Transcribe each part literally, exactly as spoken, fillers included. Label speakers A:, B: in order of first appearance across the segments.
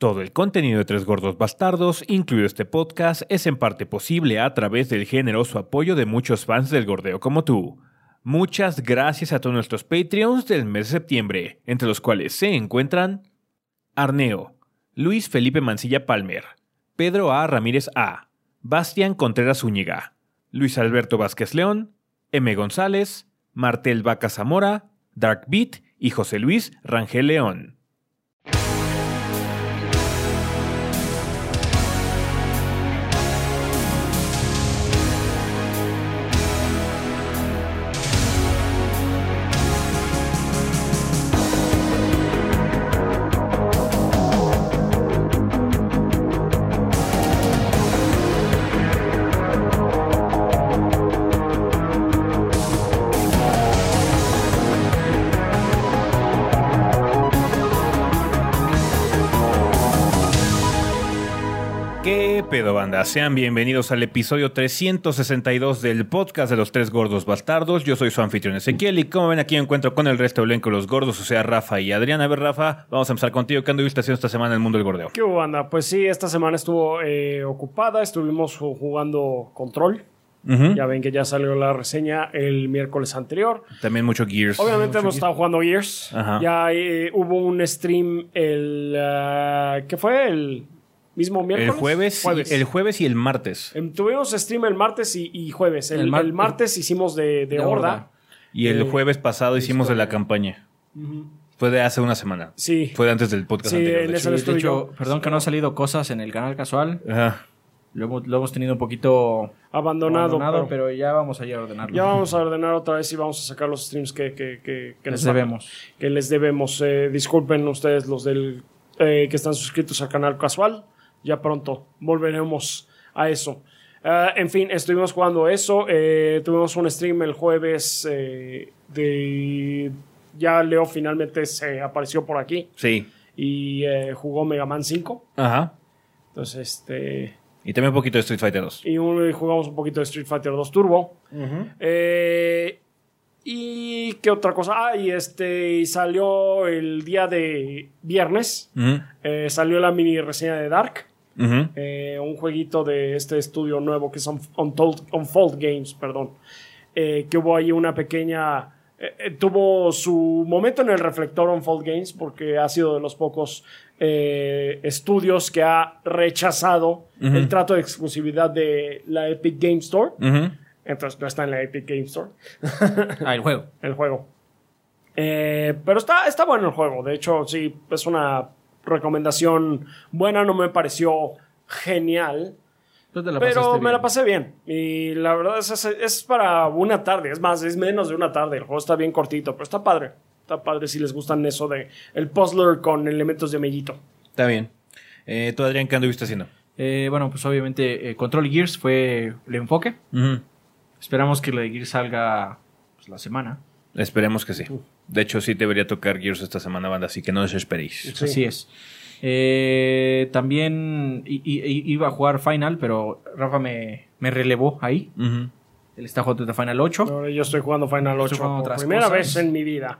A: Todo el contenido de Tres Gordos Bastardos, incluido este podcast, es en parte posible a través del generoso apoyo de muchos fans del gordeo como tú. Muchas gracias a todos nuestros Patreons del mes de septiembre, entre los cuales se encuentran Arneo, Luis Felipe Mancilla Palmer, Pedro A. Ramírez A., Bastián Contreras Zúñiga, Luis Alberto Vázquez León, M. González, Martel Vaca Zamora, Dark Beat y José Luis Rangel León. ¿Qué pedo, banda? Sean bienvenidos al episodio trescientos sesenta y dos del podcast de los Tres Gordos Bastardos. Yo soy su anfitrión Ezequiel y como ven aquí me encuentro con el resto del elenco de los gordos, o sea, Rafa y Adrián. A ver, Rafa, vamos a empezar contigo. ¿Qué anduviste haciendo esta semana en el mundo del gordeo?
B: ¿Qué hubo, banda? Pues sí, esta semana estuvo eh, ocupada. Estuvimos jugando Control. Uh-huh. Ya ven que ya salió la reseña el miércoles anterior.
A: También mucho Gears.
B: Obviamente
A: mucho
B: hemos Gears. estado jugando Gears. Ajá. Ya eh, hubo un stream el... Uh, ¿Qué fue? El... mismo miércoles.
A: El jueves, jueves. Y, el jueves y el martes.
B: Eh, tuvimos stream el martes y, y jueves. El, el, mar- el martes hicimos de, de, de Horda. Horda.
A: Y el eh, jueves pasado hicimos de la campaña. Uh-huh. Fue de hace una semana.
B: Sí.
A: Fue de antes del podcast
B: sí,
A: anterior.
B: En
A: de
B: ese
C: hecho, de hecho perdón que no han salido cosas en el canal casual.
A: Ajá.
C: Lo hemos, lo hemos tenido un poquito
B: abandonado,
C: abandonado pero, pero ya vamos a ir a ordenarlo.
B: Ya vamos a ordenar otra vez y vamos a sacar los streams que, que, que, que
C: les debemos.
B: Que les debemos. Eh, disculpen ustedes los del eh, que están suscritos al canal casual. Ya pronto volveremos a eso. Uh, en fin, estuvimos jugando eso. Eh, tuvimos un stream el jueves eh, de... Ya Leo finalmente se apareció por aquí.
A: Sí.
B: Y eh, jugó Mega Man cinco.
A: Ajá.
B: Entonces, este...
A: Y también un poquito de Street Fighter dos.
B: Y, un, y jugamos un poquito de Street Fighter dos Turbo. Uh-huh. Eh... ¿Y qué otra cosa? Ah, y este salió el día de viernes. Uh-huh. Eh, salió la mini reseña de Dark. Uh-huh. Eh, un jueguito de este estudio nuevo que es Untold, Unfold Games, perdón. Eh, que hubo ahí una pequeña... Eh, tuvo su momento en el reflector Unfold Games porque ha sido de los pocos eh, estudios que ha rechazado uh-huh. el trato de exclusividad de la Epic Game Store. Uh-huh. Entonces no está en la Epic Game Store.
C: Ah, el juego.
B: El juego. Eh, pero está, está bueno el juego. De hecho, sí, es una recomendación buena. No me pareció genial.
C: Pero la
B: pero me
C: bien.
B: la pasé bien. Y la verdad es, es, es para una tarde. Es más, es menos de una tarde. El juego está bien cortito, pero está padre. Está padre si les gustan eso de el puzzler con elementos de mellito.
A: Está bien. Eh, ¿Tú, Adrián, qué anduviste haciendo?
C: Eh, bueno, pues obviamente eh, Control Gears fue el enfoque. Uh-huh. Esperamos que la de Gears salga pues, la semana.
A: Esperemos que sí. De hecho, sí debería tocar Gears esta semana, banda, así que no desesperéis.
C: Sí. Así es. Eh, también i- i- iba a jugar Final, pero Rafa me, me relevó ahí. Uh-huh. Él está jugando de Final ocho.
B: No, yo estoy jugando Final ocho jugando por primera cosas. vez en mi vida.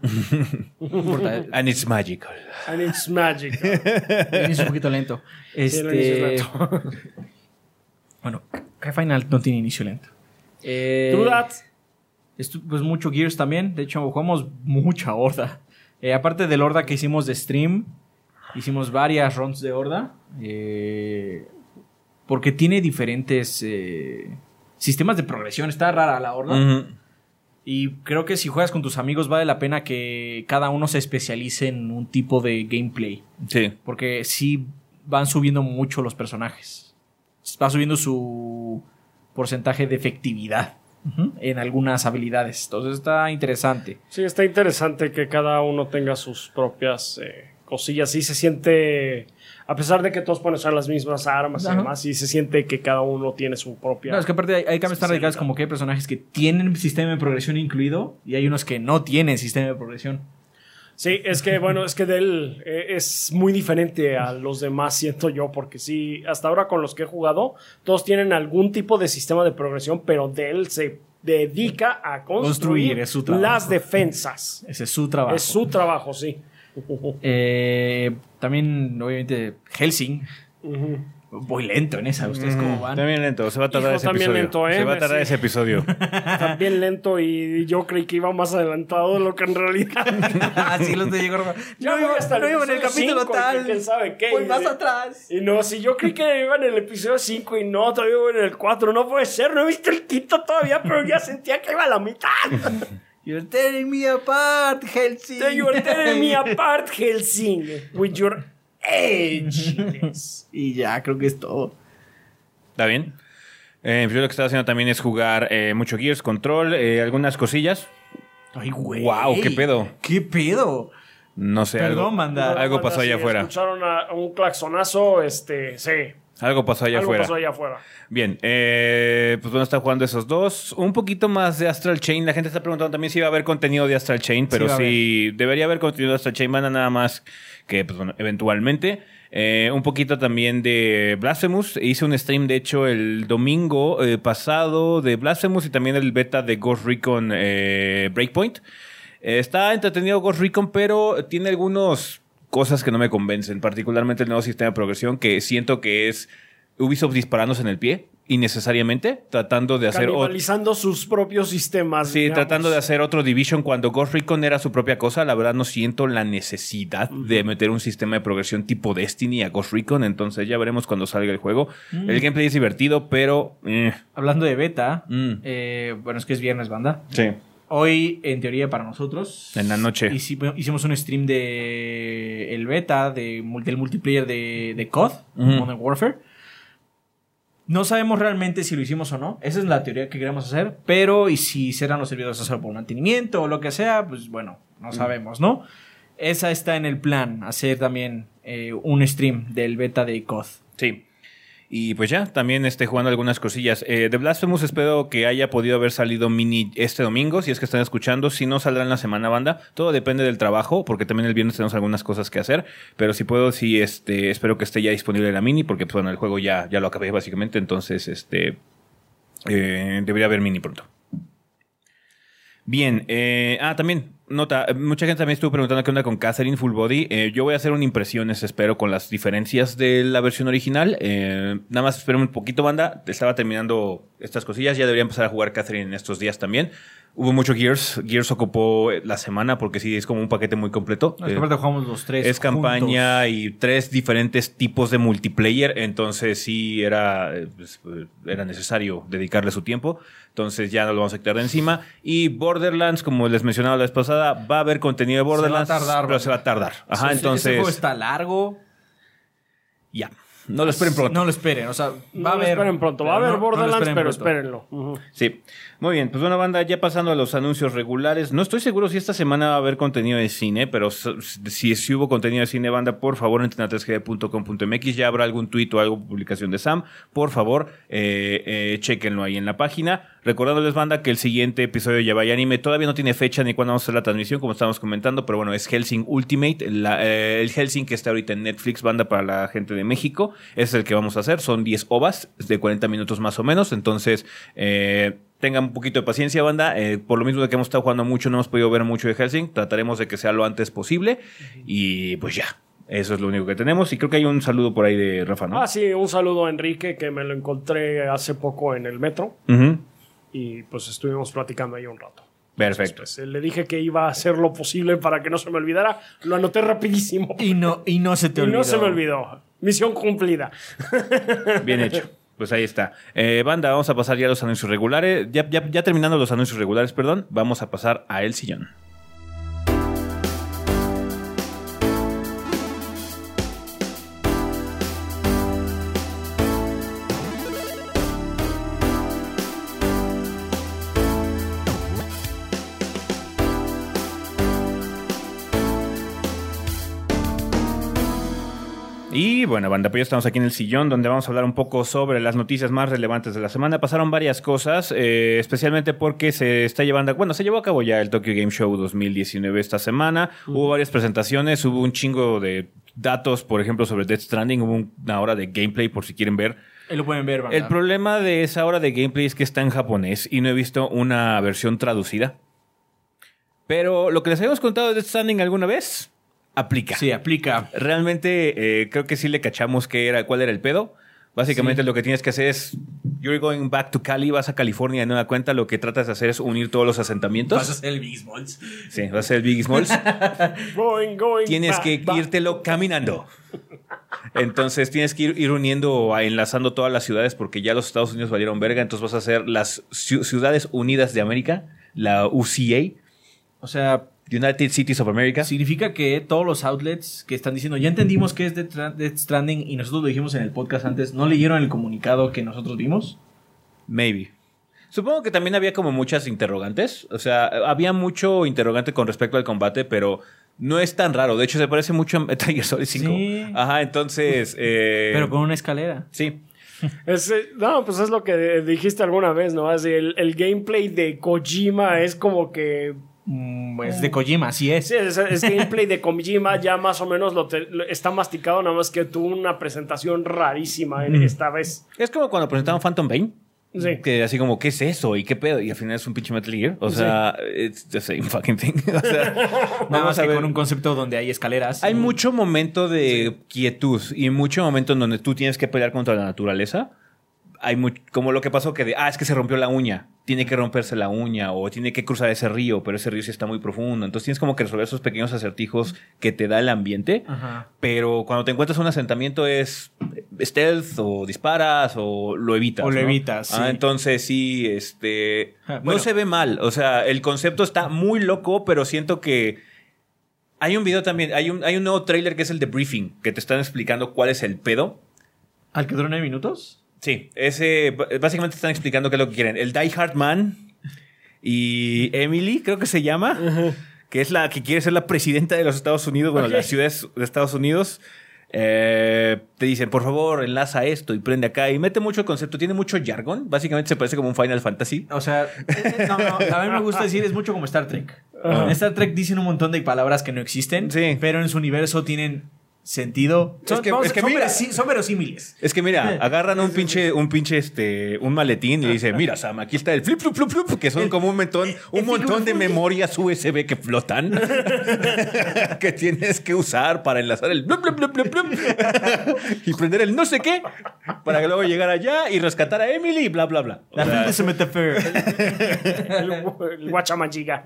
A: And it's magical.
B: And it's magical.
C: Es un poquito lento. Este...
B: Sí, lento.
C: Bueno, ¿qué Final no tiene inicio lento? Eh,
B: True that.
C: Estu- pues mucho Gears también. De hecho, jugamos mucha Horda. Eh, aparte del Horda que hicimos de stream, hicimos varias runs de Horda. Eh, porque tiene diferentes eh, sistemas de progresión. Está rara la Horda. Uh-huh. Y creo que si juegas con tus amigos vale la pena que cada uno se especialice en un tipo de gameplay.
A: Sí.
C: Porque sí van subiendo mucho los personajes. Va subiendo su porcentaje de efectividad uh-huh. en algunas habilidades. Entonces está interesante.
B: Sí, está interesante que cada uno tenga sus propias eh, cosillas. Sí se siente, a pesar de que todos pueden usar las mismas armas uh-huh. y demás, sí se siente que cada uno tiene su propia...
C: No, es que aparte hay, hay cambios tan radicales como que hay personajes que tienen sistema de progresión incluido y hay unos que no tienen sistema de progresión.
B: Sí, es que bueno, es que Dell eh, es muy diferente a los demás, siento yo, porque sí, hasta ahora con los que he jugado, todos tienen algún tipo de sistema de progresión, pero Dell se dedica a construir,
C: construir es su trabajo.
B: las defensas.
C: Ese es su trabajo.
B: Es su trabajo, sí.
C: Eh, también, obviamente, Hellsing.
B: Uh-huh.
C: Voy lento en esa. ¿Ustedes cómo van?
A: También lento. Se va a tardar
B: Hijo,
A: ese
B: también
A: episodio.
B: lento, ¿eh?
A: Se va a tardar
B: Sí.
A: ese episodio.
B: También lento y yo creí que iba más adelantado de lo que en realidad.
C: Así los de llegó.
B: Ya
C: No
B: voy
C: iba,
B: hasta el
C: no iba en el
B: episodio
C: capítulo
B: cinco,
C: tal.
B: que quién sabe qué.
C: Voy
B: Y-
C: más atrás.
B: Y no, si yo creí que iba en el episodio cinco y no, todavía voy en el cuatro. No puede ser, no he visto el quinto todavía, pero ya sentía que iba a la mitad.
C: You're tearing me apart, Hellsing.
B: You are tearing me apart, Hellsing, with your edge.
C: Y ya, creo que es todo.
A: ¿Está bien? Eh, yo lo que estaba haciendo también es jugar eh, mucho Gears, Control, eh, algunas cosillas.
C: Ay, güey.
A: Guau, ¿qué pedo?
C: ¿Qué pedo?
A: No sé,
C: Perdón,
A: algo,
C: manda.
A: algo pasó allá
B: Si
A: afuera.
B: escucharon a un claxonazo, este, sí.
A: Algo pasó allá
B: Algo
A: afuera.
B: pasó allá afuera.
A: Bien, eh, pues bueno, está jugando esos dos. Un poquito más de Astral Chain. La gente está preguntando también si va a haber contenido de Astral Chain, pero
C: va a
A: sí, debería haber contenido de Astral Chain. Van a nada más que, pues bueno, eventualmente. Eh, un poquito también de Blasphemous. Hice un stream, de hecho, el domingo eh, pasado de Blasphemous y también el beta de Ghost Recon eh, Breakpoint. Eh, está entretenido Ghost Recon, pero tiene algunas cosas que no me convencen, particularmente el nuevo sistema de progresión, que siento que es Ubisoft disparándose en el pie, innecesariamente, tratando de hacer...
B: Canibalizando sus propios sistemas.
A: Sí,
B: digamos.
A: tratando de hacer otro Division cuando Ghost Recon era su propia cosa. La verdad no siento la necesidad uh-huh. de meter un sistema de progresión tipo Destiny a Ghost Recon. Entonces ya veremos cuando salga el juego. Mm. El gameplay es divertido, pero... Eh.
C: Hablando de beta,
A: mm.
C: eh, bueno, es que es viernes, banda.
A: Sí.
C: Hoy, en teoría, para nosotros...
A: En la noche.
C: Hicimos un stream de el beta de, del multiplayer de, de C O D, uh-huh. Modern Warfare. No sabemos realmente si lo hicimos o no. Esa es la teoría que queremos hacer. Pero, y si serán los servidores a hacer por mantenimiento o lo que sea, pues bueno, no uh-huh. sabemos, ¿no? Esa está en el plan, hacer también eh, un stream del beta de C O D.
A: Sí. Y pues ya, también esté jugando algunas cosillas. Eh, de Blasphemous espero que haya podido haber salido mini este domingo, si es que están escuchando. Si no, saldrá en la semana, banda. Todo depende del trabajo, porque también el viernes tenemos algunas cosas que hacer. Pero si puedo, sí, este, espero que esté ya disponible la mini, porque pues, bueno, el juego ya, ya lo acabé básicamente. Entonces, este, eh, debería haber mini pronto. Bien, eh, ah, también, nota, mucha gente también estuvo preguntando qué onda con Catherine Full Body. Eh, yo voy a hacer una impresiones, espero, con las diferencias de la versión original. Eh, nada más espero un poquito, banda. Estaba terminando estas cosillas, ya debería empezar a jugar Catherine en estos días también. Hubo mucho Gears. Gears ocupó la semana porque sí, es como un paquete muy completo.
C: No, es que aparte jugamos los tres
A: Es campaña
C: juntos.
A: Y tres diferentes tipos de multiplayer. Entonces sí era, pues, era necesario dedicarle su tiempo. Entonces ya no lo vamos a quitar de encima. Y Borderlands, como les mencionaba la vez pasada, va a haber contenido de Borderlands.
C: Se va a tardar.
A: Pero se va a tardar. Ajá,
C: Ese,
A: entonces...
C: ese juego está largo.
A: Ya. No lo esperen pronto.
C: No lo esperen, o sea, va
B: no
C: a
B: lo
C: haber...
B: esperen pronto. Va a haber
C: no,
B: Borderlands,
C: no
B: pero
C: pronto.
B: espérenlo. Uh-huh.
A: Sí. Muy bien, pues bueno, banda, ya pasando a los anuncios regulares. No estoy seguro si esta semana va a haber contenido de cine, pero si, si hubo contenido de cine, banda, por favor, entren a tres g punto com punto m x. Ya habrá algún tuit o algo, publicación de Sam. Por favor, eh, eh, chequenlo ahí en la página. Recordándoles, banda, que el siguiente episodio de Ya Vaya Anime todavía no tiene fecha ni cuándo vamos a hacer la transmisión, como estábamos comentando, pero bueno, es Hellsing Ultimate, la, eh, el Hellsing que está ahorita en Netflix, banda, para la gente de México. Ese es el que vamos a hacer. Son diez ovas de cuarenta minutos más o menos. Entonces, eh, tengan un poquito de paciencia, banda. Eh, por lo mismo de que hemos estado jugando mucho, no hemos podido ver mucho de Hellsing. Trataremos de que sea lo antes posible. Uh-huh. Y pues ya. Eso es lo único que tenemos. Y creo que hay un saludo por ahí de Rafa, ¿no?
B: Ah, sí, un saludo a Enrique, que me lo encontré hace poco en el metro.
A: Uh-huh.
B: Y pues estuvimos platicando ahí un rato.
A: Perfecto.
B: Entonces, pues, le dije que iba a hacer lo posible para que no se me olvidara. Lo anoté rapidísimo.
C: Y no, y no se te
B: y
C: olvidó.
B: no se me olvidó. Misión cumplida.
A: Bien hecho. Pues ahí está. Eh, banda, vamos a pasar ya a los anuncios regulares. Ya, ya, ya terminando los anuncios regulares, perdón, vamos a pasar a El Sillón. Y bueno, banda, pues ya estamos aquí en el sillón donde vamos a hablar un poco sobre las noticias más relevantes de la semana. Pasaron varias cosas, eh, especialmente porque se está llevando... Bueno, se llevó a cabo ya el Tokyo Game Show dos mil diecinueve esta semana. Uh-huh. Hubo varias presentaciones, hubo un chingo de datos, por ejemplo, sobre Death Stranding. Hubo una hora de gameplay, por si quieren ver.
C: Ahí lo pueden ver, banda.
A: El problema de esa hora de gameplay es que está en japonés y no he visto una versión traducida. Pero lo que les habíamos contado de Death Stranding alguna vez... aplica.
C: Sí, aplica.
A: Realmente eh, creo que sí le cachamos qué era, cuál era el pedo. Básicamente sí. Lo que tienes que hacer es, you're going back to Cali, vas a California de nueva cuenta, lo que tratas de hacer es unir todos los asentamientos.
C: Vas a ser el Biggie Smalls.
A: Sí, vas a ser el Biggie Smalls.
B: going, going
A: tienes
B: back,
A: que
B: back.
A: írtelo caminando. Entonces tienes que ir, ir uniendo, enlazando todas las ciudades porque ya los Estados Unidos valieron verga. Entonces vas a hacer las Ciudades Unidas de América, la U C A.
C: O sea...
A: United Cities of America.
C: Significa que todos los outlets que están diciendo, ya entendimos qué es Death Stranding y nosotros lo dijimos en el podcast antes, ¿no leyeron el comunicado que nosotros vimos?
A: Maybe. Supongo que también había como muchas interrogantes. O sea, había mucho interrogante con respecto al combate, pero no es tan raro. De hecho, se parece mucho a Metal Gear Solid cinco.
C: Sí.
A: Ajá, entonces... Eh...
C: Pero con una escalera.
A: Sí.
B: Es, no, pues es lo que dijiste alguna vez, ¿no? Así, el, el gameplay de Kojima es como que...
C: Mm, es de Kojima, así es.
B: Sí, es, es gameplay de Kojima, ya más o menos lo, te, lo está masticado, nada más que tuvo una presentación rarísima en, mm. esta vez.
A: Es como cuando presentaban Phantom Pain.
B: Sí.
A: Que así como, ¿qué es eso? ¿Y qué pedo? Y al final es un pinche Metal Gear. O sea, sí. It's the same fucking thing. O sea,
C: nada más que ver. Con un concepto donde hay escaleras.
A: Hay y... mucho momento de sí. quietud y mucho momento en donde tú tienes que pelear contra la naturaleza. Hay muy, como lo que pasó que de, ah, es que se rompió la uña. Tiene que romperse la uña o tiene que cruzar ese río, pero ese río sí está muy profundo. Entonces tienes como que resolver esos pequeños acertijos que te da el ambiente. Ajá. Pero cuando te encuentras un asentamiento es stealth o disparas o lo evitas.
C: O lo
A: ¿no?
C: evitas, sí.
A: Ah, entonces sí, este...
C: Ah, bueno.
A: No se ve mal. O sea, el concepto está muy loco, pero siento que... Hay un video también, hay un, hay un nuevo trailer que es el de Briefing, que te están explicando cuál es el pedo.
C: ¿Al que dura nueve minutos?
A: Sí, ese básicamente están explicando qué es lo que quieren. El Die Hard Man y Emily, creo que se llama, uh-huh. que es la que quiere ser la presidenta de los Estados Unidos, bueno, okay. las ciudades de Estados Unidos. Eh, te dicen, por favor, enlaza esto y prende acá. Y mete mucho concepto, tiene mucho jargón. Básicamente se parece como un Final Fantasy.
C: O sea, no, no, a mí me gusta decir, es mucho como Star Trek. Uh-huh. En Star Trek dicen un montón de palabras que no existen,
A: sí.
C: pero en su universo tienen... sentido. Son,
A: es que,
C: vamos,
A: es que
C: son,
A: mira,
C: verosí, son verosímiles.
A: Es que mira, agarran un pinche, un pinche este, un maletín y dicen, mira Sam, aquí está el flip, flip, flip, flip, que son como un montón, un montón de memorias U S B que flotan que tienes que usar para enlazar el blup, blup, blup, blup, blup, y prender el no sé qué para que luego llegar allá y rescatar a Emily y bla, bla, bla.
C: La gente se mete feo.
B: El, el guachamachiga.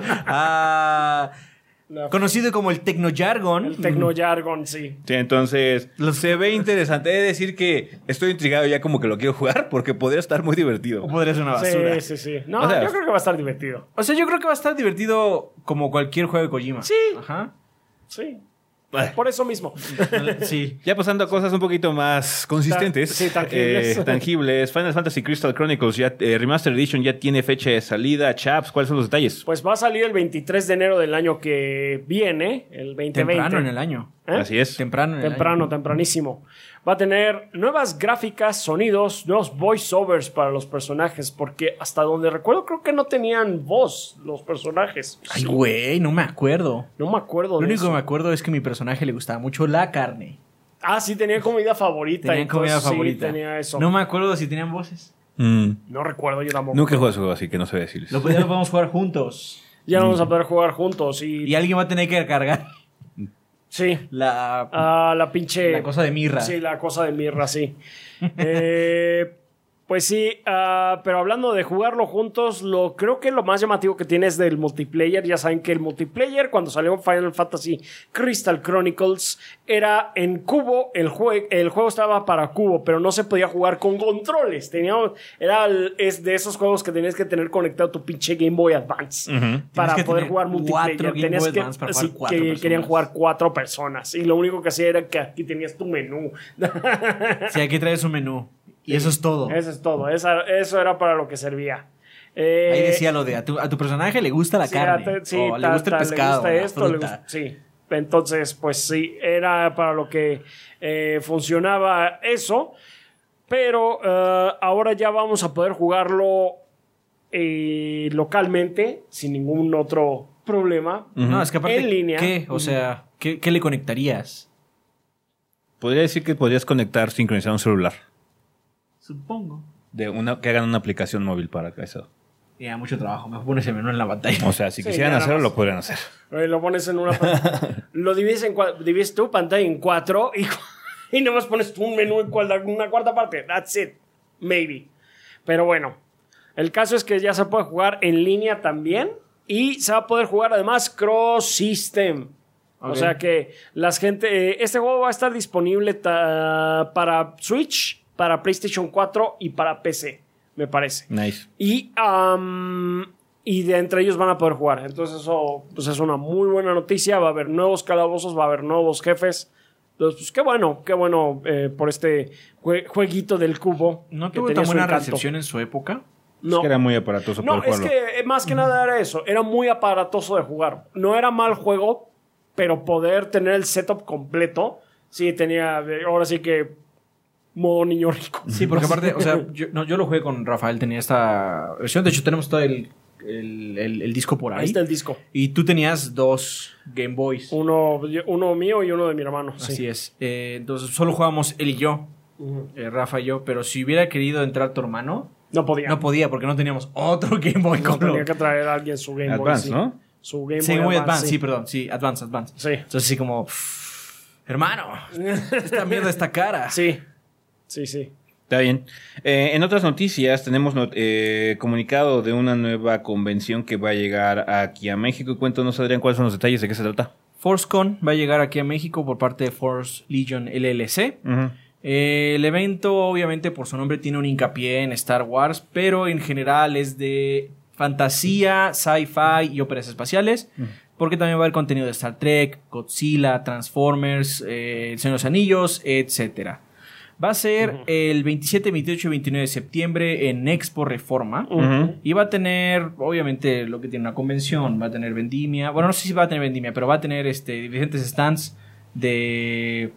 C: Ah... No. Conocido como el tecnojargon.
B: El tecnojargon, sí.
A: Sí, entonces se ve interesante. He de decir que estoy intrigado ya como que lo quiero jugar porque podría estar muy divertido.
C: O podría ser una basura.
B: Sí, sí, sí. No, o sea, yo creo que va a estar divertido.
C: O sea, yo creo que va a estar divertido como cualquier juego de Kojima.
B: Sí.
C: Ajá.
B: Sí. Por eso mismo.
A: Sí. Ya pasando a cosas un poquito más consistentes.
B: Sí, tangibles.
A: Eh, tangibles. Final Fantasy Crystal Chronicles ya, eh, Remastered Edition ya tiene fecha de salida. Chaps, ¿cuáles son los detalles?
B: Pues va a salir el veintitrés de enero del año que viene, el veinte veinte.
C: Temprano en el año.
A: ¿Eh? Así es.
C: Temprano en el
B: Temprano,
C: año.
B: tempranísimo. Va a tener nuevas gráficas, sonidos, nuevos voiceovers para los personajes, porque hasta donde recuerdo creo que no tenían voz los personajes.
C: Ay, güey, no me acuerdo.
B: No me acuerdo
C: Lo
B: de
C: único
B: eso.
C: que me acuerdo es que a mi personaje le gustaba mucho la carne.
B: Ah, sí, tenía comida favorita.
C: Tenía
B: entonces,
C: comida favorita.
B: Sí, tenía eso.
C: No me acuerdo si tenían voces.
A: Mm.
B: No recuerdo, yo tampoco.
A: Nunca he jugado ese juego, así que no sé decirles.
C: Lo, ya lo podemos jugar juntos.
B: Ya mm. vamos a poder jugar juntos. Y,
C: y alguien va a tener que cargar.
B: Sí.
C: La,
B: uh, la pinche...
C: La cosa de mirra.
B: Sí, la cosa de mirra, sí. eh, pues sí, uh, pero hablando de jugarlo juntos, lo, creo que lo más llamativo que tiene es del multiplayer. Ya saben que el multiplayer, cuando salió Final Fantasy Crystal Chronicles, era en cubo. El, jue el juego estaba para cubo, pero no se podía jugar con controles. Teníamos, era el, es de esos juegos que tenías que tener conectado tu pinche Game Boy Advance uh-huh. para poder jugar multiplayer. Tenías que, para sí, jugar que querían jugar cuatro personas. Y lo único que hacía era que aquí tenías tu menú.
C: Sí, aquí traes un menú. Y sí, eso es todo.
B: Eso es todo. Esa, eso era para lo que servía. Eh,
C: Ahí decía lo de a tu, a tu personaje le gusta la
B: sí,
C: carne.
B: Te, sí,
C: o
B: ta,
C: le gusta
B: ta,
C: el pescado.
B: Le gusta esto,
C: la
B: le gusta, sí. Entonces, pues sí, era para lo que eh, funcionaba eso. Pero uh, ahora ya vamos a poder jugarlo eh, localmente, sin ningún otro problema.
C: Uh-huh. No, es que aparte,
B: en línea.
C: ¿qué? O sea, ¿qué, qué le conectarías?
A: Podría decir que podrías conectar, sincronizar un celular.
C: Supongo.
A: De una, que hagan una aplicación móvil para eso.
C: Ya, mucho trabajo. Me pones el menú en la pantalla.
A: O sea, si
B: Sí,
A: quisieran
B: ya
A: hacerlo,
B: nada más.
A: lo podrían hacer.
B: Eh, Lo pones en una pantalla. Lo divides, en cua- divides tu pantalla en cuatro y, y nomás pones tú un menú en cual- una cuarta parte. That's it. Maybe. Pero bueno. El caso es que ya se puede jugar en línea también. Y se va a poder jugar además cross-system.
C: Ok.
B: O sea que las gente... eh, este juego va a estar disponible ta- para Switch, para PlayStation cuatro y para P C, me parece.
A: Nice.
B: Y, um, y de entre ellos van a poder jugar. Entonces eso pues es una muy buena noticia. Va a haber nuevos calabozos, va a haber nuevos jefes. Entonces, pues qué bueno, qué bueno eh, por este jue- jueguito del cubo.
C: ¿No
B: que
C: tuvo
B: tenía
C: tan
B: su
C: buena
B: encanto.
C: recepción en su época?
B: No,
A: Es que era muy aparatoso
B: no
A: para
B: es
A: jugarlo.
B: que eh, más que nada era eso. Era muy aparatoso de jugar. No era mal juego, pero poder tener el setup completo, sí tenía, eh, ahora sí que modo niño rico.
C: Sí, porque aparte, o sea, yo, no, yo lo jugué con Rafael, tenía esta versión. De hecho, tenemos todo el, el, el- el disco por ahí.
B: Ahí está el disco.
C: Y tú tenías dos Game Boys.
B: Uno, uno mío y uno de mi hermano.
C: Así
B: Sí.
C: es. Eh, entonces, solo jugábamos él y yo,
B: Ujú.
C: eh, Rafa y yo. Pero si hubiera querido entrar tu hermano,
B: No podía.
C: no podía porque no teníamos otro Game Boy
B: No,
C: Color.
B: tenía que traer a alguien su Game Boy.
A: Advance,
B: sí.
A: ¿no?
B: Su Game
C: Sí,
B: Boy
C: muy
B: Advance,
C: Advance, sí, perdón. Sí, Advance, Advance.
B: Sí.
C: Entonces, así como, hermano, esta mierda está cara.
B: Sí, sí, sí.
A: Está bien. Eh, en otras noticias, tenemos not- eh, comunicado de una nueva convención que va a llegar aquí a México. Cuéntanos, Adrián, cuáles son los detalles, de qué se trata.
C: ForceCon va a llegar aquí a México por parte de Force Legion L L C.
A: Ujú.
C: Eh, el evento, obviamente, por su nombre tiene un hincapié en Star Wars, pero en general es de fantasía, sci-fi y óperas espaciales, porque también va a haber contenido de Star Trek, Godzilla, Transformers, eh, El Señor de los Anillos, etcétera. Va a ser
B: Ujú.
C: el veintisiete, veintiocho y veintinueve de septiembre en Expo Reforma.
A: Ujú.
C: Y va a tener, obviamente, lo que tiene una convención. Va a tener vendimia. Bueno, no sé si va a tener vendimia, pero va a tener este, diferentes stands de,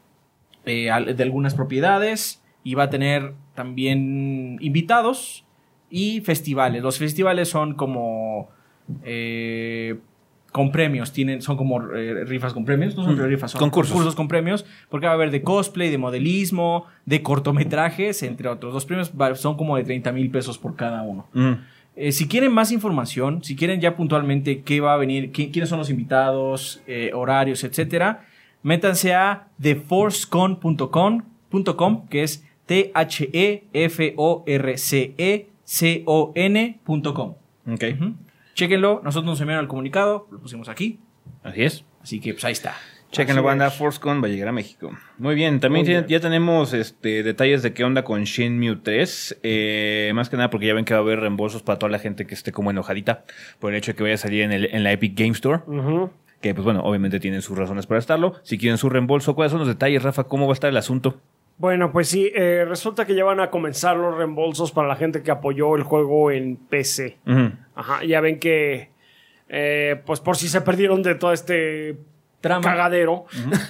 C: eh, al- de algunas propiedades. Y va a tener también invitados y festivales. Los festivales son como... eh, con premios, tienen, son como eh, rifas con premios, no son
A: Mm.
C: rifas, son
A: Concursos.
C: concursos con premios, porque va a haber de cosplay, de modelismo, de cortometrajes, entre otros. Los premios va- son como de treinta mil pesos por cada uno.
A: Ujú.
C: Eh, si quieren más información, si quieren ya puntualmente qué va a venir, qué- quiénes son los invitados, eh, horarios, etcétera, métanse a the force con punto com, que es T H E F O R C E C O N punto com.
A: Ok.
C: Ujú. Chéquenlo, nosotros nos enviaron el comunicado, lo pusimos aquí,
A: Así es.
C: así que pues ahí está.
A: Chequenlo,
B: Así
A: banda.
B: es.
A: ForceCon va a llegar a México. Muy bien. También
B: Muy
A: tiene-
B: bien.
A: ya tenemos este, detalles de qué onda con Shenmue tres. Eh, más que nada porque ya ven que va a haber reembolsos para toda la gente que esté como enojadita por el hecho de que vaya a salir en, el, en la Epic Game Store.
B: Ujú.
A: Que, pues bueno, obviamente tienen sus razones para estarlo. Si quieren su reembolso, ¿cuáles son los detalles, Rafa? ¿Cómo va a estar el asunto?
B: Bueno, pues sí, eh, resulta que ya van a comenzar los reembolsos para la gente que apoyó el juego en P C.
A: Ujú.
B: Ajá, ya ven que, eh, pues por si se perdieron de todo este
C: Trama.
B: cagadero.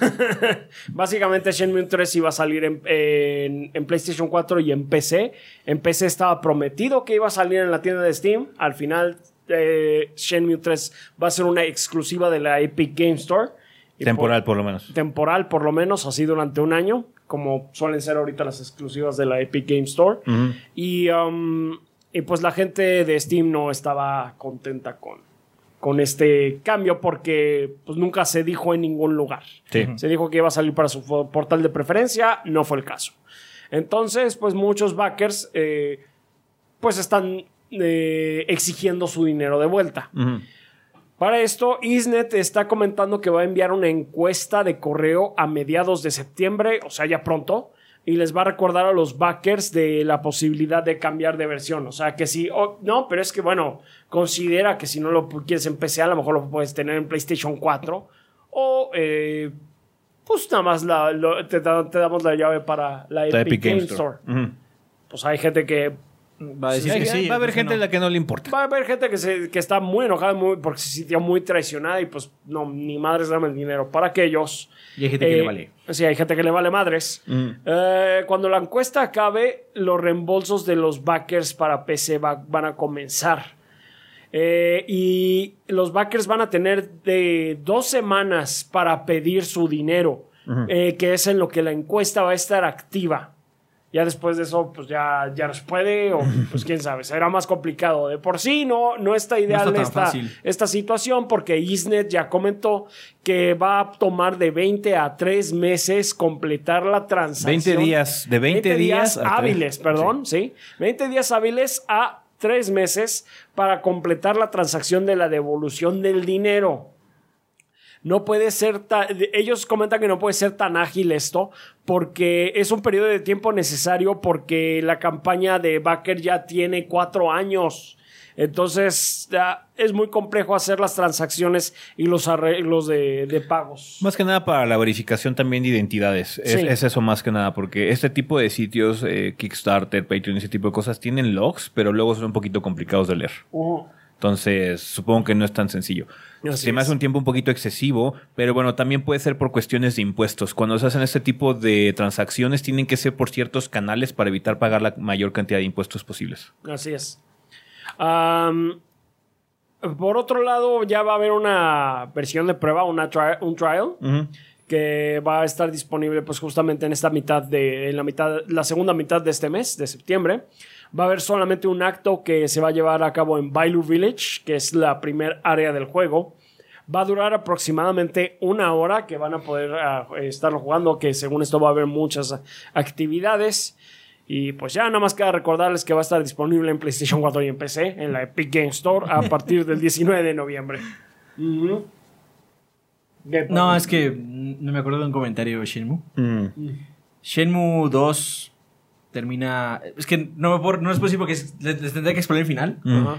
B: Básicamente Shenmue tres iba a salir en, en- en PlayStation cuatro y en P C. En P C estaba prometido que iba a salir en la tienda de Steam. Al final, eh, Shenmue tres va a ser una exclusiva de la Epic Game Store. Y
A: Temporal, por lo menos.
B: por- temporal, por lo menos, así durante un año, como suelen ser ahorita las exclusivas de la Epic Game Store.
A: Ujú.
B: Y, um, y pues la gente de Steam no estaba contenta con, con este cambio porque pues nunca se dijo en ningún lugar.
A: Sí.
B: Se dijo que iba a salir para su fo- portal de preferencia, no fue el caso. Entonces, pues muchos backers eh, pues están eh, exigiendo su dinero de vuelta.
A: Ujú.
B: Para esto, Isnet está comentando que va a enviar una encuesta de correo a mediados de septiembre, o sea, ya pronto, y les va a recordar a los backers de la posibilidad de cambiar de versión. O sea, que si, oh, no, pero es que, bueno, considera que si no lo quieres en P C, a lo mejor lo puedes tener en PlayStation cuatro, o, eh, pues nada más la- lo- te, da- te damos la llave para la Epic,
A: La Epic
B: Game
A: Game
B: Store.
A: Store. Ujú.
B: Pues hay gente que
C: Va a decir
A: Sí,
C: que
A: hay-
C: sí,
A: va a haber
C: otros que
A: gente
C: no.
A: a la que no le importa.
B: Va a haber gente que, se, que está muy enojada muy, porque se sintió muy traicionada y pues no, ni madres dame el dinero. Para aquellos.
C: Y hay gente que
B: eh,
C: le vale.
B: Sí, hay gente que le vale madres.
A: Mm.
B: Eh, cuando la encuesta acabe, los reembolsos de los backers para P C va- van a comenzar. Eh, y los backers van a tener de dos semanas para pedir su dinero,
A: Ujú.
B: eh, que es en lo que la encuesta va a estar activa. Ya después de eso, pues ya, ya no se puede, o pues quién sabe, será más complicado. De por sí no, no está ideal
C: no está
B: esta, esta situación, porque Isnet ya comentó que va a tomar de veinte a tres meses completar la transacción.
A: veinte días, de veinte,
B: veinte días,
A: días
B: hábiles, perdón, sí. sí. veinte días hábiles a tres meses para completar la transacción de la devolución del dinero. No puede ser tan, ellos comentan que no puede ser tan ágil esto porque es un periodo de tiempo necesario porque la campaña de backer ya tiene cuatro años. Entonces ya es muy complejo hacer las transacciones y los arreglos de, de pagos.
A: Más que nada para la verificación también de identidades. Sí. Es, es eso más que nada, porque este tipo de sitios, eh, Kickstarter, Patreon, ese tipo de cosas, tienen logs, pero luego son un poquito complicados de leer. Uh-huh. Entonces, supongo que no es tan sencillo. Así Se me hace un tiempo un poquito excesivo, pero bueno, también puede ser por cuestiones de impuestos. Cuando se hacen este tipo de transacciones, tienen que ser por ciertos canales para evitar pagar la mayor cantidad de impuestos posibles.
B: Así es. Um, por otro lado, ya va a haber una versión de prueba, una tri- un trial, uh-huh. que va a estar disponible pues justamente en esta mitad de, en la mitad, la segunda mitad de este mes, de septiembre. Va a haber solamente un acto que se va a llevar a cabo en Bailu Village, que es la primer área del juego. Va a durar aproximadamente una hora que van a poder uh, estarlo jugando, que según esto va a haber muchas actividades. Y pues ya nada más queda recordarles que va a estar disponible en PlayStation cuatro y en P C, en la Epic Game Store, a partir del diecinueve de noviembre. Mm-hmm.
C: No, es que no me acuerdo de un comentario de Shenmue. Mm. Shenmue dos... termina... Es que no, no es posible porque les, les tendré que explicar el final. Uh-huh.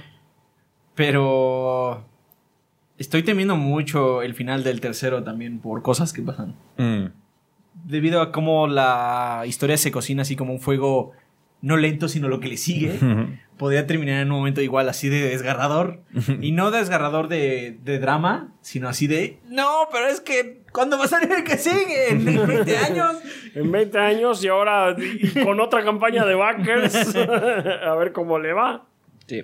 C: Pero... estoy temiendo mucho el final del tercero también por cosas que pasan. Mm. Debido a cómo la historia se cocina así como un fuego no lento, sino lo que le sigue. Uh-huh. Podría terminar en un momento igual así de desgarrador. Uh-huh. Y no desgarrador de, de drama, sino así de... no, pero es que... ¿cuándo va a salir el que sigue? ¿En veinte años?
B: En veinte años y ahora y con otra campaña de backers. A ver cómo le va.
A: Sí.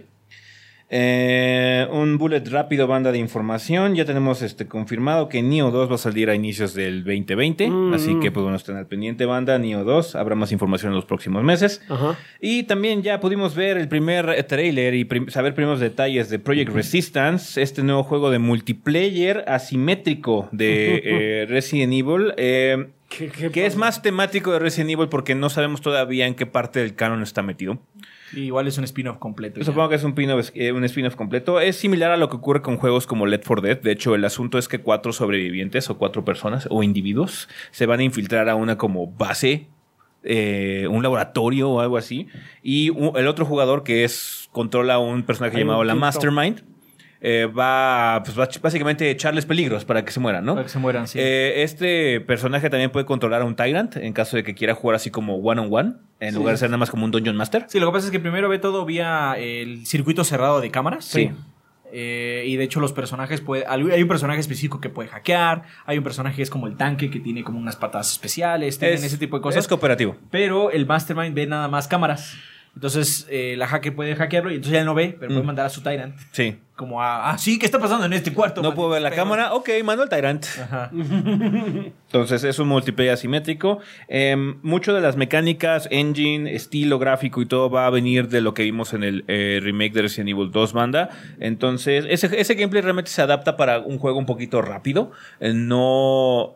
A: Eh, un bullet rápido, banda de información. Ya tenemos este confirmado que Nioh dos va a salir a inicios del veinte veinte. Mm. Así que pues bueno, estén al pendiente, banda. Nioh dos, habrá más información en los próximos meses. Uh-huh. Y también ya pudimos ver el primer trailer y prim- saber primeros detalles de Project Resistance, este nuevo juego de multiplayer asimétrico de eh, Resident Evil. Eh, ¿Qué, qué que es más temático de Resident Evil porque no sabemos todavía en qué parte del canon está metido.
C: Y igual es un spin-off completo.
A: Supongo ya. que es un spin-off, eh, un spin-off completo. Es similar a lo que ocurre con juegos como Left four Dead. De hecho, el asunto es que cuatro sobrevivientes o cuatro personas o individuos se van a infiltrar a una como base, eh, un laboratorio o algo así. Y un, el otro jugador que es controla a un personaje Hay llamado un la Mastermind. Eh, va, pues va básicamente echarles peligros para que se mueran, ¿no?
C: Para que se mueran, sí.
A: Eh, este personaje también puede controlar a un Tyrant en caso de que quiera jugar así como one on one, en sí. lugar de ser nada más como un Dungeon Master.
C: Sí, lo que pasa es que primero ve todo vía el circuito cerrado de cámaras.
A: Sí.
C: Eh, y de hecho los personajes puede, hay un personaje específico que puede hackear, hay un personaje que es como el tanque que tiene como unas patadas especiales, tienen ese tipo de cosas.
A: Es cooperativo.
C: Pero el Mastermind ve nada más cámaras. Entonces eh, la hacker puede hackearlo y entonces ya no ve, pero mm. puede mandar a su Tyrant.
A: Sí.
C: Como a, ah, sí, ¿qué está pasando en este cuarto?
A: No puedo ver la cámara, ok, mando al Tyrant. Ajá. Entonces es un multiplayer asimétrico. Eh, mucho de las mecánicas, engine, estilo gráfico y todo va a venir de lo que vimos en el eh, remake de Resident Evil dos, banda. Entonces ese, ese gameplay realmente se adapta para un juego un poquito rápido. Eh, no...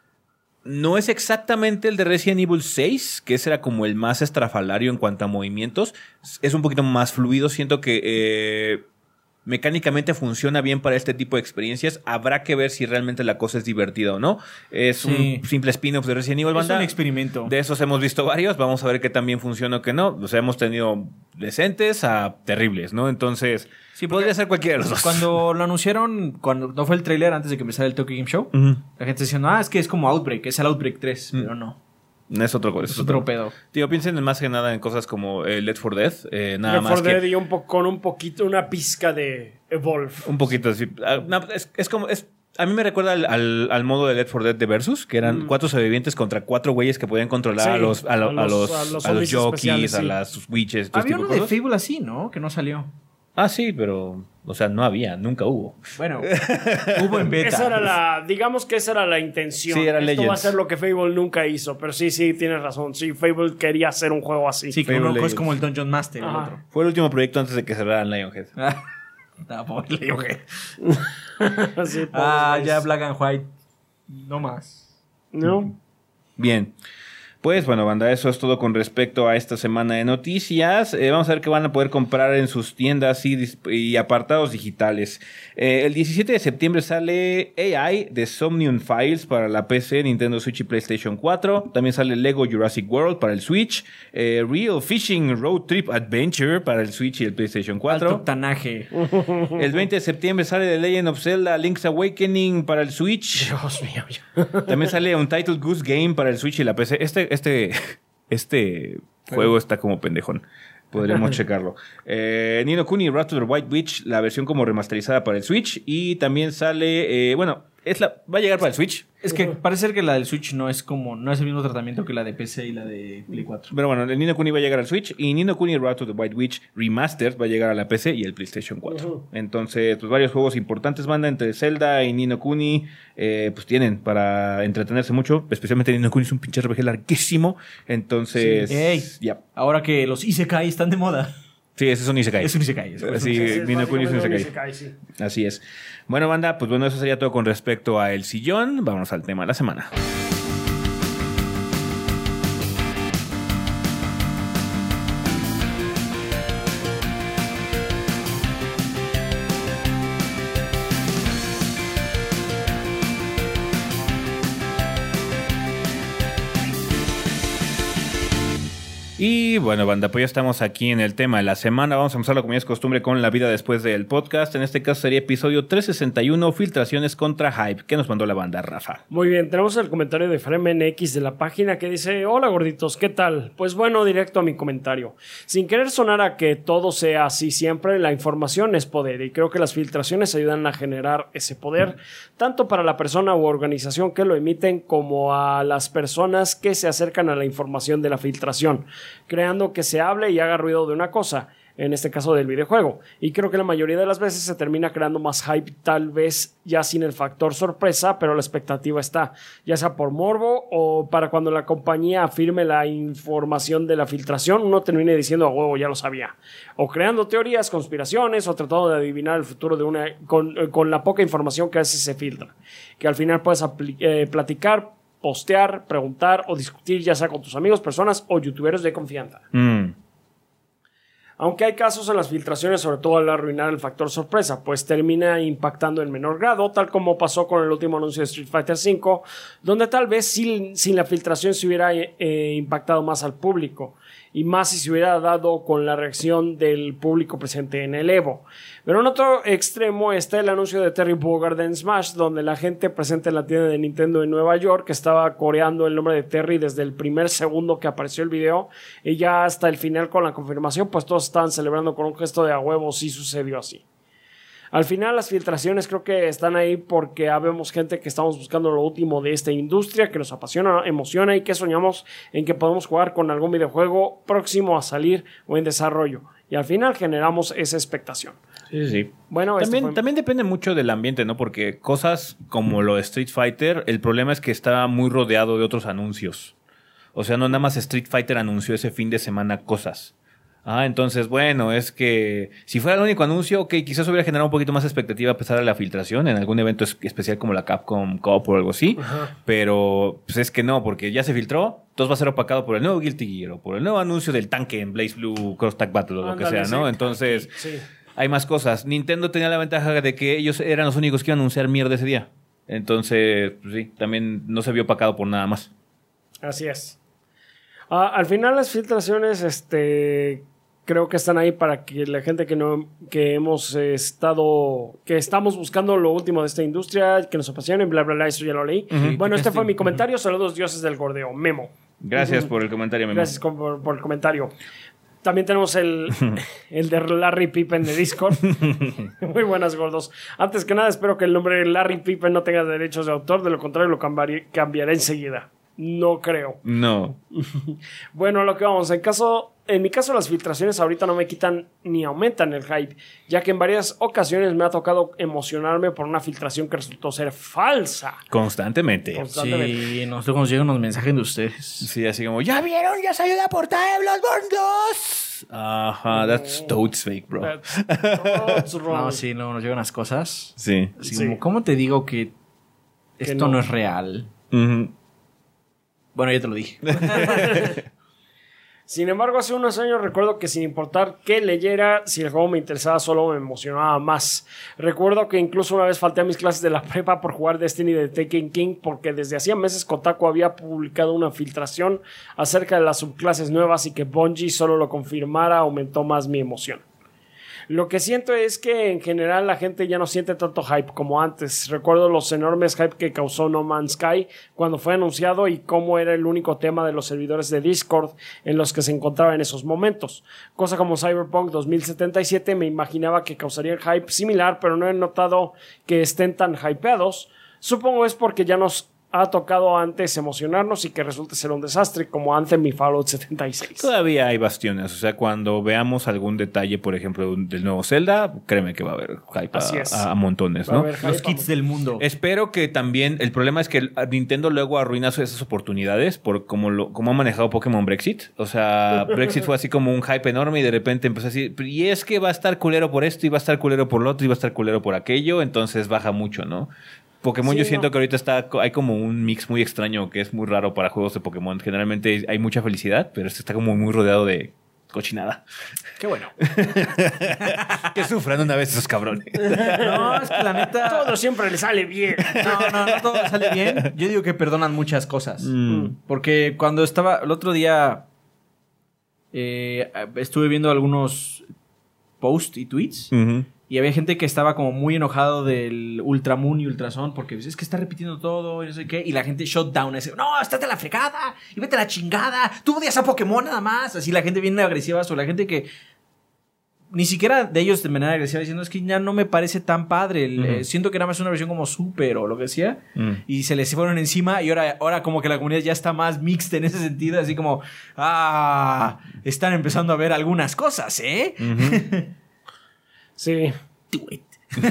A: No es exactamente el de Resident Evil seis, que ese era como el más estrafalario en cuanto a movimientos. Es un poquito más fluido. Siento que eh, mecánicamente funciona bien para este tipo de experiencias. Habrá que ver si realmente la cosa es divertida o no. Es sí. un simple spin-off de Resident Evil, banda.
C: Es un experimento.
A: De esos hemos visto varios. Vamos a ver qué también funciona o qué no. O sea, hemos tenido decentes a terribles, ¿no? Entonces...
C: Sí, podría ser cualquiera de los dos. Cuando lo anunciaron, cuando no fue el tráiler antes de que empezara el Tokyo Game Show, uh-huh. la gente decía, no, ah, es que es como Outbreak, es el Outbreak tres, uh-huh. pero no.
A: Es otro, es
C: es
A: otro,
C: otro pedo.
A: Tío, piensen más que nada en cosas como eh, Left four Dead. Eh, nada
B: Left
A: más
B: four Dead
A: que...
B: y un po- con un poquito, una pizca de Evolve.
A: Un poquito así. Es, es como... Es, a mí me recuerda al, al, al modo de Left four Dead de Versus, que eran mm. cuatro sobrevivientes contra cuatro güeyes que podían controlar sí, a, los, a, lo, a los, a los, a los, a los jockeys, sí. a las witches.
C: Había uno de Fable así, ¿no? Que no salió.
A: Ah, sí, pero... O sea, no había, nunca hubo.
C: Bueno, hubo en beta.
B: Esa era la, digamos que esa era la intención.
A: Sí, era
B: Esto
A: Legends.
B: va a ser lo que Fable nunca hizo, pero sí, sí, tienes razón. Sí, Fable quería hacer un juego así.
C: Sí, que
A: Fable
C: uno
A: Legends.
C: es como el Dungeon Master, el
B: Ajá.
C: otro.
A: Fue el último proyecto antes de que cerraran Lionhead.
C: Ah, pobre Lionhead.
B: Sí,
C: Ah,
B: pobres
C: ya
B: güeyes.
C: Black and White. No más.
B: ¿No?
A: Bien. Pues bueno, banda, eso es todo con respecto a esta semana de noticias. Eh, vamos a ver qué van a poder comprar en sus tiendas y, dis- y apartados digitales. Eh, el diecisiete de septiembre sale A I de Somnium Files para la P C, Nintendo Switch y PlayStation cuatro. También sale Lego Jurassic World para el Switch. Eh, Real Fishing Road Trip Adventure para el Switch y el PlayStation cuatro.
C: Alto tanaje.
A: El veinte de septiembre sale The Legend of Zelda Link's Awakening para el Switch.
B: Dios mío.
A: También sale Untitled Goose Game para el Switch y la P C. Este, este, este juego está como pendejón. Podríamos checarlo. Eh, Ni no Kuni Wrath of the White Witch, la versión como remasterizada para el Switch. Y también sale, eh, bueno, es la, va a llegar para el Switch.
C: Es que parece ser que la del Switch no es como, no es el mismo tratamiento que la de P C y la de Play cuatro.
A: Pero bueno, el Ni no Kuni va a llegar al Switch. Y Ni no Kuni Wrath of the White Witch Remastered va a llegar a la P C y el PlayStation cuatro.
B: Uh-huh.
A: Entonces, pues varios juegos importantes, banda, entre Zelda y Ni no Kuni, eh, pues tienen para entretenerse mucho. Especialmente Ni no Kuni es un pinche R P G larguísimo. Entonces,
C: Sí. Ey.
A: ya.
C: Ahora que los Isekai están de moda.
A: Sí, ese es un Isekai.
C: Es un Isekai. Es un
A: Sí,
C: Isekai.
B: Sí, es
A: Ni no Kuni es un
B: básicamente
A: Isekai.
B: sí.
A: Así es. Bueno, banda, pues bueno, eso sería todo con respecto a El Sillón. Vámonos al tema de la semana. Y bueno, banda, pues ya estamos aquí en el tema de la semana. Vamos a empezar, como ya es costumbre, con la vida después del podcast. En este caso sería episodio trescientos sesenta y uno, Filtraciones contra Hype. ¿Qué nos mandó la banda, Rafa?
B: Muy bien, tenemos el comentario de FremNX de la página que dice: hola gorditos, ¿qué tal? Pues bueno, directo a mi comentario. Sin querer sonar a que todo sea así siempre, la información es poder y creo que las filtraciones ayudan a generar ese poder, tanto para la persona u organización que lo emiten como a las personas que se acercan a la información de la filtración, creando que se hable y haga ruido de una cosa, en este caso del videojuego. Y creo que la mayoría de las veces se termina creando más hype, tal vez ya sin el factor sorpresa, pero la expectativa está, ya sea por morbo o para cuando la compañía afirme la información de la filtración, uno termine diciendo a huevo, ya lo sabía. O creando teorías, conspiraciones, o tratando de adivinar el futuro de una con, con la poca información que a veces se filtra. Que al final puedes apli- eh, platicar, postear, preguntar o discutir ya sea con tus amigos, personas o youtuberos de confianza.
A: Mm.
B: Aunque hay casos en las filtraciones, sobre todo al arruinar el factor sorpresa, pues termina impactando en menor grado, tal como pasó con el último anuncio de Street Fighter cinco, donde tal vez sin, sin la filtración se hubiera eh, impactado más al público, y más si se hubiera dado con la reacción del público presente en el Evo. Pero en otro extremo está el anuncio de Terry Bogard en Smash, donde la gente presente en la tienda de Nintendo en Nueva York estaba coreando el nombre de Terry desde el primer segundo que apareció el video, y ya hasta el final con la confirmación, pues todos estaban celebrando con un gesto de a huevo, sí sucedió así. Al final las filtraciones creo que están ahí porque habemos gente que estamos buscando lo último de esta industria, que nos apasiona, emociona y que soñamos en que podemos jugar con algún videojuego próximo a salir o en desarrollo. Y al final generamos esa expectación.
A: Sí, sí.
B: Bueno, este
A: También,
B: fue-
A: también depende mucho del ambiente, ¿no? Porque cosas como lo de Street Fighter, el problema es que está muy rodeado de otros anuncios. O sea, no nada más Street Fighter anunció ese fin de semana cosas. Ah, entonces, bueno, es que si fuera el único anuncio, ok, quizás hubiera generado un poquito más expectativa a pesar de la filtración en algún evento es- especial como la Capcom Cup o algo así.
B: Ajá.
A: Pero pues es que no, porque ya se filtró, entonces va a ser opacado por el nuevo Guilty Gear o por el nuevo anuncio del tanque en Blaze Blue Cross Tag Battle o lo que
B: Ándale,
A: sea, ¿no?
B: sí.
A: Entonces,
B: Sí.
A: hay más cosas. Nintendo tenía la ventaja de que ellos eran los únicos que iban a anunciar mierda ese día. Entonces, pues sí, también no se vio opacado por nada más.
B: Así es. Ah, al final las filtraciones, este, creo que están ahí para que la gente que no, que hemos eh, estado, que estamos buscando lo último de esta industria, que nos apasione, bla bla bla, eso ya lo leí.
A: Ujú.
B: Bueno, este fue mi comentario. Saludos dioses del gordeo, Memo.
A: Gracias
B: Ujú.
A: por el comentario, Memo.
B: Gracias com- por, por el comentario. También tenemos el, el de Larry Pippen de Discord. Muy buenas, gordos. Antes que nada, espero que el nombre Larry Pippen no tenga derechos de autor. De lo contrario, lo cambiaré, cambiaré enseguida. No creo.
A: No.
B: Bueno, a lo que vamos. En caso, en mi caso, las filtraciones ahorita no me quitan ni aumentan el hype, ya que en varias ocasiones me ha tocado emocionarme por una filtración que resultó ser falsa.
A: Constantemente.
B: Constantemente.
C: Sí, nosotros nos llegan los mensajes de ustedes.
A: Sí, así como, ¿ya vieron? Ya salió la portada de Bloodborne dos. Ajá, that's totes fake, bro.
B: That's, that's wrong.
C: No, sí, no, nos llegan las cosas.
A: Sí.
C: Así
B: Sí.
C: como, ¿cómo te digo que
B: Que
C: esto
B: no.
C: no. es real?
A: Ujú.
C: Bueno, ya te lo dije.
B: Sin embargo, hace unos años recuerdo que sin importar qué leyera, si el juego me interesaba, solo me emocionaba más. Recuerdo que incluso una vez falté a mis clases de la prepa por jugar Destiny de Taken King, porque desde hacía meses Kotaku había publicado una filtración acerca de las subclases nuevas y que Bungie solo lo confirmara aumentó más mi emoción. Lo que siento es que en general la gente ya no siente tanto hype como antes. Recuerdo los enormes hype que causó No Man's Sky cuando fue anunciado y cómo era el único tema de los servidores de Discord en los que se encontraba en esos momentos. Cosa como Cyberpunk dos mil setenta y siete me imaginaba que causaría hype similar, pero no he notado que estén tan hypeados. Supongo es porque ya nos ha tocado antes emocionarnos y que resulte ser un desastre como Anthem y Fallout setenta y seis.
A: Todavía hay bastiones. O sea, cuando veamos algún detalle, por ejemplo, del nuevo Zelda, créeme que va a haber hype
B: Así es.
A: a, a montones,
B: Va a
A: ¿no?
B: haber hype
C: Los
B: a
C: kits del mundo.
A: Espero que también... El problema es que Nintendo luego arruina esas oportunidades por cómo, lo, cómo ha manejado Pokémon Brexit. O sea, Brexit fue así como un hype enorme y de repente empezó así... Y es que va a estar culero por esto y va a estar culero por lo otro y va a estar culero por aquello. Entonces baja mucho, ¿no? Pokémon
B: Sí,
A: yo siento
B: no.
A: que ahorita está hay como un mix muy extraño que es muy raro para juegos de Pokémon. Generalmente hay mucha felicidad, pero este está como muy rodeado de cochinada.
C: Qué bueno.
A: Que sufran una vez esos cabrones.
C: No, es que la neta...
B: Todo siempre le sale bien.
C: No, no, no todo sale bien. Yo digo que perdonan muchas cosas.
A: Mm.
C: Porque cuando estaba... El otro día... eh, estuve viendo algunos posts y tweets.
A: Uh-huh.
C: Y había gente que estaba como muy enojado del Ultramoon y Ultrason porque es que está repitiendo todo y no sé qué. Y la gente shut down. Ese, no, estate a la fregada y vete a la chingada. Tú odias a Pokémon nada más. Así la gente viene agresiva sobre la gente que... Ni siquiera de ellos de manera agresiva diciendo es que ya no me parece tan padre. El,
A: Uh-huh.
C: eh, siento que era más una versión como super o lo que sea.
A: Mm.
C: Y se les fueron encima y ahora, ahora como que la comunidad ya está más mixta en ese sentido. Así como, ah, están empezando a ver algunas cosas, ¿eh?
A: Uh-huh.
B: Sí.
C: Do it.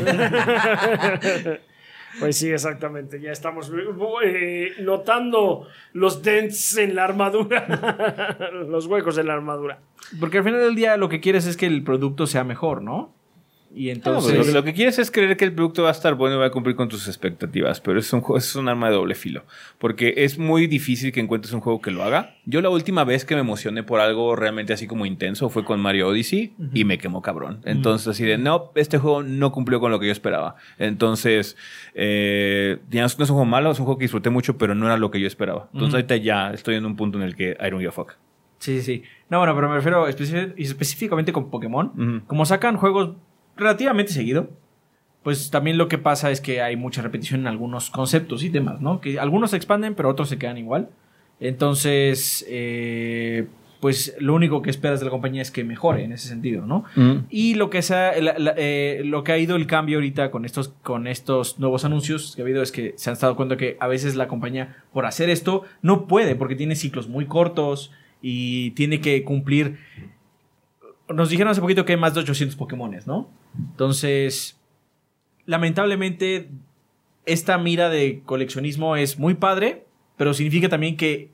B: Pues sí, exactamente. Ya estamos eh, notando los dents en la armadura. Los huecos en la armadura.
C: Porque al final del día lo que quieres es que el producto sea mejor, ¿no? Y entonces...
A: No, pues, lo, que, lo que quieres es creer que el producto va a estar bueno y va a cumplir con tus expectativas, pero es un, juego- es un arma de doble filo, porque es muy difícil que encuentres un juego que lo haga. Yo la última vez que me emocioné por algo realmente así como intenso fue con Mario Odyssey uh-huh. y me quemó cabrón. Entonces así de, no, este juego no cumplió con lo que yo esperaba. Entonces, eh, ya no es un juego malo, es un juego que disfruté mucho, pero no era lo que yo esperaba. Entonces uh-huh. ahorita ya estoy en un punto en el que I don't give a fuck.
C: Sí, sí, sí. No, bueno, pero me refiero especi- específicamente con Pokémon.
A: Uh-huh.
C: Como sacan juegos relativamente seguido, pues también lo que pasa es que hay mucha repetición en algunos conceptos y temas, ¿no? Que algunos se expanden, pero otros se quedan igual. Entonces, eh, pues lo único que esperas de la compañía es que mejore en ese sentido, ¿no?
A: Uh-huh.
C: Y lo que, sea, la, la, eh, lo que ha ido el cambio ahorita con estos, con estos nuevos anuncios que ha habido es que se han dado cuenta que a veces la compañía, por hacer esto, no puede porque tiene ciclos muy cortos y tiene que cumplir... Nos dijeron hace poquito que hay más de ochocientos Pokémones, ¿no? Entonces, lamentablemente, esta mira de coleccionismo es muy padre, pero significa también que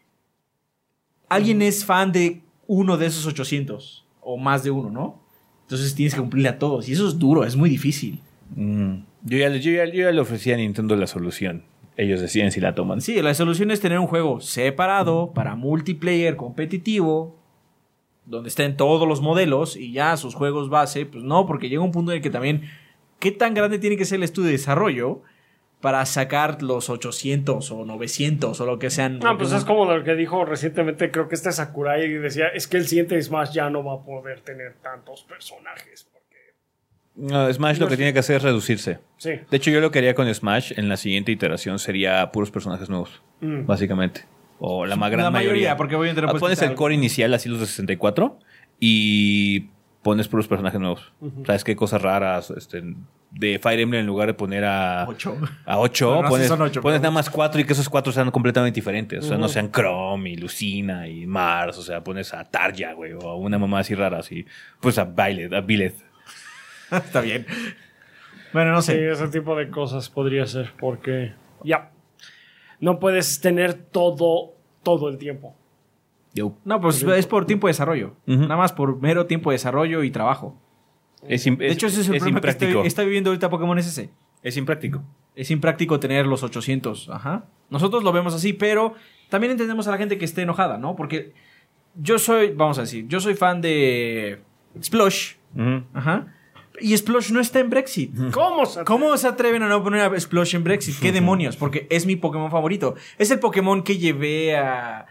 C: alguien es fan de uno de esos ochocientos, o más de uno, ¿no? Entonces tienes que cumplirle a todos, y eso es duro, es muy difícil.
A: Mm. Yo, ya, yo, ya, yo ya le ofrecí a Nintendo la solución. Ellos deciden si la toman.
C: Sí, la solución es tener un juego separado para multiplayer competitivo, donde estén todos los modelos y ya sus juegos base, pues no, porque llega un punto en el que también, ¿qué tan grande tiene que ser el estudio de desarrollo para sacar los ochocientos o novecientos o lo que sean?
B: No, pues es como lo que dijo recientemente, creo que este Sakurai decía, es que el siguiente Smash ya no va a poder tener tantos personajes. Porque...
A: No, Smash
B: no
A: lo que
B: sé.
A: tiene que hacer es reducirse.
B: Sí.
A: De hecho, yo lo que haría con Smash en la siguiente iteración sería puros personajes nuevos,
B: Mm.
A: básicamente. O la más gran
C: La mayoría,
A: mayoría.
C: porque obviamente no
A: Ah,
C: puedes
A: pones
C: quitar
A: el core inicial, así los de sesenta y cuatro, y pones puros personajes nuevos. Uh-huh. ¿Sabes qué cosas raras? Este, de Fire Emblem, en lugar de poner a
C: ocho,
A: a ocho, no, pones, son ocho, pones nada más cuatro y que esos cuatro sean completamente diferentes. O sea, uh-huh. no sean Chrome y Lucina y Mars. O sea, pones a Tarja, güey, o a una mamá así rara, así. Pues a Byleth, a Byleth.
C: Está bien. Bueno, no sé.
B: Sí, ese tipo de cosas podría ser, porque ya no puedes tener todo, todo el tiempo.
C: Yo. No, pues es por tiempo de desarrollo. Uh-huh. Nada más por mero tiempo de desarrollo y trabajo.
A: Es imp-
C: de hecho, ese es el es problema impráctico. que está, está viviendo ahorita Pokémon es ese.
A: Es impráctico.
C: Es impráctico tener los ochocientos. Ajá. Nosotros lo vemos así, pero también entendemos a la gente que esté enojada, ¿no? Porque yo soy, vamos a decir, yo soy fan de Splosh. Uh-huh. Ajá. Y Splosh no está en Brexit.
B: ¿Cómo se,
C: ¿Cómo se atreven a no poner a Splosh en Brexit? ¿Qué demonios? Porque es mi Pokémon favorito. Es el Pokémon que llevé a...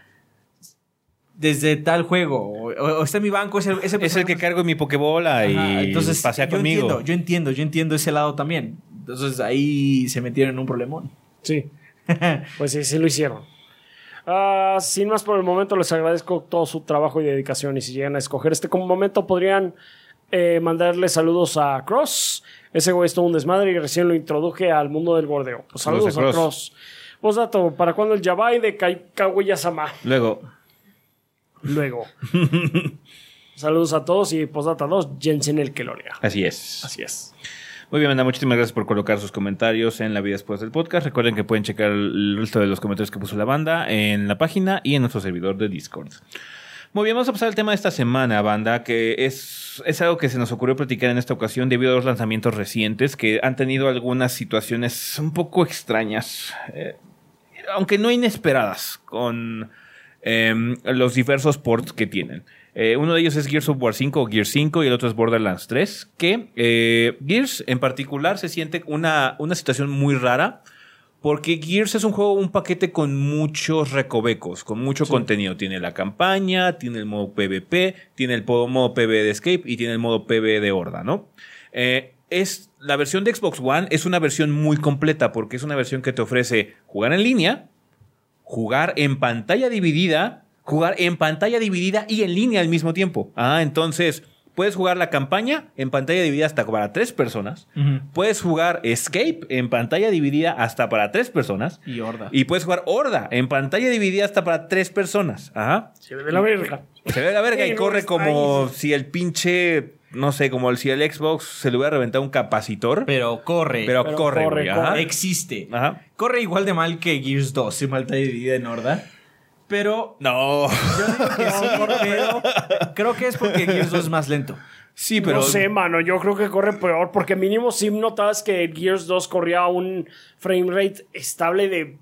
C: desde tal juego. O, o está en mi banco. Es el, es el,
A: es el que cargo en mi Pokébola y entonces, pasea
C: yo
A: conmigo.
C: Entiendo, yo entiendo, yo entiendo ese lado también. Entonces ahí se metieron en un problemón.
B: Sí. Pues sí, sí lo hicieron. Uh, sin más por el momento, les agradezco todo su trabajo y dedicación. Y si llegan a escoger este como momento, podrían... Eh, mandarle saludos a Cross. Ese güey es todo un desmadre y recién lo introduje al mundo del gordeo. Pues saludos, saludos a Cross. Posdato, ¿para cuándo el Yabai de Kaguya-sama?
A: Luego.
B: Luego. Saludos a todos y postdata dos, Jensen el que lo lea.
A: Así es.
B: Así es.
A: Muy bien, banda, muchísimas gracias por colocar sus comentarios en la vida después del podcast. Recuerden que pueden checar el resto de los comentarios que puso la banda en la página y en nuestro servidor de Discord. Muy bien, vamos a pasar al tema de esta semana, banda, que es, es algo que se nos ocurrió platicar en esta ocasión debido a los lanzamientos recientes que han tenido algunas situaciones un poco extrañas, eh, aunque no inesperadas, con eh, los diversos ports que tienen. Eh, uno de ellos es Gears of War cinco o Gears cinco y el otro es Borderlands tres, que eh, Gears en particular se siente una, una situación muy rara. Porque Gears es un juego, un paquete con muchos recovecos, con mucho sí. contenido. Tiene la campaña, tiene el modo PvP, tiene el modo PvE de Escape y tiene el modo PvE de Horda, ¿no? Eh, es, la versión de Xbox One es una versión muy completa porque es una versión que te ofrece jugar en línea, jugar en pantalla dividida, jugar en pantalla dividida y en línea al mismo tiempo. Ah, entonces... Puedes jugar la campaña en pantalla dividida hasta para tres personas. Uh-huh. Puedes jugar Escape en pantalla dividida hasta para tres personas.
C: Y Horda.
A: Y puedes jugar Horda en pantalla dividida hasta para tres personas. Ajá.
B: Se ve la verga.
A: Se ve la verga y corre como si el pinche... No sé, como si el Xbox se le hubiera reventado un capacitor.
C: Pero corre.
A: Pero,
C: pero
A: corre,
C: corre,
A: güey.
C: corre. Existe.
A: Ajá.
C: Corre igual de mal que Gears dos en pantalla dividida en Horda. Pero...
A: No.
C: Yo digo que sí, pero creo que es porque Gears dos es más lento.
A: Sí, pero...
B: No sé, mano. Yo creo que corre peor. Porque mínimo sí notabas que Gears dos corría a un frame rate estable de...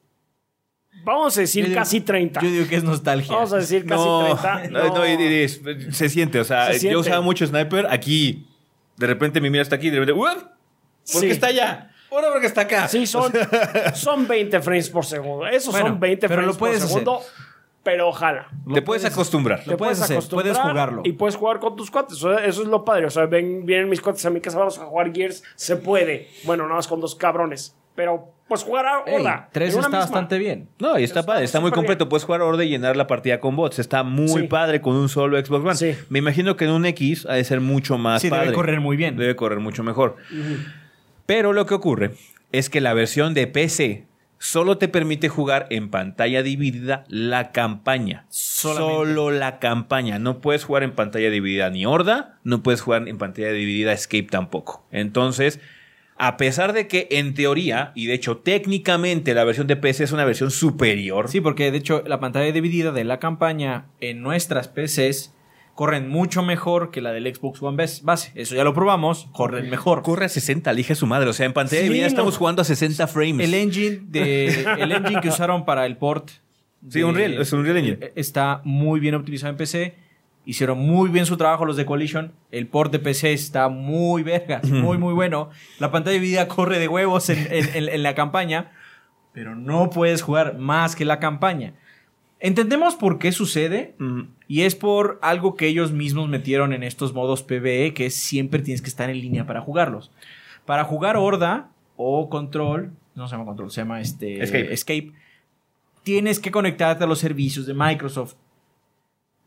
B: Vamos a decir
C: digo,
B: casi treinta.
C: Yo digo que es nostalgia.
B: Vamos a decir casi
A: no,
B: treinta. No,
A: no, no es, se siente. O sea,
B: se siente.
A: Yo usaba mucho Sniper. Aquí, de repente mi mira está aquí. De repente... ¿What? ¿Por
B: sí.
A: qué está allá? Ahora porque está acá.
B: Sí, son, son veinte frames por segundo. Esos bueno, son veinte frames
C: lo puedes
B: por segundo.
C: Hacer.
B: Pero ojalá.
A: Te puedes acostumbrar.
B: Te puedes
C: hacer,
B: acostumbrar.
C: Puedes jugarlo.
B: Y puedes jugar con tus cuates. Eso, eso es lo padre. O sea, ven, vienen mis cuates a mi casa, vamos a jugar Gears. Se puede. Bueno, nada más con dos cabrones. Pero, pues jugar a Horda.
C: tres está misma. Bastante bien.
A: No, y está, está padre. Está muy completo. Bien. Puedes jugar Horda y llenar la partida con bots. Está muy sí. padre con un solo Xbox One.
B: Sí.
A: Me imagino que en un X ha de ser mucho más
C: sí,
A: padre.
C: Debe correr muy bien.
A: Debe correr mucho mejor.
B: Uh-huh.
A: Pero lo que ocurre es que la versión de P C solo te permite jugar en pantalla dividida la campaña. Solamente. Solo la campaña. No puedes jugar en pantalla dividida ni Horda, no puedes jugar en pantalla dividida Escape tampoco. Entonces, a pesar de que en teoría, y de hecho técnicamente la versión de P C es una versión superior.
C: Sí, porque de hecho la pantalla dividida de la campaña en nuestras P Cs corren mucho mejor que la del Xbox One base. Eso ya lo probamos. Corren mejor.
A: Corre a sesenta, elige su madre. O sea, en pantalla sí, dividida no. estamos jugando a sesenta frames.
C: El engine, de, el engine que usaron para el port.
A: Sí, de, Unreal. Es un Unreal Engine.
C: Está muy bien optimizado en P C. Hicieron muy bien su trabajo los de Coalition. El port de P C está muy vergas. Muy, muy bueno. La pantalla dividida corre de huevos en, en, en, en la campaña. Pero no puedes jugar más que la campaña. Entendemos por qué sucede mm. y es por algo que ellos mismos metieron en estos modos PvE, que es siempre tienes que estar en línea para jugarlos. Para jugar Horda o Control, no se llama Control, se llama este,
A: Escape.
C: Escape, tienes que conectarte a los servicios de Microsoft.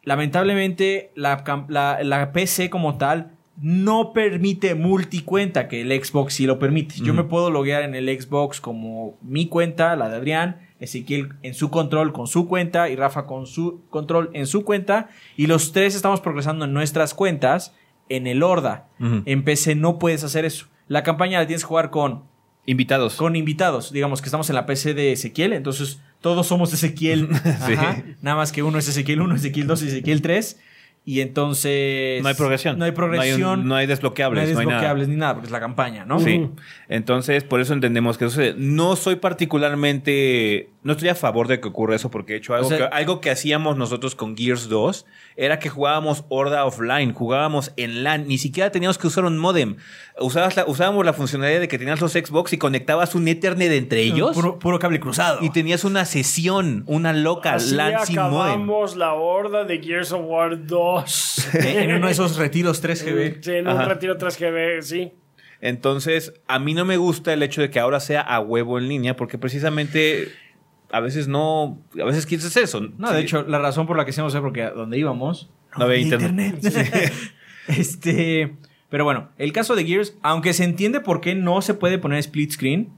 C: lamentablemente la, la, la P C como tal no permite multicuenta, que el Xbox sí lo permite. Mm. Yo me puedo loguear en el Xbox como mi cuenta, la de Adrián, Ezequiel en su control con su cuenta y Rafa con su control en su cuenta, y los tres estamos progresando en nuestras cuentas en el Horda. Mm. En P C no puedes hacer eso. La campaña la tienes que jugar con
A: invitados.
C: Con invitados. Digamos que estamos en la P C de Ezequiel, entonces todos somos Ezequiel. Sí. Ajá. Nada más que uno es Ezequiel uno, Ezequiel dos y Ezequiel tres. Y entonces...
A: No hay progresión.
C: No hay progresión.
A: No hay, un, no hay desbloqueables.
C: No hay desbloqueables
A: no hay
C: ni nada, porque es la campaña, ¿no?
A: Sí. Uh-huh. Entonces, por eso entendemos que eso se, no soy particularmente... No estoy a favor de que ocurra eso, porque de hecho algo, o sea, que, algo que hacíamos nosotros con Gears dos era que jugábamos Horda offline, jugábamos en LAN, ni siquiera teníamos que usar un modem. Usabas la, usábamos la funcionalidad de que tenías los Xbox y conectabas un Ethernet entre ellos.
C: Puro, puro cable cruzado.
A: Y tenías una sesión, una loca
B: Así
A: LAN sin modem.
B: Acabamos la Horda de Gears of War dos.
C: En uno de esos retiros tres G B.
B: Sí, en un Ajá. retiro tres G B, sí.
A: Entonces, a mí no me gusta el hecho de que ahora sea a huevo en línea, porque precisamente... A veces no... A veces quieres eso.
C: No, sí. De hecho, la razón por la que hicimos es porque donde íbamos...
A: No, no había internet.
C: internet. Sí. este... Pero bueno, el caso de Gears, aunque se entiende por qué no se puede poner split screen,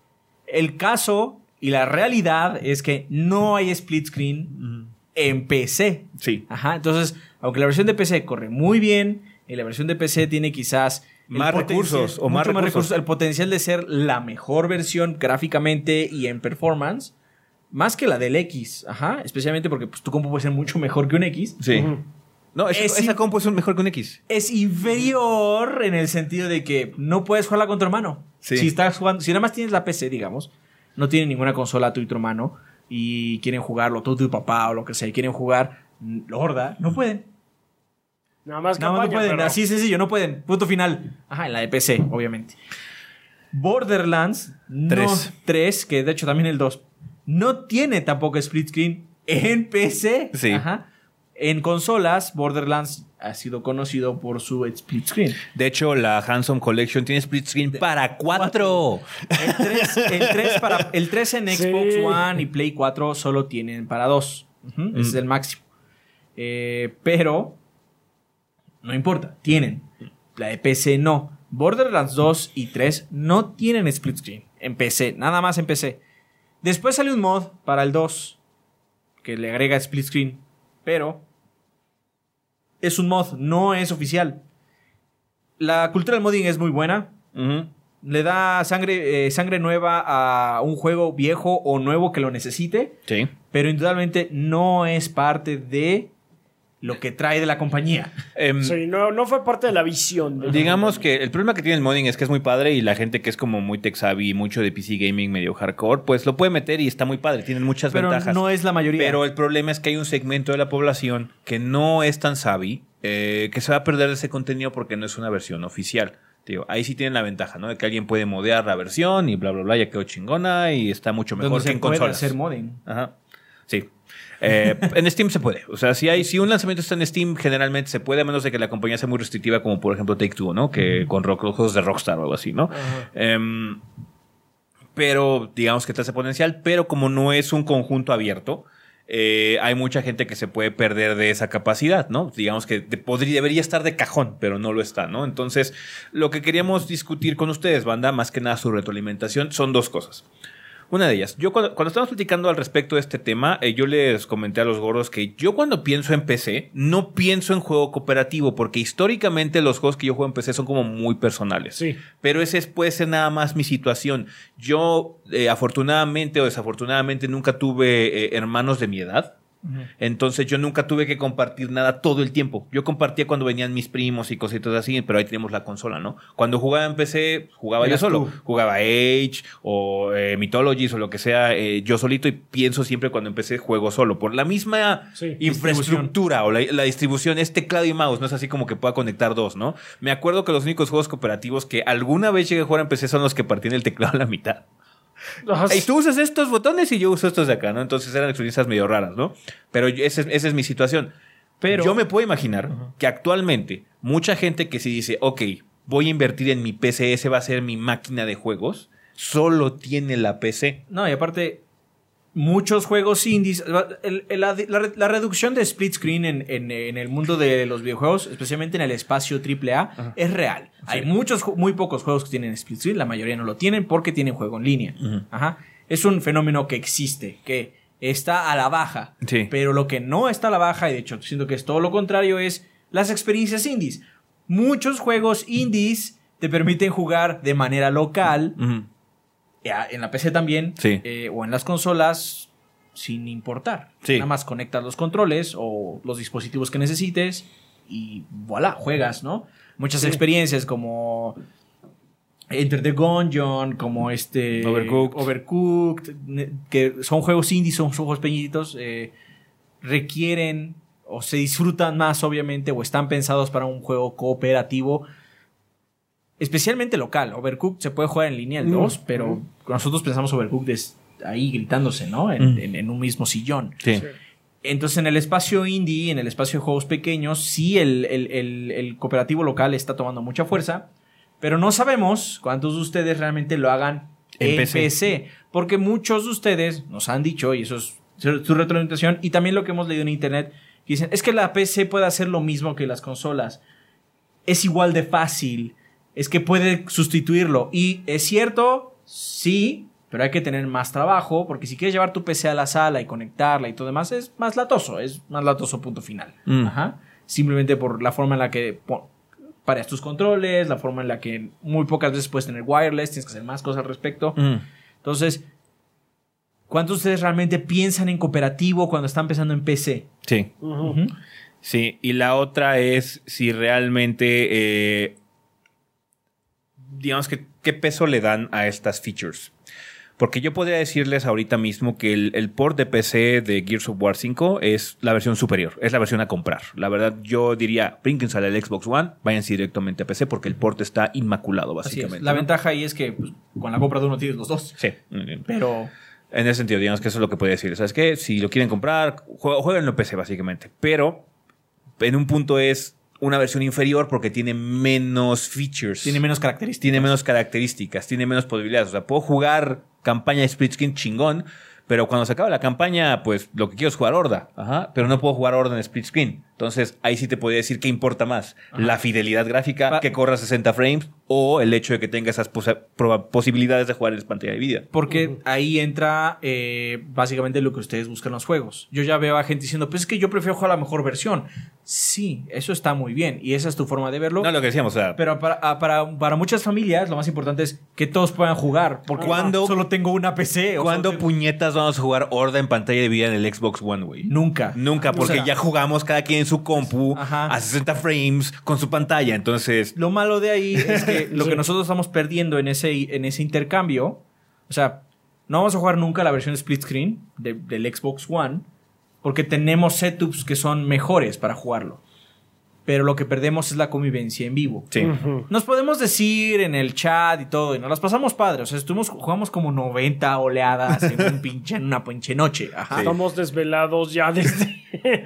C: el caso y la realidad es que no hay split screen uh-huh. en P C.
A: Sí.
C: Ajá. Entonces, aunque la versión de P C corre muy bien, y la versión de P C tiene quizás...
A: Más recursos o más recursos.
C: más recursos. El potencial de ser la mejor versión gráficamente y en performance... Más que la del X, ajá, especialmente porque pues, tu compu puede ser mucho mejor que un X.
A: Sí. Uh-huh. No, esa, es, esa compu es mejor que un X.
C: Es inferior en el sentido de que no puedes jugarla con tu hermano. Sí. Si estás jugando, si nada más tienes la P C, digamos, no tienes ninguna consola tú y tu hermano y quieren jugarlo tú y tu papá o lo que sea, y quieren jugar Horda, no pueden.
B: Nada más
C: nada
B: campaña,
C: más no pueden,
B: pero...
C: así sencillo, no pueden. Punto final. Ajá, en la de P C, obviamente. Borderlands tres, que de hecho también el dos. No tiene tampoco split screen en P C.
A: Sí.
C: Ajá. En consolas, Borderlands ha sido conocido por su split screen.
A: De hecho, la Handsome Collection tiene split screen para cuatro.
C: El tres, el tres, para, el tres en Xbox sí. One y Play cuatro solo tienen para dos. Uh-huh. Mm. Ese es el máximo. Eh, pero, no importa, tienen. La de P C no. Borderlands dos y tres no tienen split screen en P C. Nada más en P C. Después sale un mod para el dos que le agrega split screen, pero es un mod, no es oficial. La cultura del modding es muy buena. Uh-huh. Le da sangre, eh, sangre nueva a un juego viejo o nuevo que lo necesite.
A: Sí.
C: Pero indudablemente no es parte de lo que trae de la compañía.
B: Um, sí, no, no fue parte de la visión. De
A: digamos que el problema que tiene el modding es que es muy padre y la gente que es como muy tech savvy, mucho de P C gaming, medio hardcore, pues lo puede meter y está muy padre, tienen muchas
C: pero
A: ventajas.
C: Pero no es la mayoría.
A: Pero el problema es que hay un segmento de la población que no es tan savvy, eh, que se va a perder ese contenido porque no es una versión oficial. Tío, ahí sí tienen la ventaja, ¿no? De que alguien puede modear la versión y bla, bla, bla, ya quedó chingona y está mucho mejor que en consolas.
C: Donde se puede hacer modding.
A: Ajá, sí. Eh, en Steam se puede. O sea, si hay, si un lanzamiento está en Steam, generalmente se puede, a menos de que la compañía sea muy restrictiva, como por ejemplo Take-Two, ¿no? Que uh-huh. con rock, los juegos de Rockstar o algo así, ¿no? Uh-huh. Um, pero digamos que está ese potencial, pero como no es un conjunto abierto, eh, hay mucha gente que se puede perder de esa capacidad, ¿no? Digamos que de, podría, debería estar de cajón, pero no lo está, ¿no? Entonces, lo que queríamos discutir con ustedes, banda, más que nada su retroalimentación, son dos cosas. Una de ellas, yo cuando, cuando estábamos platicando al respecto de este tema, eh, yo les comenté a los gordos que yo cuando pienso en P C, no pienso en juego cooperativo, porque históricamente los juegos que yo juego en P C son como muy personales.
B: Sí.
A: Pero ese puede ser nada más mi situación. Yo, eh, afortunadamente o desafortunadamente, nunca tuve eh, hermanos de mi edad. Uh-huh. Entonces yo nunca tuve que compartir nada todo el tiempo. Yo compartía cuando venían mis primos y cositas así, pero ahí teníamos la consola, ¿no? Cuando jugaba en P C, jugaba yo solo. Tú. Jugaba Age o eh, Mythologies o lo que sea, eh, yo solito, y pienso siempre cuando empecé juego solo. Por la misma sí, infraestructura o la, la distribución, es teclado y mouse, no es así como que pueda conectar dos, ¿no? Me acuerdo que los únicos juegos cooperativos que alguna vez llegué a jugar en P C son los que partían el teclado a la mitad. Y tú usas estos botones y yo uso estos de acá, ¿no? Entonces eran experiencias medio raras, ¿no? Pero esa es, esa es mi situación. Pero yo me puedo imaginar uh-huh. que actualmente mucha gente que sí dice, ok, voy a invertir en mi P C, ese va a ser mi máquina de juegos, solo tiene la P C.
C: No, y aparte, muchos juegos indies, el, el, la, la, la reducción de split screen en, en, en el mundo de los videojuegos, especialmente en el espacio triple A, Ajá. es real. Sí. Hay muchos, muy pocos juegos que tienen split screen, la mayoría no lo tienen porque tienen juego en línea. Uh-huh. Ajá. Es un fenómeno que existe, que está a la baja. Sí. Pero lo que no está a la baja, y de hecho siento que es todo lo contrario, es las experiencias indies. Muchos juegos indies te permiten jugar de manera local, uh-huh. en la P C también, sí. eh, o en las consolas, sin importar. Sí. Nada más conectas los controles o los dispositivos que necesites y voilà, juegas, ¿no? Muchas sí. experiencias como Enter the Gungeon, como este
A: Overcooked,
C: Overcooked que son juegos indies, son juegos pequeñitos, eh, requieren o se disfrutan más, obviamente, o están pensados para un juego cooperativo, especialmente local. Overcooked se puede jugar en línea el dos, mm. pero mm. nosotros pensamos Overcooked es ahí gritándose, ¿no? En, mm. en, en un mismo sillón.
A: Sí. Sí.
C: Entonces, en el espacio indie, en el espacio de juegos pequeños, sí el, el, el, el cooperativo local está tomando mucha fuerza, pero no sabemos cuántos de ustedes realmente lo hagan en, en P C. P C. Porque muchos de ustedes nos han dicho, y eso es su retroalimentación, y también lo que hemos leído en internet, que dicen, es que la P C puede hacer lo mismo que las consolas. Es igual de fácil. Es que puede sustituirlo. Y es cierto, sí, pero hay que tener más trabajo, porque si quieres llevar tu P C a la sala y conectarla y todo demás, es más latoso, es más latoso, punto final. Mm. Ajá. Simplemente por la forma en la que pon, pares tus controles, la forma en la que muy pocas veces puedes tener wireless, tienes que hacer más cosas al respecto. Mm. Entonces, ¿cuántos de ustedes realmente piensan en cooperativo cuando están pensando en P C?
A: Sí. Uh-huh. Uh-huh. Sí, y la otra es si realmente... Eh, digamos que qué peso le dan a estas features. Porque yo podría decirles ahorita mismo que el, el port de P C de Gears of War cinco es la versión superior, es la versión a comprar. La verdad, yo diría, brínquense al Xbox One, váyanse directamente a P C porque el port está inmaculado, básicamente.
C: La ¿no? ventaja ahí es que pues, con la compra de uno tienes los dos.
A: Sí.
C: Pero...
A: en ese sentido, digamos que eso es lo que podría decir. ¿Sabes qué? Si lo quieren comprar, jueguenlo en P C, básicamente. Pero en un punto es una versión inferior porque tiene menos features.
C: Tiene menos características.
A: Tiene menos características, tiene menos posibilidades. O sea, puedo jugar campaña de split screen chingón, pero cuando se acaba la campaña, pues lo que quiero es jugar Horda. Ajá, pero no puedo jugar Horda en split screen. Entonces, ahí sí te podría decir qué importa más. Ajá. La fidelidad gráfica, pa- que corra sesenta frames, o el hecho de que tenga esas pos- posibilidades de jugar en pantalla dividida.
C: Porque uh-huh. ahí entra eh, básicamente lo que ustedes buscan en los juegos. Yo ya veo a gente diciendo, pues es que yo prefiero jugar la mejor versión. Sí, eso está muy bien. Y esa es tu forma de verlo.
A: No, lo que decíamos, o sea...
C: Pero para, para, para muchas familias, lo más importante es que todos puedan jugar. Porque
A: ¿cuándo,
C: solo tengo una P C.
A: ¿Cuándo
C: tengo...
A: puñetas vamos a jugar Horda en pantalla dividida en el Xbox One, güey?
C: Nunca.
A: Nunca, porque o sea, ya jugamos cada quien en su compu ajá. a sesenta frames con su pantalla, entonces...
C: Lo malo de ahí es que lo que nosotros estamos perdiendo en ese, en ese intercambio, o sea, no vamos a jugar nunca la versión split screen de, del Xbox One, porque tenemos setups que son mejores para jugarlo. Pero lo que perdemos es la convivencia en vivo.
A: Sí.
C: Uh-huh. Nos podemos decir en el chat y todo, y nos las pasamos padre. O sea, estuvimos, jugamos como noventa oleadas en, un pinche, en una pinche noche. Ajá.
B: Sí. Estamos desvelados ya desde...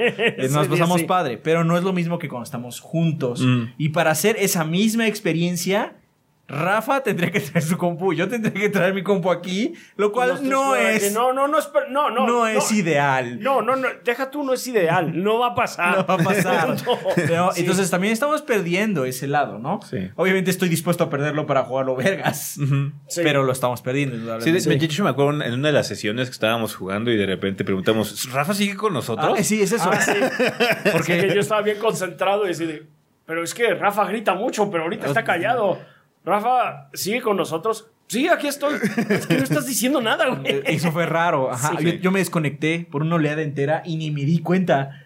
C: nos pasamos sí. padre, pero no es lo mismo que cuando estamos juntos. Mm. Y para hacer esa misma experiencia... Rafa tendría que traer su compu, yo tendría que traer mi compu aquí, lo cual no es,
B: no, no, no, no, no,
C: no es no, ideal.
B: No, no, no, deja tú, no es ideal, no va a pasar.
C: No va a pasar. no. Pero, sí. Entonces también estamos perdiendo ese lado, ¿no?
A: Sí.
C: Obviamente estoy dispuesto a perderlo para jugarlo vergas, uh-huh. sí. pero lo estamos perdiendo.
A: Sí, de, sí. De hecho me acuerdo en una de las sesiones que estábamos jugando y de repente preguntamos, ¿Rafa sigue con nosotros?
C: Ah, sí, es eso.
B: Ah, sí. Porque sí, yo estaba bien concentrado y decía, pero es que Rafa grita mucho, pero ahorita está callado. Rafa, ¿sigue con nosotros? Sí, aquí estoy. Es que no estás diciendo nada, güey.
C: Eso fue raro. Ajá. Sí, yo, yo me desconecté por una oleada entera y ni me di cuenta.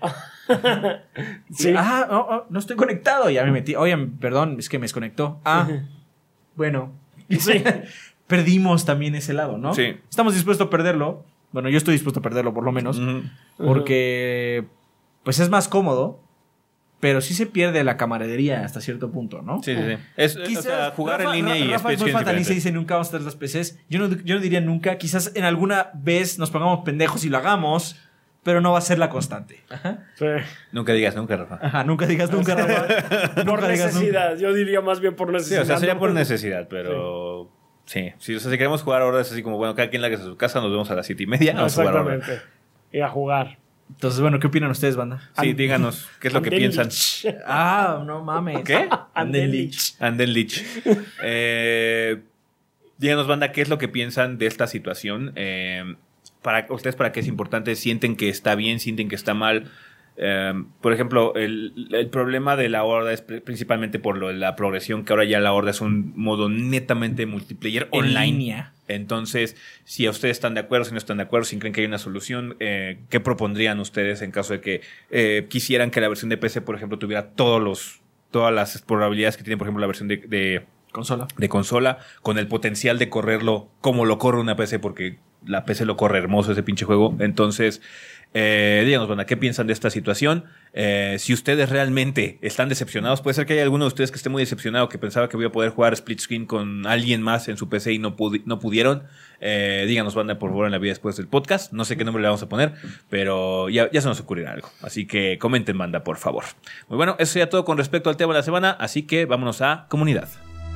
C: Sí. Ah, oh, oh, no estoy conectado. Ya me metí. Oye, perdón, es que me desconectó. Ah, uh-huh. Bueno. Sí. Perdimos también ese lado, ¿no?
A: Sí.
C: Estamos dispuestos a perderlo. Bueno, yo estoy dispuesto a perderlo, por lo menos. Uh-huh. Porque, pues es más cómodo. Pero sí se pierde la camaradería hasta cierto punto, ¿no?
A: Sí, sí, sí. Es, quizás, o sea, jugar
C: Rafa,
A: en línea y
C: Rafa es muy fatalista y dice nunca vamos a tener las P Cs. Yo no, yo no diría nunca. Quizás en alguna vez nos pongamos pendejos y lo hagamos, pero no va a ser la constante. Ajá.
B: Sí.
A: Nunca digas nunca, Rafa.
C: Ajá, nunca digas nunca, Rafa.
B: Por nunca necesidad. Yo diría más bien por necesidad.
A: Sí, o sea, sería por necesidad, pero... Sí. Sí, sí, o sea, si queremos jugar ahora es así como, bueno, cada quien la haga en su casa, nos vemos a las siete y media.
B: No, exactamente. Y a jugar.
C: Entonces, bueno, ¿qué opinan ustedes, banda?
A: Sí, díganos, ¿qué es lo que piensan?
C: Ah, no mames.
A: ¿Qué?
C: Anden Lich.
A: Anden Lich. Eh, díganos, banda, ¿qué es lo que piensan de esta situación? Eh, para ustedes, ¿para qué es importante? ¿Sienten que está bien? ¿Sienten que está mal? Eh, por ejemplo, el, el problema de la Horda es principalmente por lo de la progresión, que ahora ya la Horda es un modo netamente multiplayer
C: En
A: online.
C: línea.
A: Entonces, si a ustedes están de acuerdo, si no están de acuerdo, si creen que hay una solución, eh, ¿qué propondrían ustedes en caso de que eh, quisieran que la versión de P C, por ejemplo, tuviera todos los, todas las probabilidades que tiene, por ejemplo, la versión de, de
C: consola,
A: de consola, con el potencial de correrlo como lo corre una P C, porque la P C lo corre hermoso ese pinche juego? Entonces, eh, díganos, bueno, ¿qué piensan de esta situación? Eh, si ustedes realmente están decepcionados, puede ser que haya alguno de ustedes que esté muy decepcionado, que pensaba que voy a poder jugar split screen con alguien más en su P C y no, pudi- no pudieron. Eh, díganos, banda, por favor, en la vida después del podcast. No sé qué nombre le vamos a poner, pero ya, ya se nos ocurrirá algo. Así que comenten, banda, por favor. Muy bueno, eso sería todo con respecto al tema de la semana, así que vámonos a comunidad.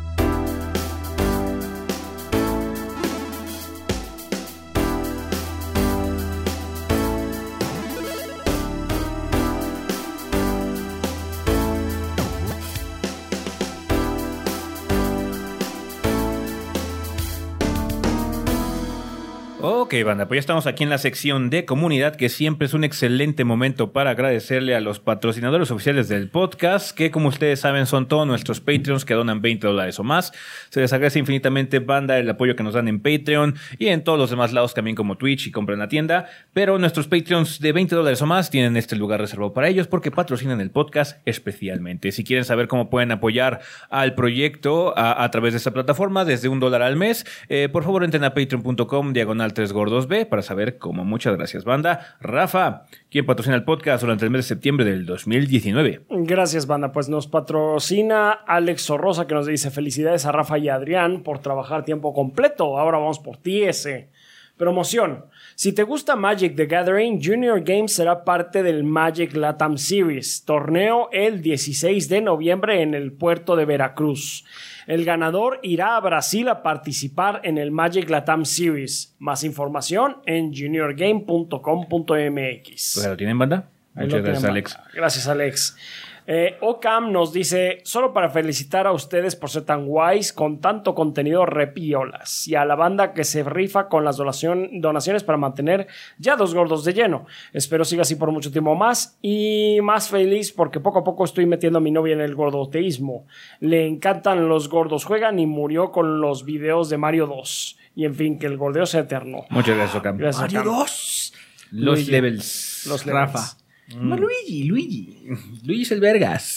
A: Ok, banda, pues ya estamos aquí en la sección de comunidad, que siempre es un excelente momento para agradecerle a los patrocinadores oficiales del podcast, que como ustedes saben son todos nuestros Patreons que donan veinte dólares o más. Se les agradece infinitamente, banda, el apoyo que nos dan en Patreon y en todos los demás lados también, como Twitch y compra en la tienda. Pero nuestros Patreons de veinte dólares o más tienen este lugar reservado para ellos porque patrocinan el podcast especialmente. Si quieren saber cómo pueden apoyar al proyecto a, a través de esta plataforma desde un dólar al mes, eh, por favor entren a patreon punto com diagonal tres gordos B para saber cómo. Muchas gracias, banda. Rafa, ¿quién patrocina el podcast durante el mes de septiembre del dos mil diecinueve?
B: Gracias, banda. Pues nos patrocina Alex Sorrosa, que nos dice felicidades a Rafa y Adrián por trabajar tiempo completo. Ahora vamos por ti, ese. Promoción. Si te gusta Magic the Gathering, Junior Games será parte del Magic Latam Series, torneo el dieciséis de noviembre en el puerto de Veracruz. El ganador irá a Brasil a participar en el Magic Latam Series. Más información en junior game punto com punto m x.
A: ¿Lo tienen, banda? Muchas gracias, Alex.
B: Gracias, Alex. Eh, Ocam nos dice, solo para felicitar a ustedes por ser tan guays con tanto contenido repiolas, y a la banda que se rifa con las donación, donaciones para mantener ya dos gordos de lleno. Espero siga así por mucho tiempo más, y más feliz porque poco a poco estoy metiendo a mi novia en el gordoteísmo. Le encantan los gordos juegan y murió con los videos de Mario dos. Y en fin, que el gordeo sea eterno.
A: Muchas gracias, Ocam.
B: Gracias,
C: Mario
B: Ocam.
C: dos.
A: Los
B: Luigi.
A: levels.
B: Los levels.
C: Rafa. Mm. Luigi, Luigi.
A: Luigi es el vergas.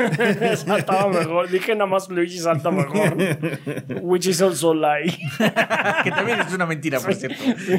B: Saltaba mejor. Dije nada más Luigi salta mejor. Which is also lie.
C: Que también es una mentira, por cierto.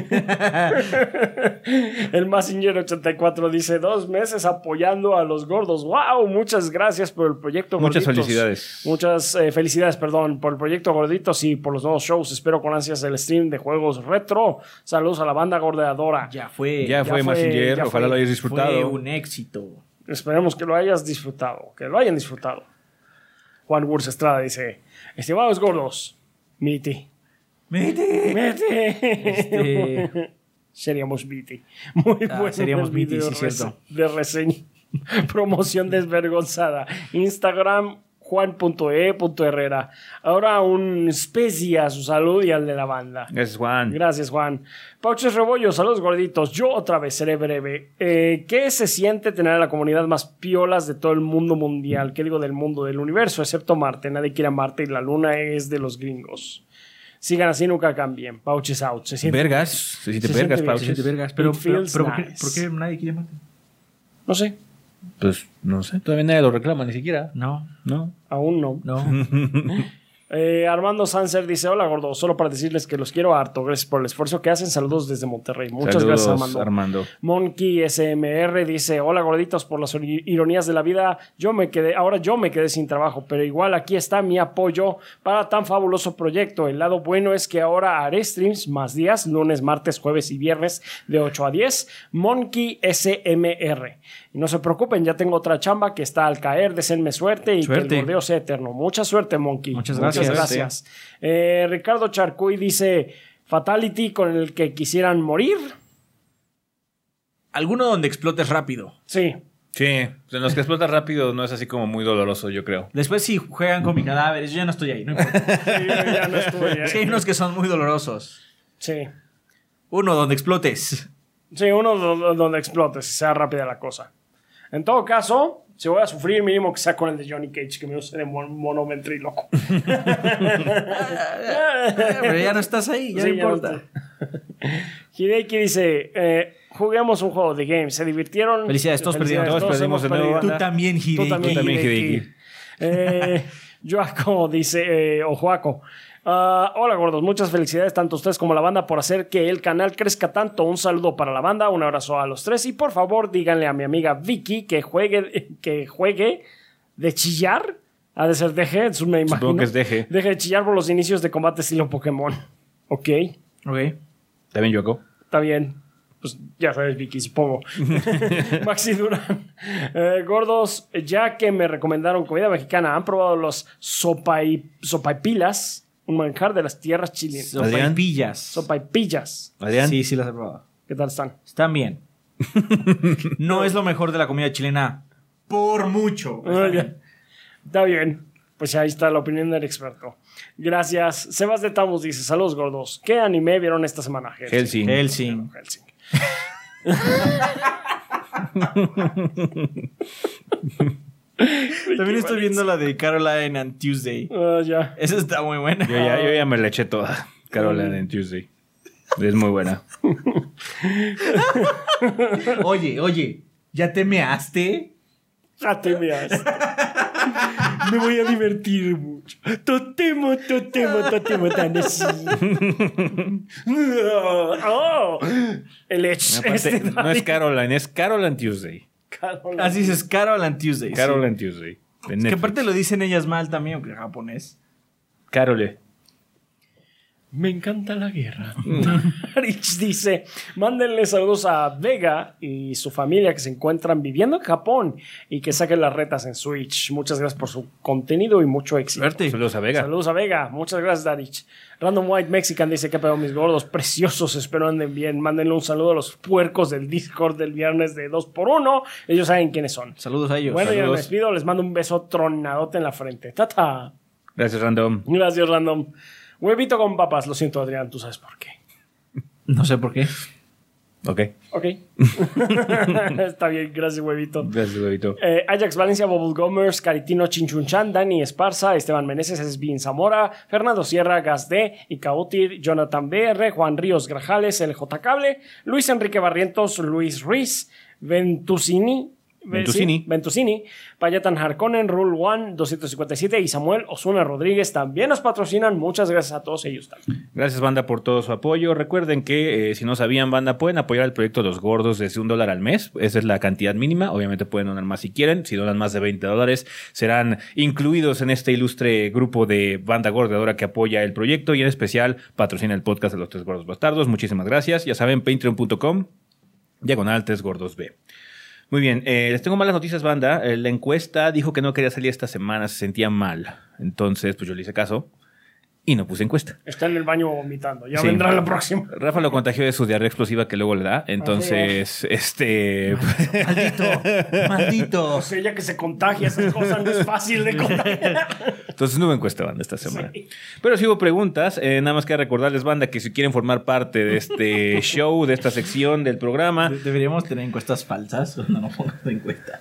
B: El Massinger ochenta y cuatro dice, dos meses apoyando a los gordos. ¡Wow! Muchas gracias por el proyecto
A: Muchas
B: Gorditos.
A: felicidades.
B: Muchas eh, felicidades, perdón, por el proyecto Gorditos y por los nuevos shows. Espero con ansias el stream de juegos retro. Saludos a la banda gordeadora.
C: Ya fue.
A: Ya,
B: Ya
A: fue,
B: fue,
A: Massinger.
B: ya
A: Ojalá
B: fue.
A: lo hayas disfrutado.
C: Fue un éxito.
B: Esperemos que lo hayas disfrutado, que lo hayan disfrutado. Juan Wurz Estrada dice, estimados gordos, Miti.
C: Mete.
B: Mete.
C: Este...
B: Seríamos Miti. Muy
C: Ah,
B: bueno.
C: seríamos
B: el
C: Miti,
B: video
C: sí, cierto.
B: De reseña. Promoción desvergonzada. Instagram juan punto e punto herrera. Ahora un especie a su salud y al de la banda.
A: Gracias, Juan.
B: Gracias, Juan. Pauches Rebollo, saludos gorditos. Yo otra vez seré breve. Eh, ¿Qué se siente tener a la comunidad más piolas de todo el mundo mundial? ¿Qué digo del mundo, del universo? Excepto Marte. Nadie quiere a Marte y la luna es de los gringos. Sigan así, nunca cambien. Pauches out. Se siente
A: Vergas. Se siente
B: Se
A: vergas,
B: siente bien,
A: Pauches.
C: De vergas. Pero,
B: It
C: pero,
B: feels
C: pero ¿por, qué,
B: nice.
C: ¿por qué nadie quiere Marte?
B: No sé.
A: Pues no sé. Todavía nadie lo reclama, ni siquiera.
C: No,
A: No.
B: Aún no.
C: no.
B: Eh, Armando Sanser dice, hola gordo, solo para decirles que los quiero harto, gracias por el esfuerzo que hacen, saludos desde Monterrey. Muchas
A: Saludos,
B: gracias, Armando.
A: Armando.
B: Monkey S M R dice, hola gorditos, por las ironías de la vida, yo me quedé, ahora yo me quedé sin trabajo, pero igual aquí está mi apoyo para tan fabuloso proyecto. El lado bueno es que ahora haré streams más días, lunes, martes, jueves y viernes de ocho a diez. Monkey S M R. Y no se preocupen, ya tengo otra chamba que está al caer, deseenme suerte y
C: Suerte.
B: que el gordeo sea eterno. Mucha suerte, Monkey.
C: Muchas gracias. gracias.
B: Muchas gracias. Eh, Ricardo Charcuy dice: Fatality con el que quisieran morir.
C: Alguno donde explotes rápido.
B: Sí.
A: Sí, en los que explota rápido no es así como muy doloroso, yo creo.
C: Después si juegan con mi cadáver, yo ya no estoy ahí, no importa.
B: Sí, ya no estuve ahí.
C: Es que hay unos que son muy dolorosos.
B: Sí.
C: Uno donde explotes.
B: Sí, uno do- donde explote, si sea rápida la cosa. En todo caso, si voy a sufrir, mínimo que sea con el de Johnny Cage, que me use de mon- mono ventríloco.
C: Pero ya no estás ahí, ya
B: Sí,
C: no
B: ya
C: importa.
B: no estoy. Hideki dice: eh, juguemos un juego de games. ¿Se divirtieron?
C: Felicidades, todos perdieron.
A: Todos perdimos
B: hemos
A: de nuevo,
B: perdido.
A: banda.
C: Tú también, Hideki.
B: Tú también,
A: Tú también,
B: Hideki.
A: Hideki.
B: Eh, Joaco dice, eh, o Joaco. Ah, hola gordos, muchas felicidades tanto a ustedes como a la banda por hacer que el canal crezca tanto. Un saludo para la banda, un abrazo a los tres y por favor díganle a mi amiga Vicky que juegue, que juegue de chillar. Ha de ser deje, eso me imagino.
A: Supongo que es deje.
B: Deje de chillar por los inicios de combate estilo Pokémon. Ok,
C: Ok.
A: ¿Está bien, Yoko?
B: está bien. Pues ya sabes, Vicky, supongo. Maxi Durán. Eh, gordos, ya que me recomendaron comida mexicana, ¿han probado los sopay, sopaipilas? Un manjar de las tierras chilenas.
C: Sopaipillas.
B: Sopaipillas.
A: Adrián.
C: Sí, sí las he probado.
B: ¿Qué tal están?
C: Están bien. No es lo mejor de la comida chilena. Por mucho.
B: Muy bien. Está bien. Pues ahí está la opinión del experto. Gracias. Sebas de Tamus dice: saludos gordos. ¿Qué anime vieron esta semana?
A: Hellsing.
C: Hellsing.
B: Hellsing.
C: También estoy viendo la de Caroline and Tuesday.
B: Ah, ya.
C: Esa está muy buena.
A: Yo ya, yo ya me la eché toda. Caroline en Tuesday. Es muy buena.
C: Oye, oye, ¿ya te measte?
B: Ya te veas. Me voy a divertir mucho. Totemo, totemo, totemo, tan así. Oh, el Edge.
A: Aparte,
B: este
A: no es Caroline, es Caroline Tuesday.
B: Caroline.
C: Así dices, Carol and Tuesday. sí.
A: Caroline Tuesday. de
C: Es que
A: Netflix.
C: aparte lo dicen ellas mal también, aunque en japonés.
A: Carole.
B: Me encanta la guerra. Rich dice: mándenle saludos a Vega y su familia que se encuentran viviendo en Japón y que saquen las retas en Switch. Muchas gracias por su contenido y mucho éxito.
C: Suerte.
A: Saludos a Vega.
B: Saludos a Vega. Muchas gracias, Darich. Random White Mexican dice: ¿qué pedo, mis gordos preciosos? Espero anden bien. Mándenle un saludo a los puercos del Discord del viernes de dos por uno. Ellos saben quiénes son.
C: Saludos a ellos.
B: Bueno, ya me
A: Saludos.
B: despido. Les mando un beso tronadote en la frente. Tata.
A: Gracias, Random.
B: Gracias, Random. Huevito con papas. Lo siento, Adrián. Tú sabes por qué.
C: No sé por qué.
A: Ok.
B: Ok. Está bien. Gracias, Huevito.
A: Gracias, huevito.
B: Eh, Ajax Valencia, Bubble Gomers, Caritino Chinchunchan, Dani Esparza, Esteban Meneses, Esbin Zamora, Fernando Sierra, Gas D, Icautir, Jonathan B R, Juan Ríos Grajales, L J Cable, Luis Enrique Barrientos, Luis Ruiz, Ventusini,
A: Ventusini.
B: sí, Ventusini, Payatan Harkonnen, Rule One doscientos cincuenta y siete y Samuel Osuna Rodríguez también nos patrocinan. Muchas gracias a todos ellos también.
A: Gracias, banda, por todo su apoyo. Recuerden que, eh, si no sabían, banda, pueden apoyar el proyecto Los Gordos desde un dólar al mes. Esa es la cantidad mínima. Obviamente pueden donar más si quieren. Si donan más de veinte dólares, serán incluidos en este ilustre grupo de banda gordeadora que apoya el proyecto y en especial patrocina el podcast de Los Tres Gordos Bastardos. Muchísimas gracias. Ya saben, patreon punto com, diagonal Tres Gordos B. Muy bien, eh, les tengo malas noticias, banda. Eh, la encuesta dijo que no quería salir esta semana, se sentía mal. Entonces, pues yo le hice caso y no puse encuesta.
B: Está en el baño vomitando. Ya
A: Sí.
B: vendrá la próxima.
A: Rafa lo contagió de su diarrea explosiva que luego le da. Entonces, este...
C: Maldito. Maldito.
B: O sea, ya que se contagia, esas cosas no es fácil de contagiar.
A: Entonces no hubo encuesta, banda, esta semana.
B: Sí.
A: Pero sí hubo preguntas. Eh, nada más que recordarles, banda, que si quieren formar parte de este show, de esta sección del programa...
C: De- Deberíamos tener encuestas falsas cuando no pongas encuesta.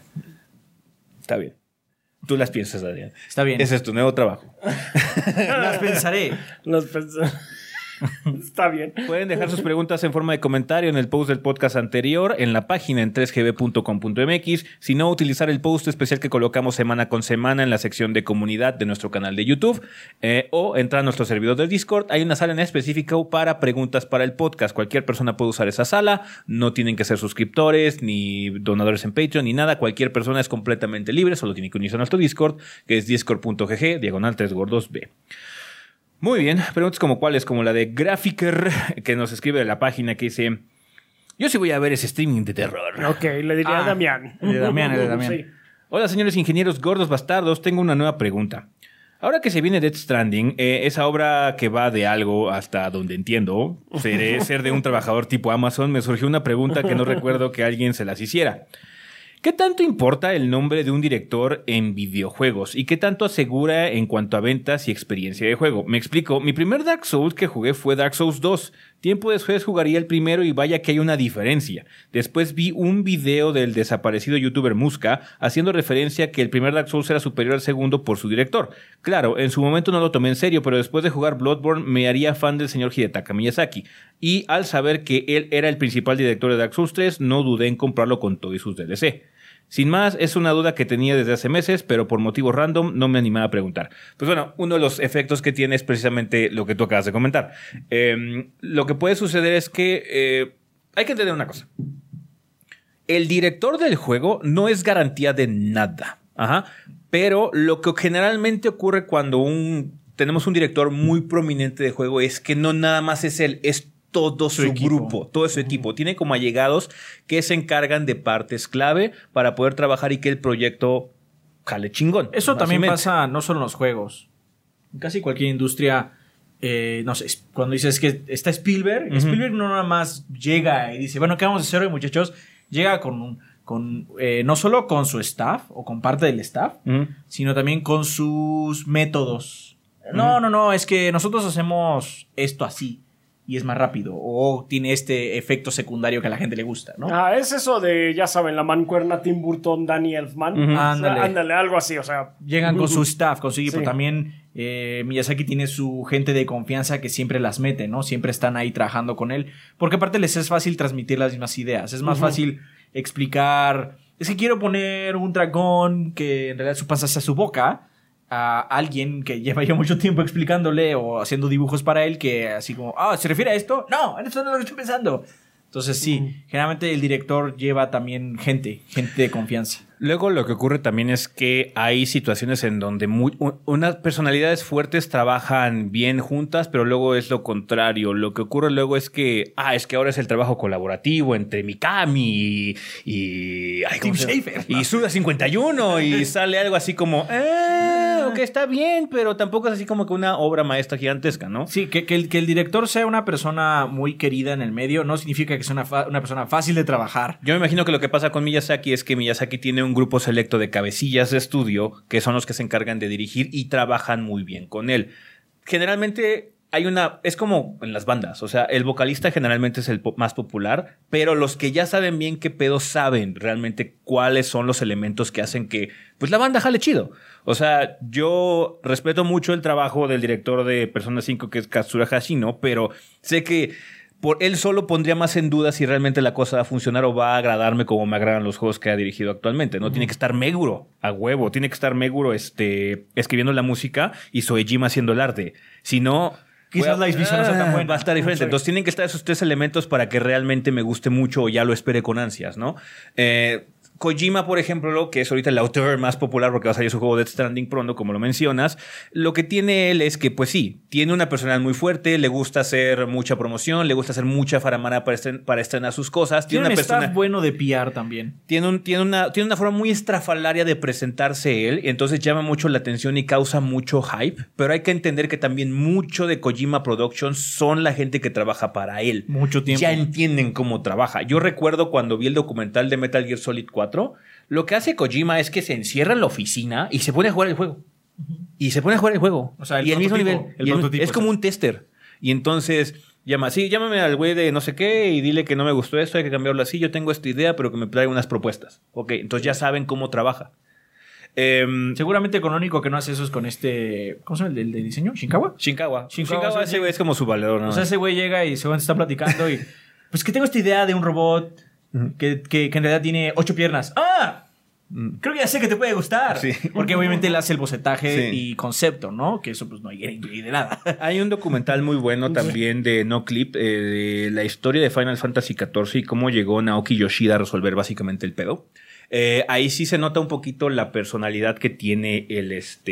A: Está bien. Tú las piensas, Adrián.
C: Está bien.
A: Ese es tu nuevo trabajo.
C: Las pensaré.
B: Los pens- Está bien.
A: Pueden dejar sus preguntas en forma de comentario en el post del podcast anterior, en la página en tres g b punto com punto m x, si no, utilizar el post especial que colocamos semana con semana en la sección de comunidad de nuestro canal de YouTube, eh, o entrar a nuestro servidor de Discord. Hay una sala en específico para preguntas para el podcast. Cualquier persona puede usar esa sala, no tienen que ser suscriptores, ni donadores en Patreon, ni nada. Cualquier persona es completamente libre, solo tiene que unirse a nuestro Discord, que es discord punto g g, diagonal tres gordos b. Muy bien, preguntas como cuáles, como la de Graphicer, que nos escribe de la página, que dice: yo sí voy a ver ese streaming de terror.
B: Ok, le diría
C: Ah,
B: a Damián.
C: el de Damián, el de Damián.
B: Sí.
A: Hola, señores ingenieros gordos bastardos, tengo una nueva pregunta. Ahora que se viene Death Stranding, eh, esa obra que va de algo hasta donde entiendo, seré ser de un trabajador tipo Amazon, me surgió una pregunta que no recuerdo que alguien se las hiciera. ¿Qué tanto importa el nombre de un director en videojuegos? ¿Y qué tanto asegura en cuanto a ventas y experiencia de juego? Me explico. Mi primer Dark Souls que jugué fue Dark Souls dos. Tiempo después jugaría el primero y vaya que hay una diferencia. Después vi un video del desaparecido youtuber Muska haciendo referencia a que el primer Dark Souls era superior al segundo por su director. Claro, en su momento no lo tomé en serio, pero después de jugar Bloodborne me haría fan del señor Hidetaka Miyazaki. Y al saber que él era el principal director de Dark Souls tres, no dudé en comprarlo con todo y sus D L C. Sin más, es una duda que tenía desde hace meses, pero por motivos random no me animaba a preguntar. Pues bueno, uno de los efectos que tiene es precisamente lo que tú acabas de comentar. Eh, lo que puede suceder es que eh, hay que entender una cosa. El director del juego no es garantía de nada. Ajá. Pero lo que generalmente ocurre cuando un, tenemos un director muy prominente de juego es que no nada más es él, es todo su, su grupo, todo su equipo. Tiene como allegados que se encargan de partes clave para poder trabajar y que el proyecto jale chingón.
C: Eso también pasa no solo en los juegos. En casi cualquier industria, eh, no sé, cuando dices que está Spielberg, uh-huh. Spielberg no nada más llega y dice, bueno, ¿qué vamos a hacer hoy, muchachos? Llega con, con eh, no solo con su staff o con parte del staff, uh-huh. sino también con sus métodos. Uh-huh. No, no, no, es que nosotros hacemos esto así. Y es más rápido, o tiene este efecto secundario que a la gente le gusta, ¿no?
B: Ah, es eso de, ya saben, la mancuerna Tim Burton, Danny Elfman.
C: Uh-huh. Ándale.
B: O sea, ándale, algo así, o sea.
C: Llegan con su staff, con su equipo. Sí. También eh, Miyazaki tiene su gente de confianza que siempre las mete, ¿no? Siempre están ahí trabajando con él. Porque aparte les es fácil transmitir las mismas ideas. Es más uh-huh. fácil explicar, es que quiero poner un dragón que en realidad su panza sea su boca, a alguien que lleva ya mucho tiempo explicándole o haciendo dibujos para él que así como, ah, ¿se refiere a esto? No, en esto no es lo que estoy pensando. Entonces sí, mm. generalmente el director lleva también gente, gente de confianza.
A: Luego lo que ocurre también es que hay situaciones en donde muy, unas personalidades fuertes trabajan bien juntas, pero luego es lo contrario. Lo que ocurre luego es que, ah, es que ahora es el trabajo colaborativo entre Mikami y, y ay,
C: Tim Schafer,
A: y Suda cincuenta y uno y sale algo así como, eh, ok, está bien, pero tampoco es así como que una obra maestra gigantesca, ¿no?
C: Sí, que, que, el, que el director sea una persona muy querida en el medio no significa que sea una, fa- una persona fácil de trabajar.
A: Yo me imagino que lo que pasa con Miyazaki es que Miyazaki tiene un grupo selecto de cabecillas de estudio que son los que se encargan de dirigir y trabajan muy bien con él. Generalmente hay una, es como en las bandas, o sea, el vocalista generalmente es el po- más popular, pero los que ya saben bien qué pedo saben realmente cuáles son los elementos que hacen que pues la banda jale chido. O sea, yo respeto mucho el trabajo del director de Persona cinco que es Katsura Hashino, pero sé que por él solo pondría más en duda si realmente la cosa va a funcionar o va a agradarme como me agradan los juegos que ha dirigido actualmente, ¿no? Uh-huh. Tiene que estar Meguro a huevo, tiene que estar Meguro este, escribiendo la música y Soejima haciendo el arte. Si no,
C: quizás la visión no sea tan buena.
A: Va a estar diferente. Entonces tienen que estar esos tres elementos para que realmente me guste mucho o ya lo espere con ansias, ¿no? Eh... Kojima, por ejemplo, que es ahorita el autor más popular porque va a salir su juego Death Stranding pronto, como lo mencionas, lo que tiene él es que, pues sí, tiene una personalidad muy fuerte, le gusta hacer mucha promoción, le gusta hacer mucha faramara para, estren- para estrenar sus cosas.
C: Tiene,
A: tiene
C: un
A: una
C: staff
A: persona
C: bueno de P R también.
A: Tiene, un, tiene, una, tiene una forma muy estrafalaria de presentarse él, y entonces llama mucho la atención y causa mucho hype, pero hay que entender que también mucho de Kojima Productions son la gente que trabaja para él.
C: Mucho tiempo.
A: Ya entienden cómo trabaja. Yo recuerdo cuando vi el documental de Metal Gear Solid cuatro, lo que hace Kojima es que se encierra en la oficina y se pone a jugar el juego. Uh-huh. Y se pone a jugar el juego.
C: O sea, el
A: y al mismo nivel.
C: El
A: y el,
C: prototipo,
A: es como un tester. Y entonces llama, sí, llámame al güey de no sé qué y dile que no me gustó esto, hay que cambiarlo así. Yo tengo esta idea, pero que me traiga unas propuestas. Ok, entonces ya saben cómo trabaja.
C: Eh, Seguramente con lo único que no hace eso es con este... ¿Cómo se llama el de diseño? ¿Shinkawa?
A: Shinkawa.
C: Shinkawa,
A: Shinkawa
C: o sea,
A: ese güey es como su valedor, ¿no?
C: O sea, ese güey llega y según está platicando y... Pues que tengo esta idea de un robot que, que, que en realidad tiene ocho piernas. ¡Ah! Creo que ya sé que te puede gustar. Sí. Porque obviamente él hace el bocetaje sí. y concepto, ¿no? Que eso pues no hay de nada.
A: Hay un documental muy bueno también de No Clip, eh, de la historia de Final Fantasy catorce y cómo llegó Naoki Yoshida a resolver básicamente el pedo.
D: Eh, ahí sí se nota un poquito la personalidad que tiene el,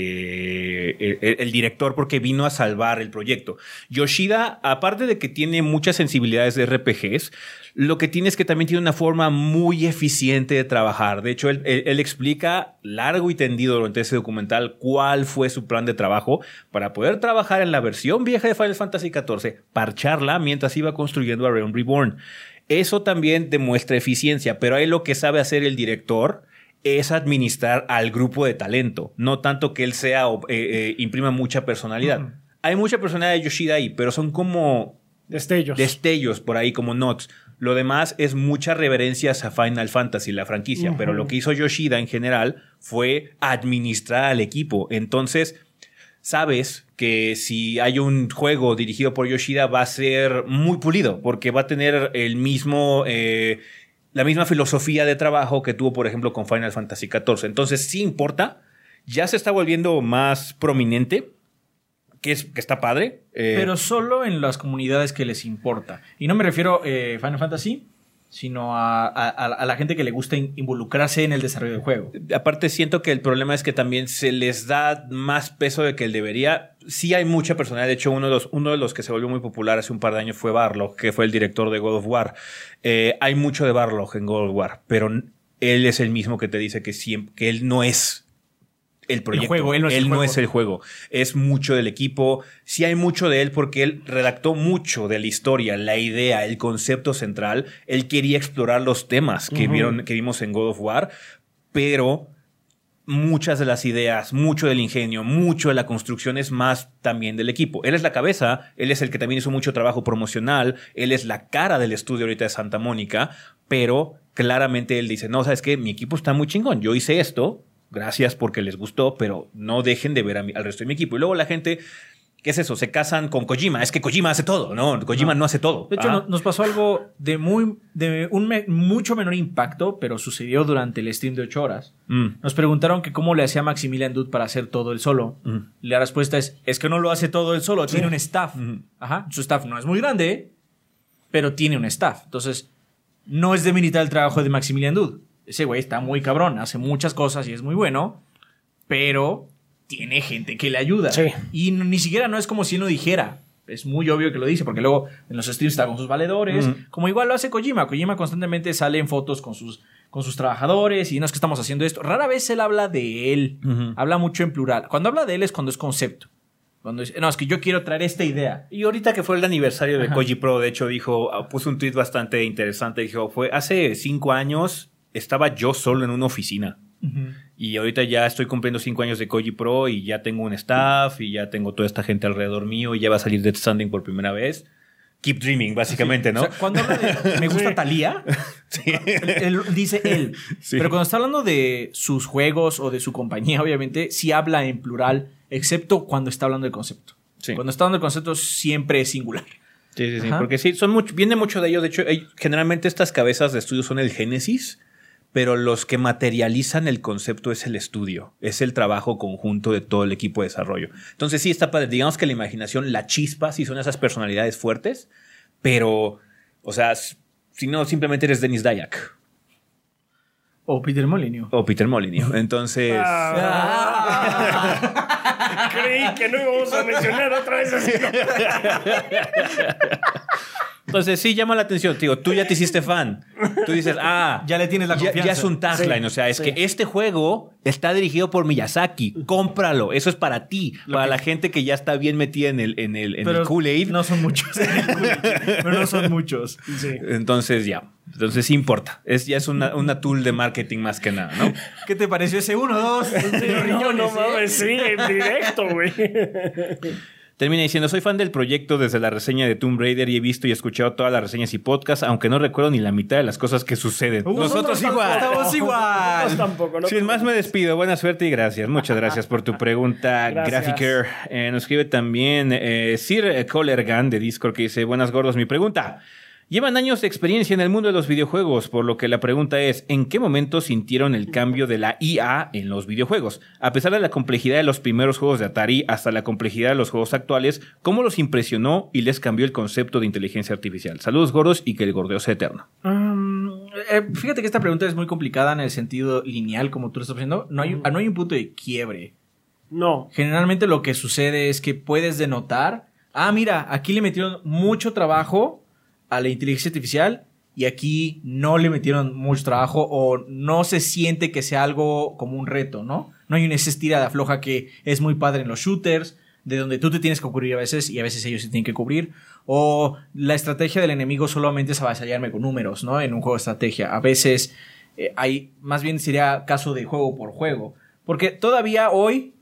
D: este, el, el director, porque vino a salvar el proyecto. Yoshida, aparte de que tiene muchas sensibilidades de R P Gs, lo que tiene es que también tiene una forma muy eficiente de trabajar. De hecho, él, él, él explica largo y tendido durante ese documental cuál fue su plan de trabajo para poder trabajar en la versión vieja de Final Fantasy catorce, parcharla mientras iba construyendo a Realm Reborn. Eso también demuestra eficiencia, pero ahí lo que sabe hacer el director es administrar al grupo de talento, no tanto que él sea eh, eh, imprima mucha personalidad. Uh-huh. Hay mucha personalidad de Yoshida ahí, pero son como
B: destellos,
D: destellos por ahí, como nods. Lo demás es muchas reverencias a Final Fantasy, la franquicia, uh-huh. pero lo que hizo Yoshida en general fue administrar al equipo. Entonces, sabes que si hay un juego dirigido por Yoshida va a ser muy pulido, porque va a tener el mismo, eh, la misma filosofía de trabajo que tuvo, por ejemplo, con Final Fantasy catorce. Entonces, sí importa, ya se está volviendo más prominente, que, es, que está padre.
C: Eh, pero solo en las comunidades que les importa. Y no me refiero a eh, Final Fantasy, sino a, a, a la gente que le gusta involucrarse en el desarrollo del juego.
D: Aparte, siento que el problema es que también se les da más peso de que él debería. Sí hay mucha personalidad. De hecho, uno de los, uno de los que se volvió muy popular hace un par de años fue Barlog, que fue el director de God of War. Eh, hay mucho de Barlog en God of War, pero él es el mismo que te dice que, siempre, que él no es el proyecto. El juego, él no, es, él el no juego. es el juego. Es mucho del equipo. Sí hay mucho de él porque él redactó mucho de la historia, la idea, el concepto central. Él quería explorar los temas que, uh-huh. vieron, que vimos en God of War, pero muchas de las ideas, mucho del ingenio, mucho de la construcción es más también del equipo. Él es la cabeza, él es el que también hizo mucho trabajo promocional, él es la cara del estudio ahorita de Santa Mónica, pero claramente él dice, no, ¿sabes qué? Mi equipo está muy chingón. Yo hice esto, gracias porque les gustó, pero no dejen de ver a mi, al resto de mi equipo. Y luego la gente, ¿qué es eso? Se casan con Kojima. Es que Kojima hace todo, ¿no? Kojima no, no hace todo.
C: De hecho, ah. nos pasó algo de muy de un me, mucho menor impacto, pero sucedió durante el stream de ocho horas. Mm. Nos preguntaron que cómo le hacía Maximilian Dood para hacer todo él solo. Mm. La respuesta es, es que no lo hace todo él solo, tiene sí. un staff. Mm. Ajá. Su staff no es muy grande, pero tiene un staff. Entonces, no es demeritar el trabajo de Maximilian Dood. Ese güey está muy cabrón, hace muchas cosas y es muy bueno, pero tiene gente que le ayuda. Sí. Y ni siquiera no es como si él lo dijera. Es muy obvio que lo dice, porque luego en los streams está con sus valedores, uh-huh. como igual lo hace Kojima. Kojima constantemente sale en fotos con sus, con sus trabajadores y no es que estamos haciendo esto. Rara vez él habla de él, uh-huh. habla mucho en plural. Cuando habla de él es cuando es concepto. Cuando dice, no, es que yo quiero traer esta idea.
D: Y ahorita que fue el aniversario de Ajá. Koji Pro, de hecho dijo, puso un tweet bastante interesante. Dijo, fue hace cinco años... estaba yo solo en una oficina. Uh-huh. Y ahorita ya estoy cumpliendo cinco años de Koji Pro y ya tengo un staff y ya tengo toda esta gente alrededor mío y ya va a salir Death Stranding por primera vez. Keep dreaming, básicamente, sí. ¿no?
C: O sea, cuando habla de me gusta Thalía, sí. él, él, dice él. Sí. Pero cuando está hablando de sus juegos o de su compañía, obviamente, sí habla en plural, excepto cuando está hablando del concepto. Sí. Cuando está hablando del concepto siempre es singular.
D: Sí, sí, sí. Ajá. Porque sí, son mucho, viene mucho de ello. De hecho, hay, generalmente estas cabezas de estudio son el génesis, pero los que materializan el concepto es el estudio, es el trabajo conjunto de todo el equipo de desarrollo. Entonces sí está padre, digamos que la imaginación, la chispa, sí son esas personalidades fuertes, pero, o sea, si no, simplemente eres Denis Dayak.
C: O Peter Molyneux.
D: O Peter Molyneux. Entonces...
B: Ah. Creí que no íbamos a mencionar otra vez así.
D: Entonces sí llama la atención, tío. Tú ya te hiciste fan. Tú dices, ah,
C: ya le tienes la confianza.
D: Ya, ya es un tagline, sí, o sea, es sí. que este juego está dirigido por Miyazaki. Cómpralo, eso es para ti, Lo para que... la gente que ya está bien metida en el en el, en el Kool-Aid.
C: No son muchos, en el pero no son muchos.
D: Sí. Entonces ya, entonces sí importa. Es ya es una, una tool de marketing más que nada, ¿no?
C: ¿Qué te pareció ese uno, dos?
B: Sí, no, no mames, sí, en directo, güey.
D: Termina diciendo, soy fan del proyecto desde la reseña de Tomb Raider y he visto y escuchado todas las reseñas y podcasts, aunque no recuerdo ni la mitad de las cosas que suceden.
C: Uh, nosotros no, igual. Estamos igual.
B: Nosotros tampoco. No
D: Sin más me despido. Buena suerte y gracias. Muchas gracias por tu pregunta, Graphicer. Eh, nos escribe también eh, Sir Collergan de Discord que dice, buenas gordos, mi pregunta. Llevan años de experiencia en el mundo de los videojuegos, por lo que la pregunta es, ¿en qué momento sintieron el cambio de la I A en los videojuegos? A pesar de la complejidad de los primeros juegos de Atari hasta la complejidad de los juegos actuales, ¿cómo los impresionó y les cambió el concepto de inteligencia artificial? Saludos gordos y que el gordeo sea eterno.
B: Um,
C: Eh, fíjate que esta pregunta es muy complicada en el sentido lineal, como tú lo estás diciendo. No hay, no hay un punto de quiebre.
B: No.
C: Generalmente lo que sucede es que puedes denotar, ah, mira, aquí le metieron mucho trabajo a la inteligencia artificial y aquí no le metieron mucho trabajo o no se siente que sea algo como un reto, ¿no? No hay una esa estira de afloja que es muy padre en los shooters, de donde tú te tienes que cubrir a veces y a veces ellos se tienen que cubrir. O la estrategia del enemigo solamente es avasallarme con números, ¿no? En un juego de estrategia. A veces eh, hay, más bien sería caso de juego por juego. Porque todavía hoy,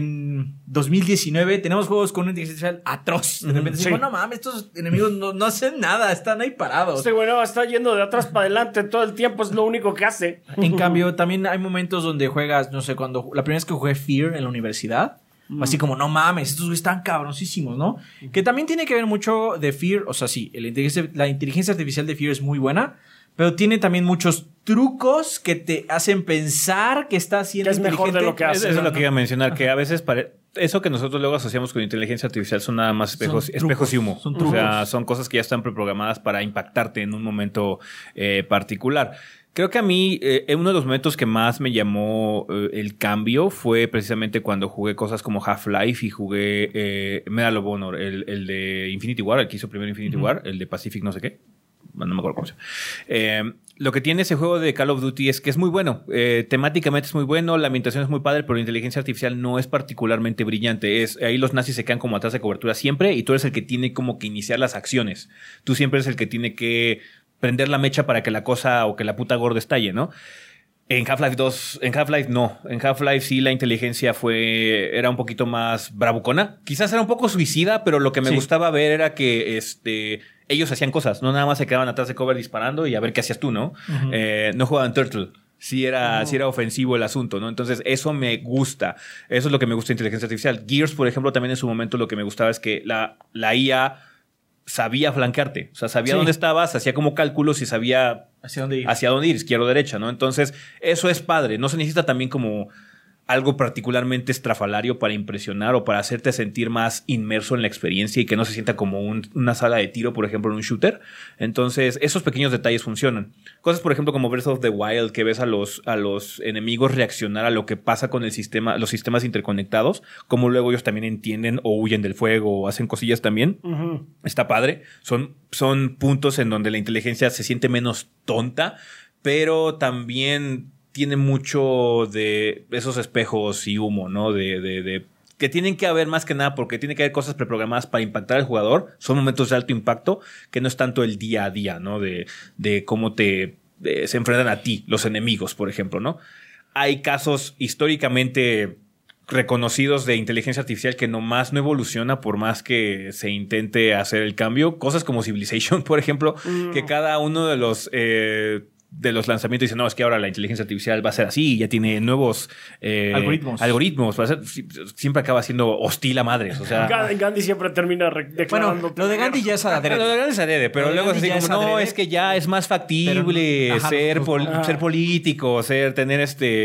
C: en dos mil diecinueve, tenemos juegos con una inteligencia artificial atroz. De repente
B: Sí.
C: decimos, no mames, estos enemigos no, no hacen nada, están ahí parados.
B: Este güey no está yendo de atrás para adelante todo el tiempo, es lo único que hace.
C: En cambio, también hay momentos donde juegas, no sé, cuando la primera vez que jugué Fear en la universidad, mm. así como, no mames, estos güeyes están cabroncísimos, ¿no? Mm. Que también tiene que ver mucho de Fear, o sea, sí, la inteligencia, la inteligencia artificial de Fear es muy buena, pero tiene también muchos trucos que te hacen pensar que está haciendo
B: que es mejor de lo que hace.
D: Eso es lo que iba a mencionar, que a veces pare... eso que nosotros luego asociamos con inteligencia artificial son nada más espejos, trucos, espejos y humo. Son o sea, son cosas que ya están preprogramadas para impactarte en un momento eh, particular. Creo que a mí, eh, uno de los momentos que más me llamó eh, el cambio fue precisamente cuando jugué cosas como Half-Life y jugué eh, Medal of Honor, el, el de Infinity War, el que hizo primero Infinity uh-huh. War, el de Pacific no sé qué. No me acuerdo cómo se llama. Eh, lo que tiene ese juego de Call of Duty es que es muy bueno. Eh, temáticamente es muy bueno, la ambientación es muy padre, pero la inteligencia artificial no es particularmente brillante. Es, ahí los nazis se quedan como atrás de cobertura siempre y tú eres el que tiene como que iniciar las acciones. Tú siempre eres el que tiene que prender la mecha para que la cosa o que la puta gorda estalle, ¿no? En Half-Life dos, en Half-Life no. En Half-Life sí la inteligencia fue, era un poquito más bravucona. Quizás era un poco suicida, pero lo que me sí. gustaba ver era que este, ellos hacían cosas. No nada más se quedaban atrás de cover disparando y a ver qué hacías tú, ¿no? Uh-huh. Eh, no jugaban Turtle. Sí era, uh-huh. sí era ofensivo el asunto, ¿no? Entonces eso me gusta. Eso es lo que me gusta de inteligencia artificial. Gears, por ejemplo, también en su momento lo que me gustaba es que la, la I A sabía flanquearte. O sea, sabía sí. dónde estabas, hacía como cálculos y sabía
C: hacia dónde ir.
D: Hacia dónde ir, izquierda o derecha, ¿no? Entonces, eso es padre. No se necesita también como algo particularmente estrafalario para impresionar o para hacerte sentir más inmerso en la experiencia y que no se sienta como un, una sala de tiro, por ejemplo, en un shooter. Entonces, esos pequeños detalles funcionan. Cosas, por ejemplo, como Breath of the Wild, que ves a los, a los enemigos reaccionar a lo que pasa con el sistema, los sistemas interconectados, como luego ellos también entienden o huyen del fuego o hacen cosillas también. Uh-huh. Está padre. Son, son puntos en donde la inteligencia se siente menos tonta, pero también tiene mucho de esos espejos y humo, ¿no? De, de, de que tienen que haber más que nada porque tiene que haber cosas preprogramadas para impactar al jugador. Son momentos de alto impacto que no es tanto el día a día, ¿no? De, de cómo te de, se enfrentan a ti los enemigos, por ejemplo, ¿no? Hay casos históricamente reconocidos de inteligencia artificial que nomás no evoluciona por más que se intente hacer el cambio. Cosas como Civilization, por ejemplo, mm. que cada uno de los eh, de los lanzamientos dice, no, es que ahora la inteligencia artificial va a ser así, ya tiene nuevos eh, algoritmos. algoritmos va a ser, siempre acaba siendo hostil a madres. O sea,
B: Gandhi siempre termina declarando.
C: Bueno, lo de Gandhi ya es adrede.
D: Lo de Gandhi es adrede, pero lo luego es así como, es no, es que ya es más factible pero, ajá, ser, pol, ser político, ser, tener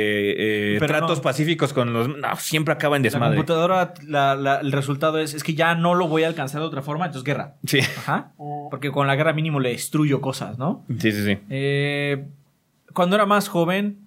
D: este eh, tratos no. pacíficos con los... No, siempre acaba en desmadre.
C: La computadora, la, la, el resultado es, es que ya no lo voy a alcanzar de otra forma, entonces guerra.
D: Sí.
C: Ajá. Porque con la guerra mínimo le destruyo cosas, ¿no?
D: Sí, sí, sí.
C: Eh... Cuando era más joven,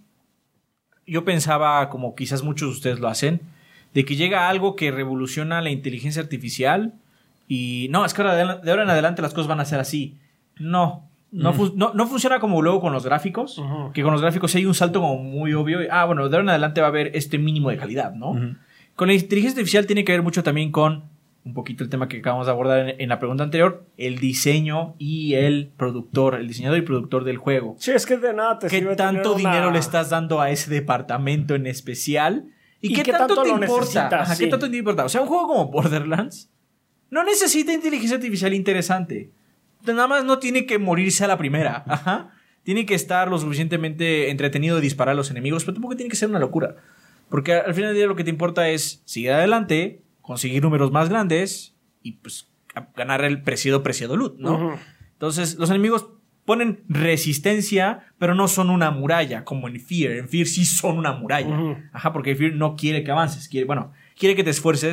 C: yo pensaba, como quizás muchos de ustedes lo hacen, de que llega algo que revoluciona la inteligencia artificial y no, es que ahora de ahora en adelante las cosas van a ser así. No, no, mm. fu- no, no funciona como luego con los gráficos, uh-huh. que con los gráficos hay un salto como muy obvio. Y, ah, bueno, de ahora en adelante va a haber este mínimo de calidad, ¿no? Uh-huh. Con la inteligencia artificial tiene que ver mucho también con un poquito el tema que acabamos de abordar en, en la pregunta anterior, el diseño y el productor, el diseñador y productor del juego.
B: Sí, es que de nada te
C: ¿Qué tanto dinero una... le estás dando a ese departamento en especial? ¿Y, ¿Y qué, qué tanto, tanto te lo importa? Ajá, sí. ¿Qué tanto te importa? O sea, un juego como Borderlands no necesita inteligencia artificial interesante. Nada más no tiene que morirse a la primera. Ajá. Tiene que estar lo suficientemente entretenido de disparar a los enemigos, pero tampoco tiene que ser una locura. Porque al final del día lo que te importa es seguir adelante, conseguir números más grandes y pues ganar el preciado, preciado loot, ¿no? Uh-huh. Entonces, los enemigos ponen resistencia, pero no son una muralla, como en Fear. En Fear sí son una muralla. Uh-huh. Ajá, porque Fear no quiere que avances. Quiere, bueno, quiere que te esfuerces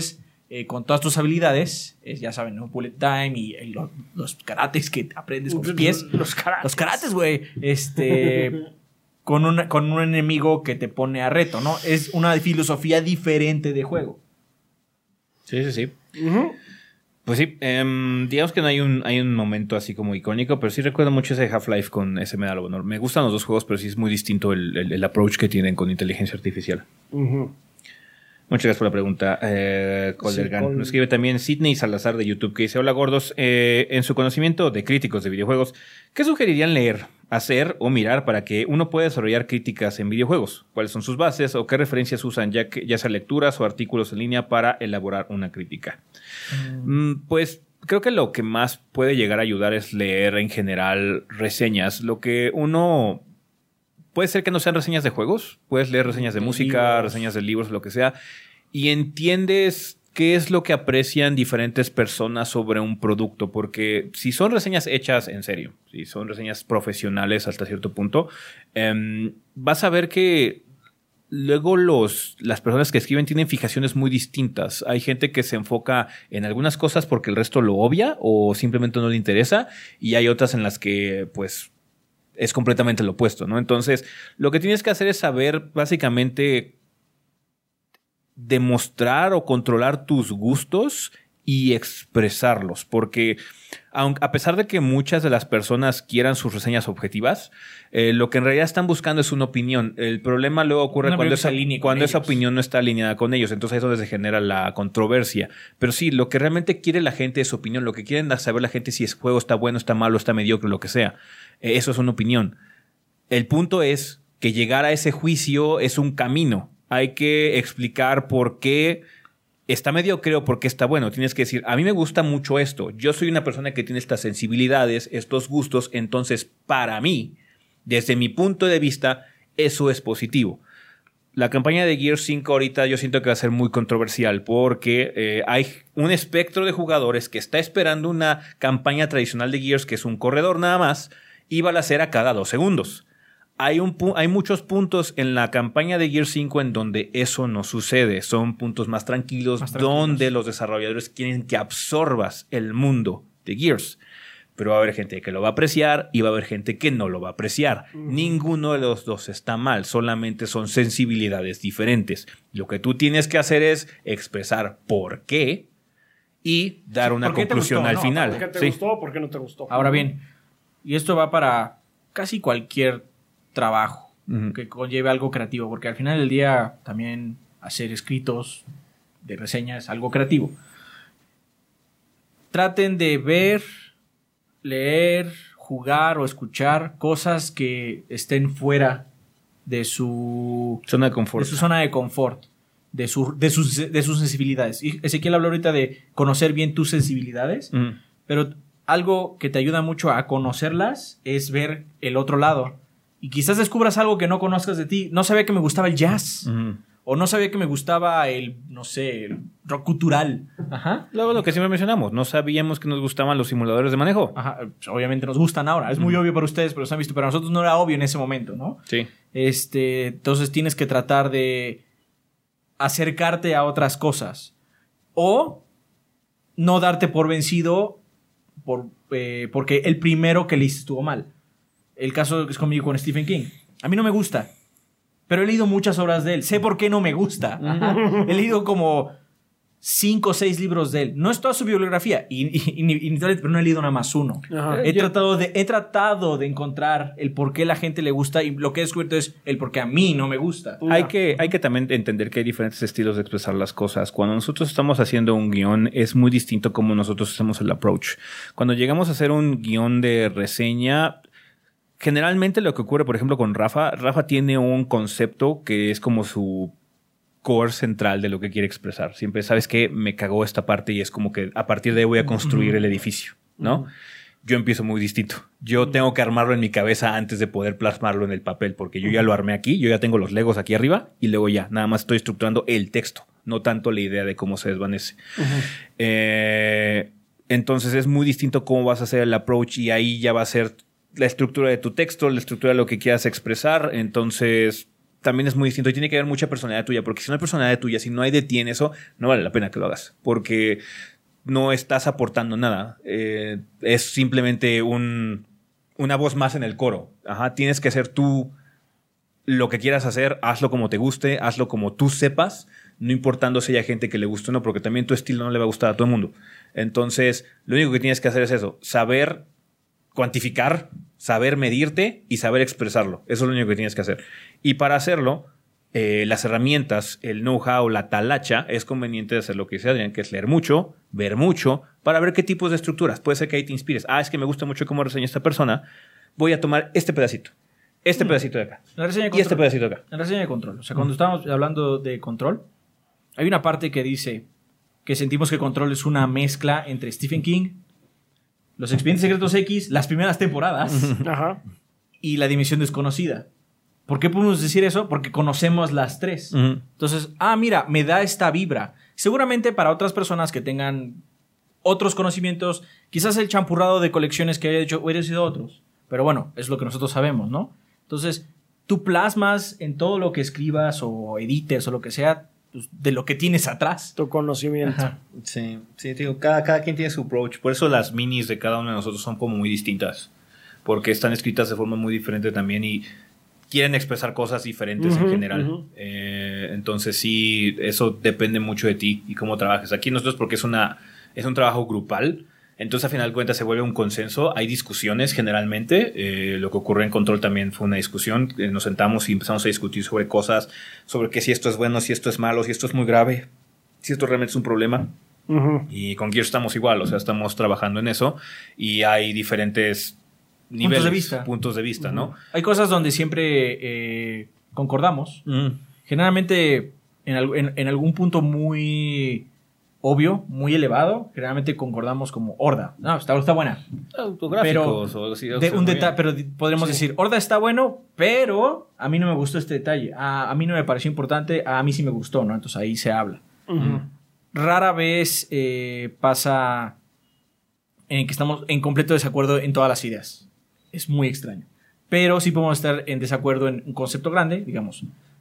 C: eh, con todas tus habilidades, eh, ya saben, ¿no? Bullet time y, y lo, los karates que aprendes con los pies.
B: Los karates.
C: Los karates, güey. Este... con, una, con un enemigo que te pone a reto, ¿no? Es una filosofía diferente de juego.
D: Sí, sí, sí.
B: Uh-huh.
D: Pues sí, eh, digamos que no hay un, hay un momento así como icónico, pero sí recuerdo mucho ese Half-Life con ese Medal of Honor. Me gustan los dos juegos, pero sí es muy distinto el, el, el approach que tienen con inteligencia artificial.
B: Uh-huh.
D: Muchas gracias por la pregunta, eh, Coldergan.
B: Sí, Col-
D: Nos escribe también Sidney Salazar de YouTube, que dice: hola gordos, eh, en su conocimiento de críticos de videojuegos, ¿qué sugerirían leer, hacer o mirar para que uno pueda desarrollar críticas en videojuegos? ¿Cuáles son sus bases o qué referencias usan, ya, que, ya sea lecturas o artículos en línea para elaborar una crítica? Mm. Mm, pues creo que lo que más puede llegar a ayudar es leer en general reseñas. Lo que uno... Puede ser que no sean reseñas de juegos, puedes leer reseñas de, de música, libros. reseñas de libros, lo que sea, y entiendes qué es lo que aprecian diferentes personas sobre un producto, porque si son reseñas hechas en serio, si son reseñas profesionales hasta cierto punto, eh, vas a ver que luego los, las personas que escriben tienen fijaciones muy distintas. Hay gente que se enfoca en algunas cosas porque el resto lo obvia o simplemente no le interesa, y hay otras en las que, pues, es completamente lo opuesto, ¿no? Entonces, lo que tienes que hacer es saber, básicamente, demostrar o controlar tus gustos y expresarlos. Porque, aunque, a pesar de que muchas de las personas quieran sus reseñas objetivas, eh, lo que en realidad están buscando es una opinión. El problema luego ocurre cuando, esa, cuando esa opinión no está alineada con ellos. Entonces, ahí es donde se genera la controversia. Pero sí, lo que realmente quiere la gente es opinión. Lo que quieren saber la gente es si el juego está bueno, está malo, está mediocre, lo que sea. Eso es una opinión. El punto es que llegar a ese juicio es un camino. Hay que explicar por qué está mediocre o por qué está bueno. Tienes que decir, a mí me gusta mucho esto. Yo soy una persona que tiene estas sensibilidades, estos gustos. Entonces, para mí, desde mi punto de vista, eso es positivo. La campaña de Gears cinco ahorita yo siento que va a ser muy controversial porque eh, hay un espectro de jugadores que está esperando una campaña tradicional de Gears, que es un corredor nada más, y balacera cada dos segundos. Hay, un pu- hay muchos puntos en la campaña de Gears cinco en donde eso no sucede. Son puntos más tranquilos, más tranquilos, donde los desarrolladores quieren que absorbas el mundo de Gears. Pero va a haber gente que lo va a apreciar y va a haber gente que no lo va a apreciar. Mm. Ninguno de los dos está mal, solamente son sensibilidades diferentes. Lo que tú tienes que hacer es expresar por qué y dar una conclusión
C: gustó,
D: al
C: no,
D: final.
B: ¿Por qué te
D: sí.
B: gustó? ¿Por qué no te gustó?
C: Ahora bien, y esto va para casi cualquier trabajo uh-huh. que conlleve algo creativo, porque al final del día también hacer escritos de reseñas es algo creativo. Traten de ver, leer, jugar o escuchar cosas que estén fuera de su
D: zona de confort,
C: de su zona de confort, de, su, de, sus, de sus sensibilidades. Y Ezequiel habló ahorita de conocer bien tus sensibilidades, uh-huh. pero algo que te ayuda mucho a conocerlas es ver el otro lado. Y quizás descubras algo que no conozcas de ti. No sabía que me gustaba el jazz. Uh-huh. O no sabía que me gustaba el, no sé, el rock cultural. Ajá.
D: Luego lo que siempre mencionamos, no sabíamos que nos gustaban los simuladores de manejo.
C: Ajá. Pues obviamente nos gustan ahora. Es muy uh-huh. obvio para ustedes, pero los han visto. Para nosotros no era obvio en ese momento, ¿no?
D: Sí.
C: Este, entonces tienes que tratar de acercarte a otras cosas. O no darte por vencido por, eh, porque el primero que leíste estuvo mal. El caso es conmigo con Stephen King. A mí no me gusta, pero he leído muchas obras de él. Sé por qué no me gusta. Ajá. He leído como cinco o seis libros de él. No es toda su bibliografía, y, y, y, y, pero no he leído nada más uno. He tratado, de, he tratado de encontrar el por qué la gente le gusta, y lo que he descubierto es el por qué a mí no me gusta.
D: Hay que, hay que también entender que hay diferentes estilos de expresar las cosas. Cuando nosotros estamos haciendo un guión, es muy distinto como nosotros hacemos el approach. Cuando llegamos a hacer un guión de reseña, generalmente lo que ocurre, por ejemplo, con Rafa, Rafa tiene un concepto que es como su core central de lo que quiere expresar. Siempre, ¿sabes qué? Me cagó esta parte y es como que a partir de ahí voy a construir el edificio, ¿no? Uh-huh. Yo empiezo muy distinto. Yo tengo que armarlo en mi cabeza antes de poder plasmarlo en el papel, porque yo ya lo armé aquí, yo ya tengo los legos aquí arriba y luego ya, nada más estoy estructurando el texto, no tanto la idea de cómo se desvanece. Uh-huh. Eh, entonces es muy distinto cómo vas a hacer el approach, y ahí ya va a ser la estructura de tu texto, la estructura de lo que quieras expresar. Entonces también es muy distinto y tiene que haber mucha personalidad tuya, porque si no hay personalidad tuya, si no hay de ti en eso, no vale la pena que lo hagas, porque no estás aportando nada. Eh, es simplemente un, una voz más en el coro. Ajá, tienes que ser tú lo que quieras hacer, hazlo como te guste, hazlo como tú sepas, no importando si haya gente que le guste o no, porque también tu estilo no le va a gustar a todo el mundo. Entonces, lo único que tienes que hacer es eso, saber cuantificar, saber medirte y saber expresarlo. Eso es lo único que tienes que hacer. Y para hacerlo, eh, las herramientas, el know-how, la talacha, es conveniente hacer lo que dice Adrián, que es leer mucho, ver mucho, para ver qué tipos de estructuras. Puede ser que ahí te inspires. Ah, es que me gusta mucho cómo reseña esta persona. Voy a tomar este pedacito. Este mm. pedacito de acá.
C: La reseña de
D: y este pedacito de acá.
C: La reseña de control. O sea, cuando mm. estábamos hablando de control, hay una parte que dice que sentimos que control es una mezcla entre Stephen King, Los Expedientes Secretos X, las primeras temporadas
B: Ajá.
C: y La Dimensión Desconocida. ¿Por qué podemos decir eso? Porque conocemos las tres. Uh-huh. Entonces, ah, mira, me da esta vibra. Seguramente para otras personas que tengan otros conocimientos, quizás el champurrado de colecciones que haya hecho hubiera sido otros. Pero bueno, es lo que nosotros sabemos, ¿no? Entonces, tú plasmas en todo lo que escribas o edites o lo que sea, pues, de lo que tienes atrás.
B: Tu conocimiento.
D: Ajá. Sí, sí, digo, cada, cada quien tiene su approach. Por eso las minis de cada uno de nosotros son como muy distintas. Porque están escritas de forma muy diferente también y quieren expresar cosas diferentes uh-huh, en general. Uh-huh. Eh, entonces sí, eso depende mucho de ti y cómo trabajes. Aquí nosotros, porque es, una, es un trabajo grupal, entonces a final de cuentas se vuelve un consenso. Hay discusiones generalmente. Eh, lo que ocurrió en Control también fue una discusión. Eh, nos sentamos y empezamos a discutir sobre cosas, sobre que si esto es bueno, si esto es malo, si esto es muy grave, si esto realmente es un problema. Uh-huh. Y con Gears estamos igual, o sea, estamos trabajando en eso y hay diferentes niveles,
C: puntos de vista,
D: puntos de vista, uh-huh. ¿no?
C: Hay cosas donde siempre eh, concordamos. Uh-huh. Generalmente en, en, en algún punto muy obvio, muy elevado, generalmente concordamos como Horda. No, está, está buena.
D: Autográficos
C: pero,
D: o, sí,
C: de un deta- pero podríamos sí. decir, Horda está bueno, pero a mí no me gustó este detalle. A, a mí no me pareció importante, a mí sí me gustó, ¿no? Entonces ahí se habla. Uh-huh. Rara vez eh, pasa en que estamos en completo desacuerdo en todas las ideas. Es muy extraño. Pero sí podemos estar en desacuerdo en un concepto grande, digamos.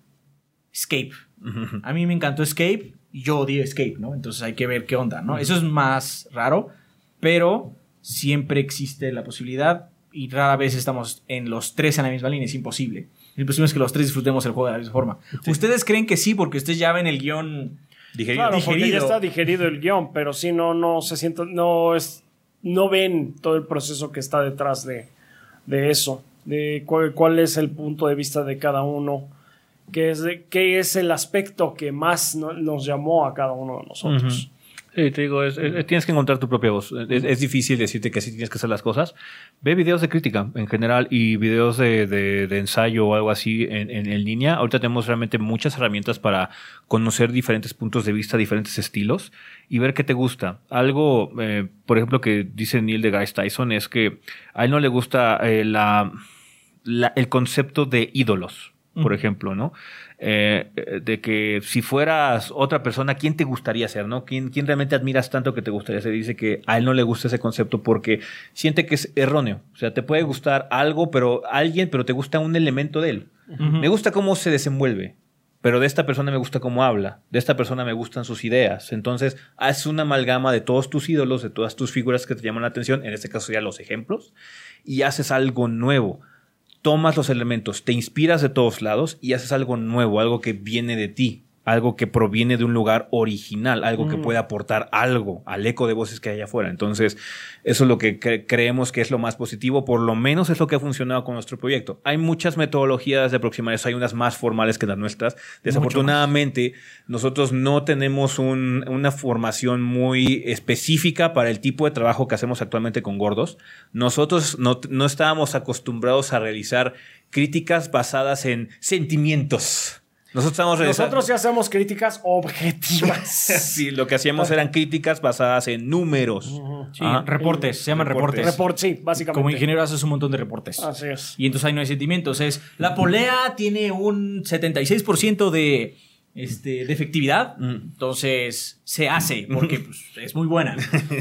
C: Escape. Uh-huh. A mí me encantó Escape y yo odié Escape, ¿no? Entonces hay que ver qué onda, ¿no? Uh-huh. Eso es más raro, pero siempre existe la posibilidad y rara vez estamos en los tres en la misma línea. Es imposible. Es imposible que los tres disfrutemos el juego de la misma forma. Sí. ¿Ustedes creen que sí? Porque ustedes ya ven el guión
B: digerido. Claro, digerido. Porque ya está digerido el guión, pero sí no, no se siente, no es, no ven todo el proceso que está detrás de de eso, de cuál, cuál es el punto de vista de cada uno, qué es, de, qué es el aspecto que más no, nos llamó a cada uno de nosotros.
D: Uh-huh. Sí, te digo, es, es, tienes que encontrar tu propia voz. Es, es difícil decirte que así tienes que hacer las cosas. Ve videos de crítica en general y videos de, de, de ensayo o algo así en, en, en línea. Ahorita tenemos realmente muchas herramientas para conocer diferentes puntos de vista, diferentes estilos y ver qué te gusta. Algo, eh, por ejemplo, que dice Neil deGrasse Tyson es que a él no le gusta eh, la, la, el concepto de ídolos, por uh-huh. ejemplo, ¿no? Eh, de que si fueras otra persona, ¿quién te gustaría ser, no? ¿Quién, quién realmente admiras tanto que te gustaría ser? Dice que a él no le gusta ese concepto porque siente que es erróneo. O sea, te puede gustar algo, pero alguien, pero te gusta un elemento de él. Uh-huh. Me gusta cómo se desenvuelve, pero de esta persona me gusta cómo habla, de esta persona me gustan sus ideas. Entonces, haz una amalgama de todos tus ídolos, de todas tus figuras que te llaman la atención, en este caso ya los ejemplos, y haces algo nuevo. Tomas los elementos, te inspiras de todos lados y haces algo nuevo, algo que viene de ti, algo que proviene de un lugar original, algo mm. que puede aportar algo al eco de voces que hay allá afuera. Entonces, eso es lo que cre- creemos que es lo más positivo, por lo menos es lo que ha funcionado con nuestro proyecto. Hay muchas metodologías de aproximación, hay unas más formales que las nuestras. Desafortunadamente, nosotros no tenemos un, una formación muy específica para el tipo de trabajo que hacemos actualmente con Gordos. Nosotros no, no estábamos acostumbrados a realizar críticas basadas en sentimientos. Nosotros, estamos
B: Nosotros sí hacemos críticas objetivas.
D: Sí, lo que hacíamos eran críticas basadas en números.
C: Uh-huh. Sí, ah, reportes, se llaman reportes.
B: Reportes, sí, básicamente.
C: Como ingeniero haces un montón de reportes.
B: Así es.
C: Y entonces ahí no hay sentimientos. Es, la polea tiene un setenta y seis por ciento de, este, de efectividad. Mm. Entonces se hace porque pues, es muy buena.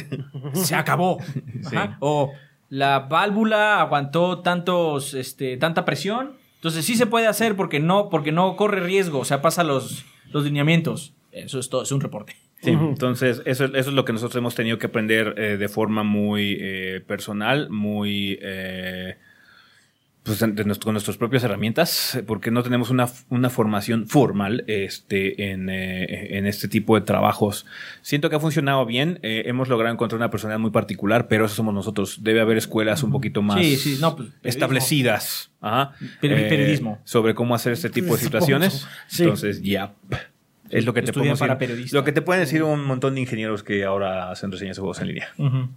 C: Se acabó. Sí. O la válvula aguantó tantos, este, tanta presión Entonces sí se puede hacer porque no, porque no corre riesgo, o sea, pasa los, los lineamientos. Eso es todo, es un reporte.
D: Sí, uh-huh. Entonces eso, eso es lo que nosotros hemos tenido que aprender eh, de forma muy eh, personal, muy... Eh, pues de nuestro, con nuestras propias herramientas, porque no tenemos una, una formación formal este, en, eh, en este tipo de trabajos. Siento que ha funcionado bien, eh, hemos logrado encontrar una personalidad muy particular, pero eso somos nosotros. Debe haber escuelas un poquito más
C: sí, sí, no, pues,
D: establecidas ajá,
C: Peri- periodismo.
D: Eh, sobre cómo hacer este tipo de situaciones. Sí. Entonces, ya... Yeah. Es lo que te podemos
C: para
D: decir. Lo que te pueden decir un montón de ingenieros que ahora hacen reseñas de juegos en línea. Uh-huh.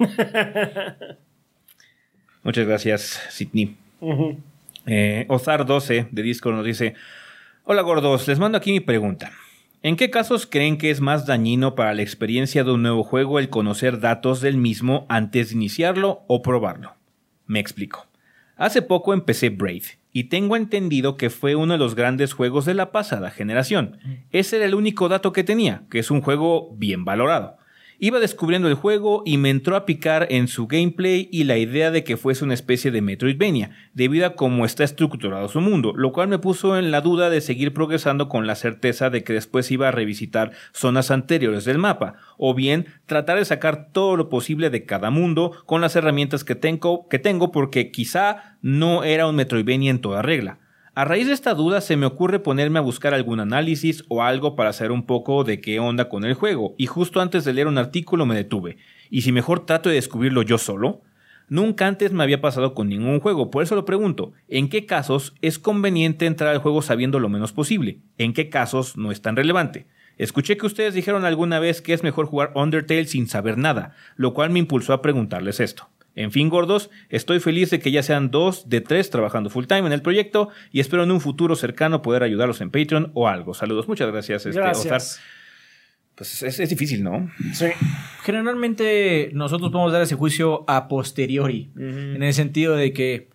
D: Muchas gracias, Sidney. Uh-huh. eh, Ozar doce de Discord nos dice: hola gordos, les mando aquí mi pregunta. ¿En qué casos creen que es más dañino para la experiencia de un nuevo juego el conocer datos del mismo antes de iniciarlo o probarlo? Me explico. Hace poco empecé Braid y tengo entendido que fue uno de los grandes juegos de la pasada generación. Ese era el único dato que tenía, que es un juego bien valorado. Iba descubriendo el juego y me entró a picar en su gameplay y la idea de que fuese una especie de Metroidvania, debido a cómo está estructurado su mundo, lo cual me puso en la duda de seguir progresando con la certeza de que después iba a revisitar zonas anteriores del mapa, o bien tratar de sacar todo lo posible de cada mundo con las herramientas que tengo, que tengo porque quizá no era un Metroidvania en toda regla. A raíz de esta duda se me ocurre ponerme a buscar algún análisis o algo para saber un poco de qué onda con el juego, y justo antes de leer un artículo me detuve. ¿Y si mejor trato de descubrirlo yo solo? Nunca antes me había pasado con ningún juego, por eso lo pregunto, ¿en qué casos es conveniente entrar al juego sabiendo lo menos posible? ¿En qué casos no es tan relevante? Escuché que ustedes dijeron alguna vez que es mejor jugar Undertale sin saber nada, lo cual me impulsó a preguntarles esto. En fin, gordos, estoy feliz de que ya sean dos de tres trabajando full time en el proyecto y espero en un futuro cercano poder ayudarlos en Patreon o algo. Saludos, muchas gracias, este,
B: gracias.
D: Ozar. Pues es, es difícil, ¿no?
B: Sí.
C: Generalmente nosotros podemos dar ese juicio a posteriori, uh-huh. en el sentido de que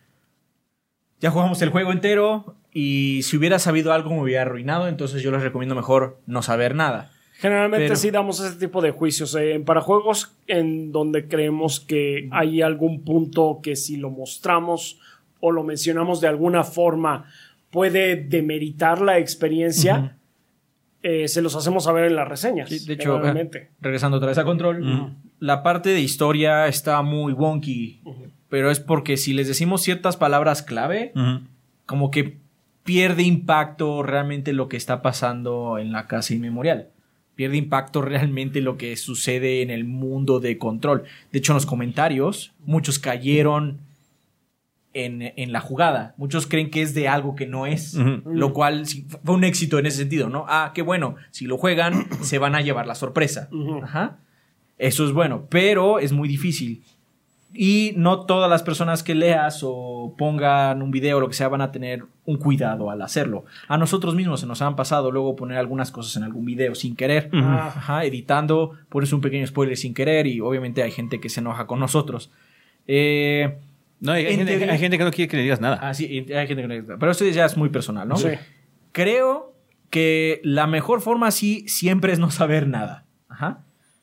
C: ya jugamos el juego entero y si hubiera sabido algo me hubiera arruinado, entonces yo les recomiendo mejor no saber nada.
B: Generalmente
C: Pero,
B: sí damos ese tipo de juicios eh, para juegos en donde creemos que hay algún punto que si lo mostramos o lo mencionamos de alguna forma puede demeritar la experiencia, uh-huh. eh, se los hacemos saber en las reseñas.
C: Sí, de hecho, eh, regresando otra vez a Control, uh-huh. la parte de historia está muy wonky, uh-huh. pero es porque si les decimos ciertas palabras clave, uh-huh. como que pierde impacto realmente lo que está pasando en la casa inmemorial. Pierde impacto realmente lo que sucede en el mundo de Control. De hecho, en los comentarios, muchos cayeron en, en la jugada. Muchos creen que es de algo que no es, uh-huh. lo cual fue un éxito en ese sentido, ¿no? Ah, qué bueno, si lo juegan, se van a llevar la sorpresa. Uh-huh. Ajá. Eso es bueno, pero es muy difícil. Y no todas las personas que leas o pongan un video o lo que sea van a tener un cuidado al hacerlo. A nosotros mismos se nos han pasado luego poner algunas cosas en algún video sin querer. Uh-huh. Ajá, editando, pones un pequeño spoiler sin querer y obviamente hay gente que se enoja con nosotros. Eh,
D: no, hay, hay, gente, teoría, hay gente que no quiere que le digas nada.
C: Ah, sí, hay gente que no quiere. Pero esto ya es muy personal, ¿no?
B: Sí.
C: Creo que la mejor forma sí siempre es no saber nada. Ajá.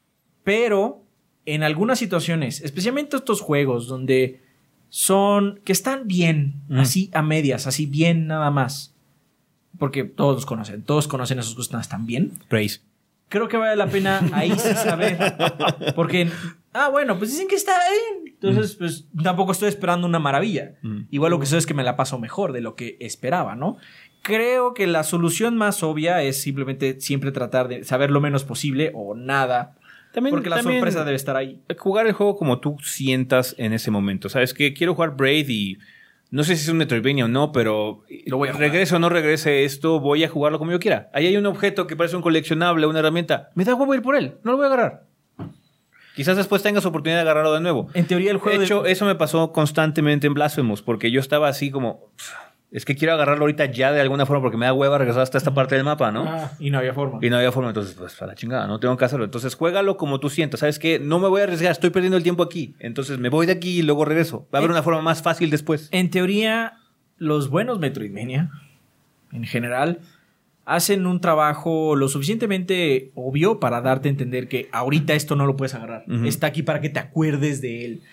C: Pero en algunas situaciones, especialmente estos juegos donde son, que están bien, mm. así a medias, así bien nada más, porque todos los conocen, todos conocen esos juegos están bien.
D: Praise.
C: Creo que vale la pena ahí sí saber, porque, ah, bueno, pues dicen que está bien, entonces mm. pues tampoco estoy esperando una maravilla. Mm. Igual lo que sé es que me la paso mejor de lo que esperaba, ¿no? Creo que la solución más obvia es simplemente siempre tratar de saber lo menos posible o nada. También, porque la también sorpresa debe estar ahí.
D: Jugar el juego como tú sientas en ese momento. ¿Sabes qué? Quiero jugar Braid y no sé si es un Metroidvania o no, pero
C: lo voy a
D: regrese o no regrese esto, voy a jugarlo como yo quiera. Ahí hay un objeto que parece un coleccionable, una herramienta. Me da huevo ir por él, no lo voy a agarrar. Quizás después tengas oportunidad de agarrarlo de nuevo.
C: En teoría el juego...
D: De hecho,
C: de...
D: eso me pasó constantemente en Blasphemous, porque yo estaba así como... Es que quiero agarrarlo ahorita ya de alguna forma porque me da hueva regresar hasta esta parte del mapa, ¿no?
C: Ah, y no había forma.
D: Y no había forma, entonces, pues, a la chingada, no tengo que hacerlo. Entonces, juégalo como tú sientas. ¿Sabes qué? No me voy a arriesgar, estoy perdiendo el tiempo aquí. Entonces, me voy de aquí y luego regreso. Va a haber en, una forma más fácil después.
C: En teoría, los buenos Metroidvania, en general, hacen un trabajo lo suficientemente obvio para darte a entender que ahorita esto no lo puedes agarrar. Uh-huh. Está aquí para que te acuerdes de él.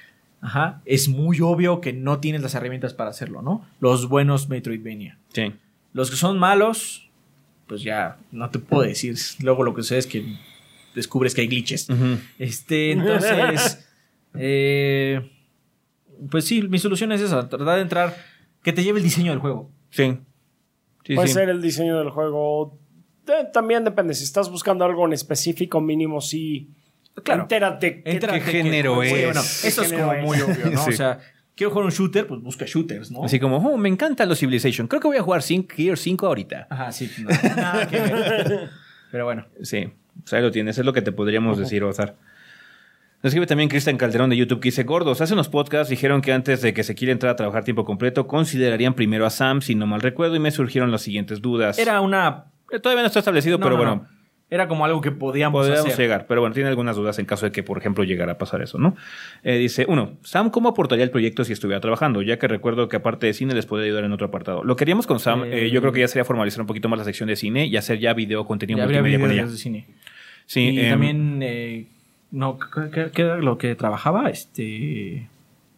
C: Ajá. Es muy obvio que no tienes las herramientas para hacerlo, ¿no? Los buenos Metroidvania.
D: Sí.
C: Los que son malos, pues ya no te puedo decir. Luego lo que sé es que descubres que hay glitches.
D: Uh-huh.
C: Este, entonces, eh, pues sí, mi solución es esa, tratar de entrar, que te lleve el diseño del juego.
D: Sí. sí
B: Puede
D: sí.
B: ser el diseño del juego. Eh, también depende, si estás buscando algo en específico, mínimo sí.
C: Claro.
B: Entérate. ¿Qué,
C: Entérate
D: ¿Qué género
C: que,
D: es?
C: Sí, bueno, eso es
B: género
C: como
B: es?
C: muy obvio, ¿no?
D: Sí.
C: O sea, quiero jugar un shooter, pues busca shooters, ¿no?
D: Así como, oh, me encantan los Civilization. Creo que voy a jugar Gear cinco ahorita.
C: Ajá, sí. No, nada que ver. Pero bueno.
D: Sí, pues ahí lo tienes. Es lo que te podríamos decir, Ozar. Nos escribe también Cristian Calderón de YouTube que dice: Gordos, hace unos podcasts dijeron que antes de que se quiera entrar a trabajar tiempo completo, considerarían primero a Sam, si no mal recuerdo, y me surgieron las siguientes dudas.
C: Era una...
D: Eh, Todavía no está establecido,
C: No,
D: pero
C: no,
D: bueno...
C: no. Era como algo que podíamos,
D: Podríamos
C: hacer.
D: llegar, pero bueno, tiene algunas dudas en caso de que, por ejemplo, llegara a pasar eso, ¿no? Eh, dice, uno, Sam, ¿cómo aportaría el proyecto si estuviera trabajando? Ya que recuerdo que aparte de cine les podría ayudar en otro apartado. Lo que haríamos con Sam, eh,
C: Eh,
D: yo creo que ya sería formalizar un poquito más la sección de cine y hacer ya video, contenido
C: Ya habría
D: multimedia con ella.
C: videos de cine.
D: Sí,
C: y
D: em,
C: también... Eh, no, ¿qué, qué- qué era lo que trabajaba? Este...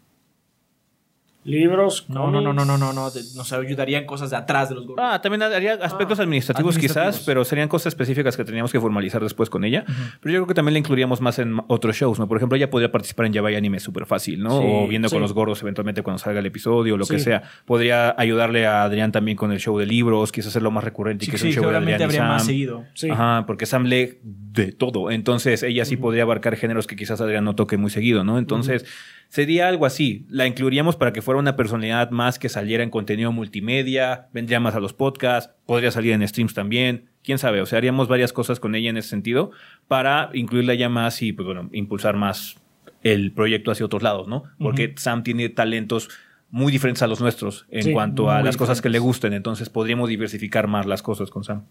B: Libros.
C: No, no, no, no, no, no, no. de- Nos ayudarían cosas de atrás de los gordos.
D: Ah, también haría aspectos
C: Ah,
D: administrativos,
C: administrativos.
D: quizás, pero serían cosas específicas que teníamos que formalizar después con ella. Uh-huh. Pero yo creo que también la incluiríamos más en otros shows, ¿no? Por ejemplo, ella podría participar en Ya Vaya Anime súper fácil, ¿no?
C: Sí,
D: o viendo
B: sí.
D: con los gordos eventualmente cuando salga el episodio o lo
B: Sí.
D: que sea. Podría ayudarle a Adrián también con el show de libros, quizás hacerlo más recurrente y
C: Sí,
D: que
C: sí,
D: sea un show de
C: seguramente
D: Adrián y
C: habría más
D: Sam.
C: seguido.
B: Sí.
D: Ajá, porque Sam lee de todo. Entonces, ella sí uh-huh. podría abarcar géneros que quizás Adrián no toque muy seguido, ¿no? Entonces... Uh-huh. Sería algo así. La incluiríamos para que fuera una personalidad más que saliera en contenido multimedia, vendría más a los podcasts, podría salir en streams también. Quién sabe, o sea, haríamos varias cosas con ella en ese sentido para incluirla ya más y, pues bueno, impulsar más el proyecto hacia otros lados, ¿no? Porque uh-huh. Sam tiene talentos muy diferentes a los nuestros en sí, cuanto a las diferentes. Cosas que le gusten. Entonces podríamos diversificar más las cosas con Sam.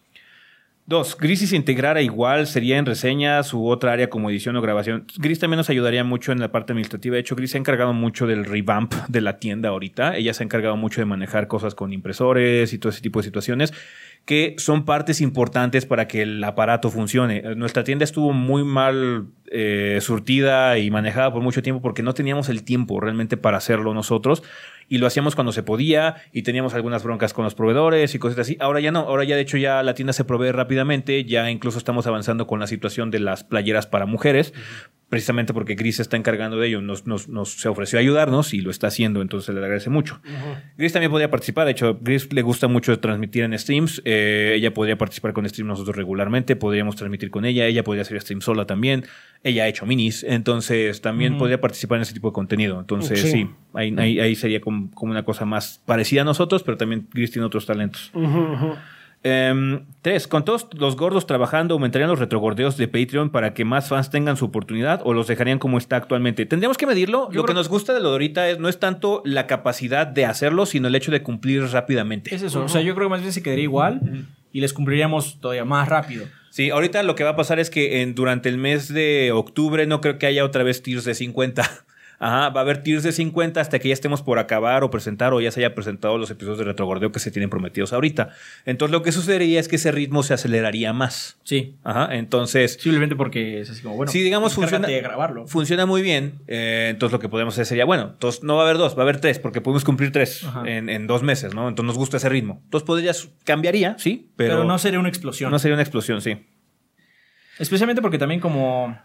D: Dos, Gris si se integrara igual, sería en reseñas u otra área como edición o grabación. Gris también nos ayudaría mucho en la parte administrativa. De hecho, Gris se ha encargado mucho del revamp de la tienda ahorita. Ella se ha encargado mucho de manejar cosas con impresores y todo ese tipo de situaciones que son partes importantes para que el aparato funcione. Nuestra tienda estuvo muy mal eh, surtida y manejada por mucho tiempo porque no teníamos el tiempo realmente para hacerlo nosotros. Y lo hacíamos cuando se podía y teníamos algunas broncas con los proveedores y cosas así. Ahora ya no, ahora ya de hecho ya la tienda se provee rápidamente, ya incluso estamos avanzando con la situación de las playeras para mujeres, uh-huh. precisamente porque Gris se está encargando de ello, nos, nos, nos se ofreció a ayudarnos y lo está haciendo, entonces le agradece mucho. Uh-huh. Gris también podría participar, de hecho Gris le gusta mucho transmitir en streams, eh, ella podría participar con streams nosotros regularmente, podríamos transmitir con ella, ella podría hacer stream sola también, ella ha hecho minis, entonces también uh-huh. podría participar en ese tipo de contenido, entonces sí, sí ahí, ahí, ahí sería como como una cosa más parecida a nosotros, pero también Gris tiene otros talentos. Uh-huh, uh-huh. Um, tres, con todos los gordos trabajando, ¿aumentarían los retrogordeos de Patreon para que más fans tengan su oportunidad o los dejarían como está actualmente? Tendríamos que medirlo. Yo lo que nos gusta de lo de ahorita es, no es tanto la capacidad de hacerlo, sino el hecho de cumplir rápidamente.
C: Es eso, uh-huh. o sea, yo creo que más bien se quedaría igual uh-huh. y les cumpliríamos todavía más rápido.
D: Sí, ahorita lo que va a pasar es que en, durante el mes de octubre no creo que haya otra vez tiers de cincuenta. Ajá, va a haber tiers de cincuenta hasta que ya estemos por acabar o presentar o ya se haya presentado los episodios de Retrogordeo que se tienen prometidos ahorita. Entonces lo que sucedería es que ese ritmo se aceleraría más.
C: Sí.
D: Ajá, entonces...
C: Simplemente porque es así como, bueno,
D: sí, digamos, funciona,
C: de grabarlo.
D: Funciona muy bien. Eh, entonces lo que podemos hacer sería, bueno, entonces no va a haber dos, va a haber tres porque podemos cumplir tres en, en dos meses, ¿no? Entonces nos gusta ese ritmo. Entonces podrías, cambiaría, sí, pero...
C: Pero no sería una explosión.
D: No sería una explosión, sí.
C: Especialmente porque también como...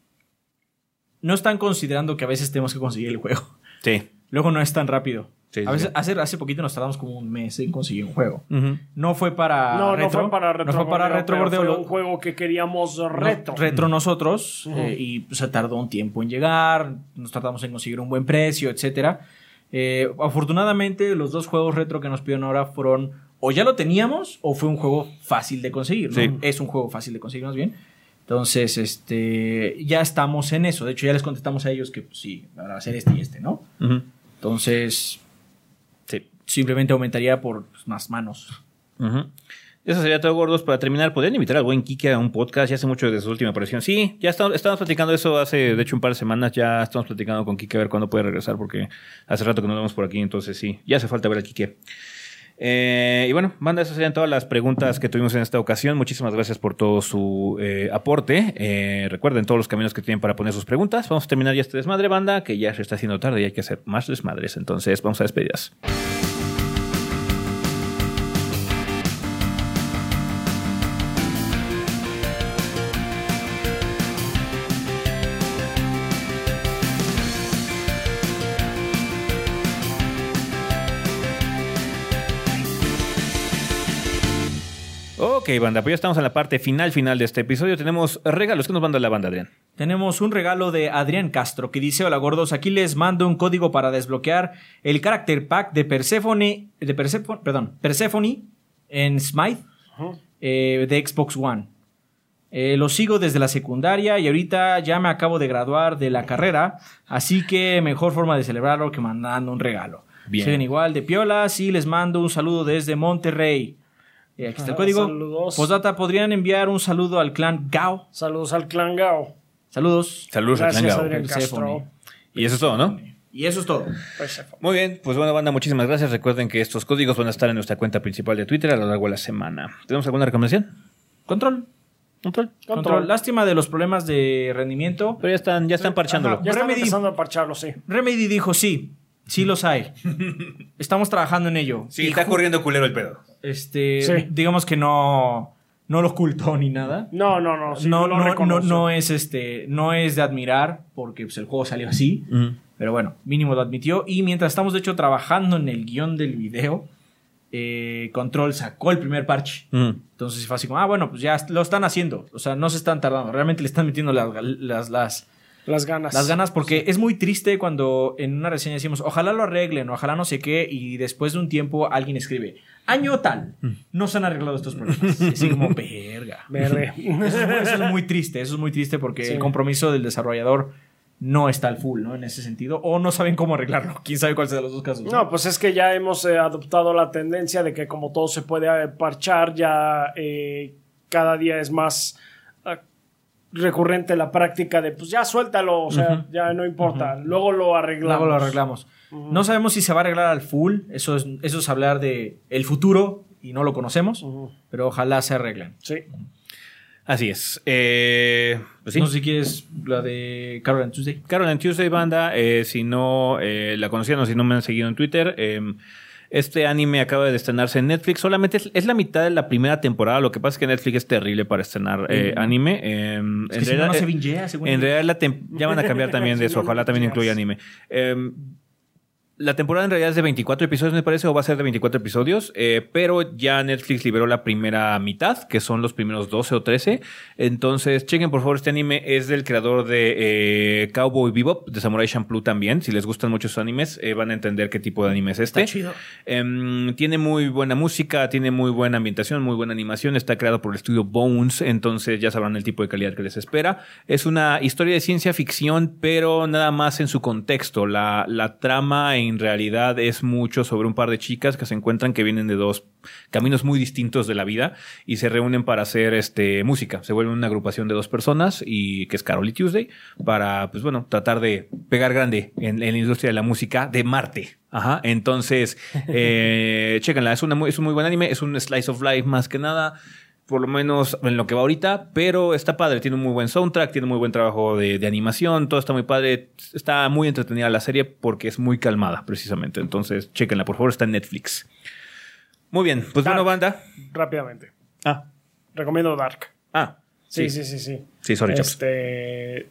C: no están considerando que a veces tenemos que conseguir el juego.
D: Sí.
C: Luego no es tan rápido.
D: Sí,
C: a veces,
D: sí.
C: hace, hace poquito nos tardamos como un mes en conseguir un juego.
D: Uh-huh.
C: No fue para
B: no,
C: retro.
B: No fue para retro.
C: No fue para retro.
B: Fue un juego que queríamos retro.
C: No, retro nosotros.
B: Uh-huh.
C: eh, y se tardó un tiempo en llegar. Nos tardamos en conseguir un buen precio, etcétera. Eh, afortunadamente, los dos juegos retro que nos pidieron ahora fueron... o ya lo teníamos o fue un juego fácil de conseguir, ¿no?
D: Sí.
C: Es un juego fácil de conseguir, más bien. Entonces, este, ya estamos en eso. De hecho, ya les contestamos a ellos que pues, sí, van a hacer este y este, ¿no?
D: Uh-huh.
C: Entonces,
D: sí.
C: simplemente aumentaría por pues, más manos.
D: Uh-huh. Eso sería todo, gordos. Para terminar, ¿podrían invitar al buen Kike a un podcast? Ya hace mucho desde su última aparición. Sí, ya estamos, estamos platicando eso hace, de hecho, un par de semanas. Ya estamos platicando con Kike a ver cuándo puede regresar, porque hace rato que no lo vemos por aquí. Entonces, sí, ya hace falta ver al Kike. Eh, y bueno, banda, esas serían todas las preguntas que tuvimos en esta ocasión. Muchísimas gracias por todo su eh, aporte. Eh, recuerden todos los caminos que tienen para poner sus preguntas. Vamos a terminar ya este desmadre, banda, que ya se está haciendo tarde y hay que hacer más desmadres. Entonces, vamos a despedidas. Ok, banda, pues ya estamos en la parte final, final de este episodio. Tenemos regalos. ¿Qué nos manda la banda, Adrián?
C: Tenemos un regalo de Adrián Castro que dice: hola gordos, aquí les mando un código para desbloquear el Character Pack de Persephone, de Persephone, perdón, Persephone en Smite uh-huh. eh, de Xbox One. Eh, lo sigo desde la secundaria y ahorita ya me acabo de graduar de la carrera, así que mejor forma de celebrarlo que mandando un regalo.
D: Bien.
C: Siguen igual de piolas y les mando un saludo desde Monterrey. Eh, aquí está el código.
B: Saludos.
C: Postdata, ¿podrían enviar un saludo al clan Gao?
B: Saludos al clan Gao.
C: Saludos.
D: Saludos al clan
B: Gracias,
D: Gao.
B: Adrián
C: Persephone.
B: Castro.
D: Y eso es todo, ¿no?
C: Y eso es todo.
B: Persephone.
D: Muy bien, pues bueno, banda, muchísimas gracias. Recuerden que estos códigos van a estar en nuestra cuenta principal de Twitter a lo largo de la semana. ¿Tenemos alguna recomendación?
C: Control.
D: Control.
C: Control.
B: Control.
C: Lástima de los problemas de rendimiento.
D: Pero ya están, ya están parchándolo.
B: Ajá, ya están
C: Remedy.
B: empezando a parcharlo, sí.
C: Remedy dijo sí. Sí los hay. Estamos trabajando en ello.
D: Sí,
C: Y
D: está
C: ju-
D: corriendo culero el pedo.
C: Este,
B: Sí.
C: digamos que no, no lo ocultó ni nada.
B: No, no, no. sí,
C: no,
B: lo
C: no, no,
B: reconoció.
C: no es este, no es de admirar porque pues, el juego salió así.
D: Uh-huh.
C: Pero bueno, mínimo lo admitió. Y mientras estamos, de hecho, trabajando en el guión del video, eh, Control sacó el primer parche.
D: Uh-huh.
C: Entonces fue así como, ah, bueno, pues ya lo están haciendo. O sea, no se están tardando. Realmente le están metiendo las, las, las,
B: Las ganas.
C: las ganas, porque es muy triste cuando en una reseña decimos, ojalá lo arreglen, ojalá no sé qué, y después de un tiempo alguien escribe, año tal, no se han arreglado estos problemas. Es así como, verga.
B: Verde.
C: Eso es, muy, eso es muy triste, eso es muy triste porque
B: Sí.
C: el compromiso del desarrollador no está al full, ¿no? En ese sentido, o no saben cómo arreglarlo. Quién sabe cuál sea de los dos casos.
B: No, pues es que ya hemos eh, adoptado la tendencia de que como todo se puede eh, parchar, ya eh, cada día es más eh, recurrente la práctica de pues ya suéltalo, o sea, uh-huh. ya no importa, uh-huh. luego lo arreglamos.
C: Luego lo arreglamos. Uh-huh. No sabemos si se va a arreglar al full, eso es, eso es hablar de el futuro y no lo conocemos, uh-huh. pero ojalá se arreglen.
B: Sí.
D: Así es. Eh, pues sí.
C: No sé si quieres la de Carol and Tuesday.
D: Carol and Tuesday, banda. Eh, si no eh, la conocían o si no me han seguido en Twitter, eh, este anime acaba de estrenarse en Netflix. Solamente es, es la mitad de la primera temporada. Lo que pasa es que Netflix es terrible para estrenar eh, mm. anime. Eh,
C: es que si no, no se bingea, según
D: En realidad, la tem- ya van a cambiar también de eso. Ojalá también incluya anime. Eh, La temporada en realidad es de veinticuatro episodios, me parece, o va a ser de veinticuatro episodios, eh, pero ya Netflix liberó la primera mitad, que son los primeros doce o trece. Entonces, chequen por favor, este anime es del creador de eh, Cowboy Bebop, de Samurai Champloo también. Si les gustan mucho sus animes, eh, van a entender qué tipo de anime es este.
C: Está chido.
D: Eh, tiene muy buena música, tiene muy buena ambientación, muy buena animación. Está creado por el estudio Bones, entonces ya sabrán el tipo de calidad que les espera. Es una historia de ciencia ficción, pero nada más en su contexto. La, la trama en En realidad es mucho sobre un par de chicas que se encuentran que vienen de dos caminos muy distintos de la vida y se reúnen para hacer este música. Se vuelven una agrupación de dos personas y que es Carol y Tuesday para, pues bueno, tratar de pegar grande en, en la industria de la música de Marte. Ajá. Entonces, eh, chéquenla. Es, una, es un muy buen anime. Es un slice of life más que nada. Por lo menos en lo que va ahorita, pero está padre, tiene un muy buen soundtrack, tiene muy buen trabajo de, de animación, todo está muy padre, está muy entretenida la serie porque es muy calmada precisamente, entonces chéquenla, por favor, está en Netflix. Muy bien, pues
B: Dark.
D: bueno, banda.
B: Rápidamente.
D: Ah.
B: Recomiendo Dark.
D: Ah.
B: Sí, sí, sí, sí. Sí,
D: sí sorry, chaps.
B: Este...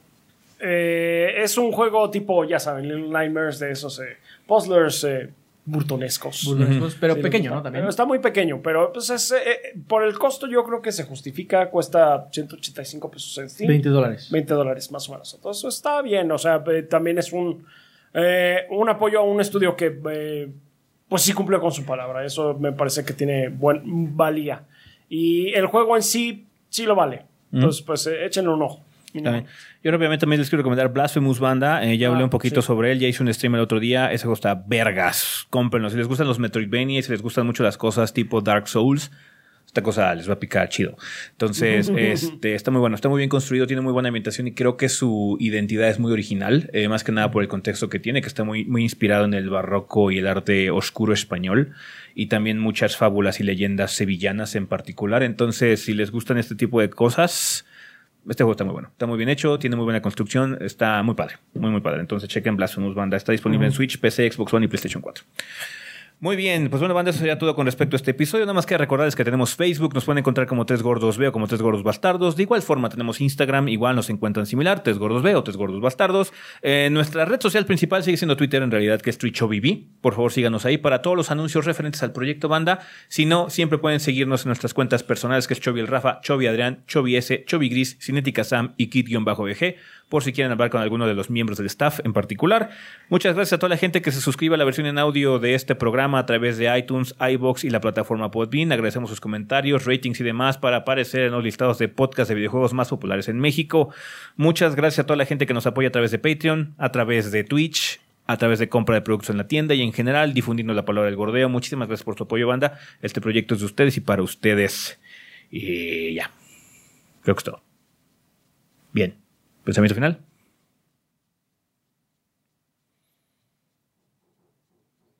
B: Eh, es un juego tipo, ya saben, Little Nightmares de esos eh, puzzlers eh, burtonescos.
C: Burtonescos, pero
B: Sí,
C: pequeño,
B: está,
C: ¿no? También.
B: Pero está muy pequeño, pero pues es, eh, por el costo yo creo que se justifica, cuesta ciento ochenta y cinco pesos en Steam.
C: veinte dólares.
B: veinte dólares más o menos. Entonces está bien, o sea, eh, también es un, eh, un apoyo a un estudio que eh, pues sí cumple con su palabra. Eso me parece que tiene buen valía. Y el juego en sí, sí lo vale. Entonces, mm. pues eh, échenle un ojo.
D: También. Yo rápidamente también les quiero recomendar Blasphemous, banda. Eh, ya hablé
B: ah,
D: un poquito
B: sí.
D: sobre él. Ya hice un stream el otro día. Ese juego está vergas. Cómprenlo. Si les gustan los Metroidvania, si les gustan mucho las cosas tipo Dark Souls, esta cosa les va a picar chido. Entonces, este, está muy bueno, está muy bien construido, tiene muy buena ambientación y creo que su identidad es muy original, eh, más que nada por el contexto que tiene, que está muy, muy inspirado en el barroco y el arte oscuro español y también muchas fábulas y leyendas sevillanas en particular. Entonces, si les gustan este tipo de cosas, este juego está muy bueno, está muy bien hecho, tiene muy buena construcción, está muy padre, muy muy padre. Entonces, chequen Blasphemous, banda, está disponible uh-huh. en Switch, P C, Xbox One y PlayStation cuatro. Muy bien, pues bueno, banda, eso sería todo con respecto a este episodio. Nada más que recordarles que tenemos Facebook, nos pueden encontrar como Tres Gordos B o como Tres Gordos Bastardos. De igual forma tenemos Instagram, igual nos encuentran similar, Tres Gordos B o Tres Gordos Bastardos. Eh, nuestra red social principal sigue siendo Twitter, en realidad, que es TwitchOBB. Por favor, síganos ahí para todos los anuncios referentes al proyecto, banda. Si no, siempre pueden seguirnos en nuestras cuentas personales, que es Chovy el Rafa, Chovy Adrián, Chovy S, Chovy Gris, Cinética Sam y Kid-B G, por si quieren hablar con alguno de los miembros del staff en particular. Muchas gracias a toda la gente que se suscribe a la versión en audio de este programa a través de iTunes, iVoox y la plataforma Podbean. Agradecemos sus comentarios, ratings y demás para aparecer en los listados de podcast de videojuegos más populares en México. Muchas gracias a toda la gente que nos apoya a través de Patreon, a través de Twitch, a través de compra de productos en la tienda y en general difundiendo la palabra del gordeo. Muchísimas gracias por su apoyo, banda. Este proyecto es de ustedes y para ustedes. Y ya. Creo que es todo. Bien. ¿Pensamiento final?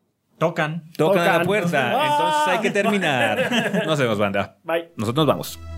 C: Tocan.
D: Tocan. Tocan a la
B: Tocan.
D: puerta. Entonces hay que terminar. Nos vemos, banda.
B: Bye.
D: Nosotros nos vamos.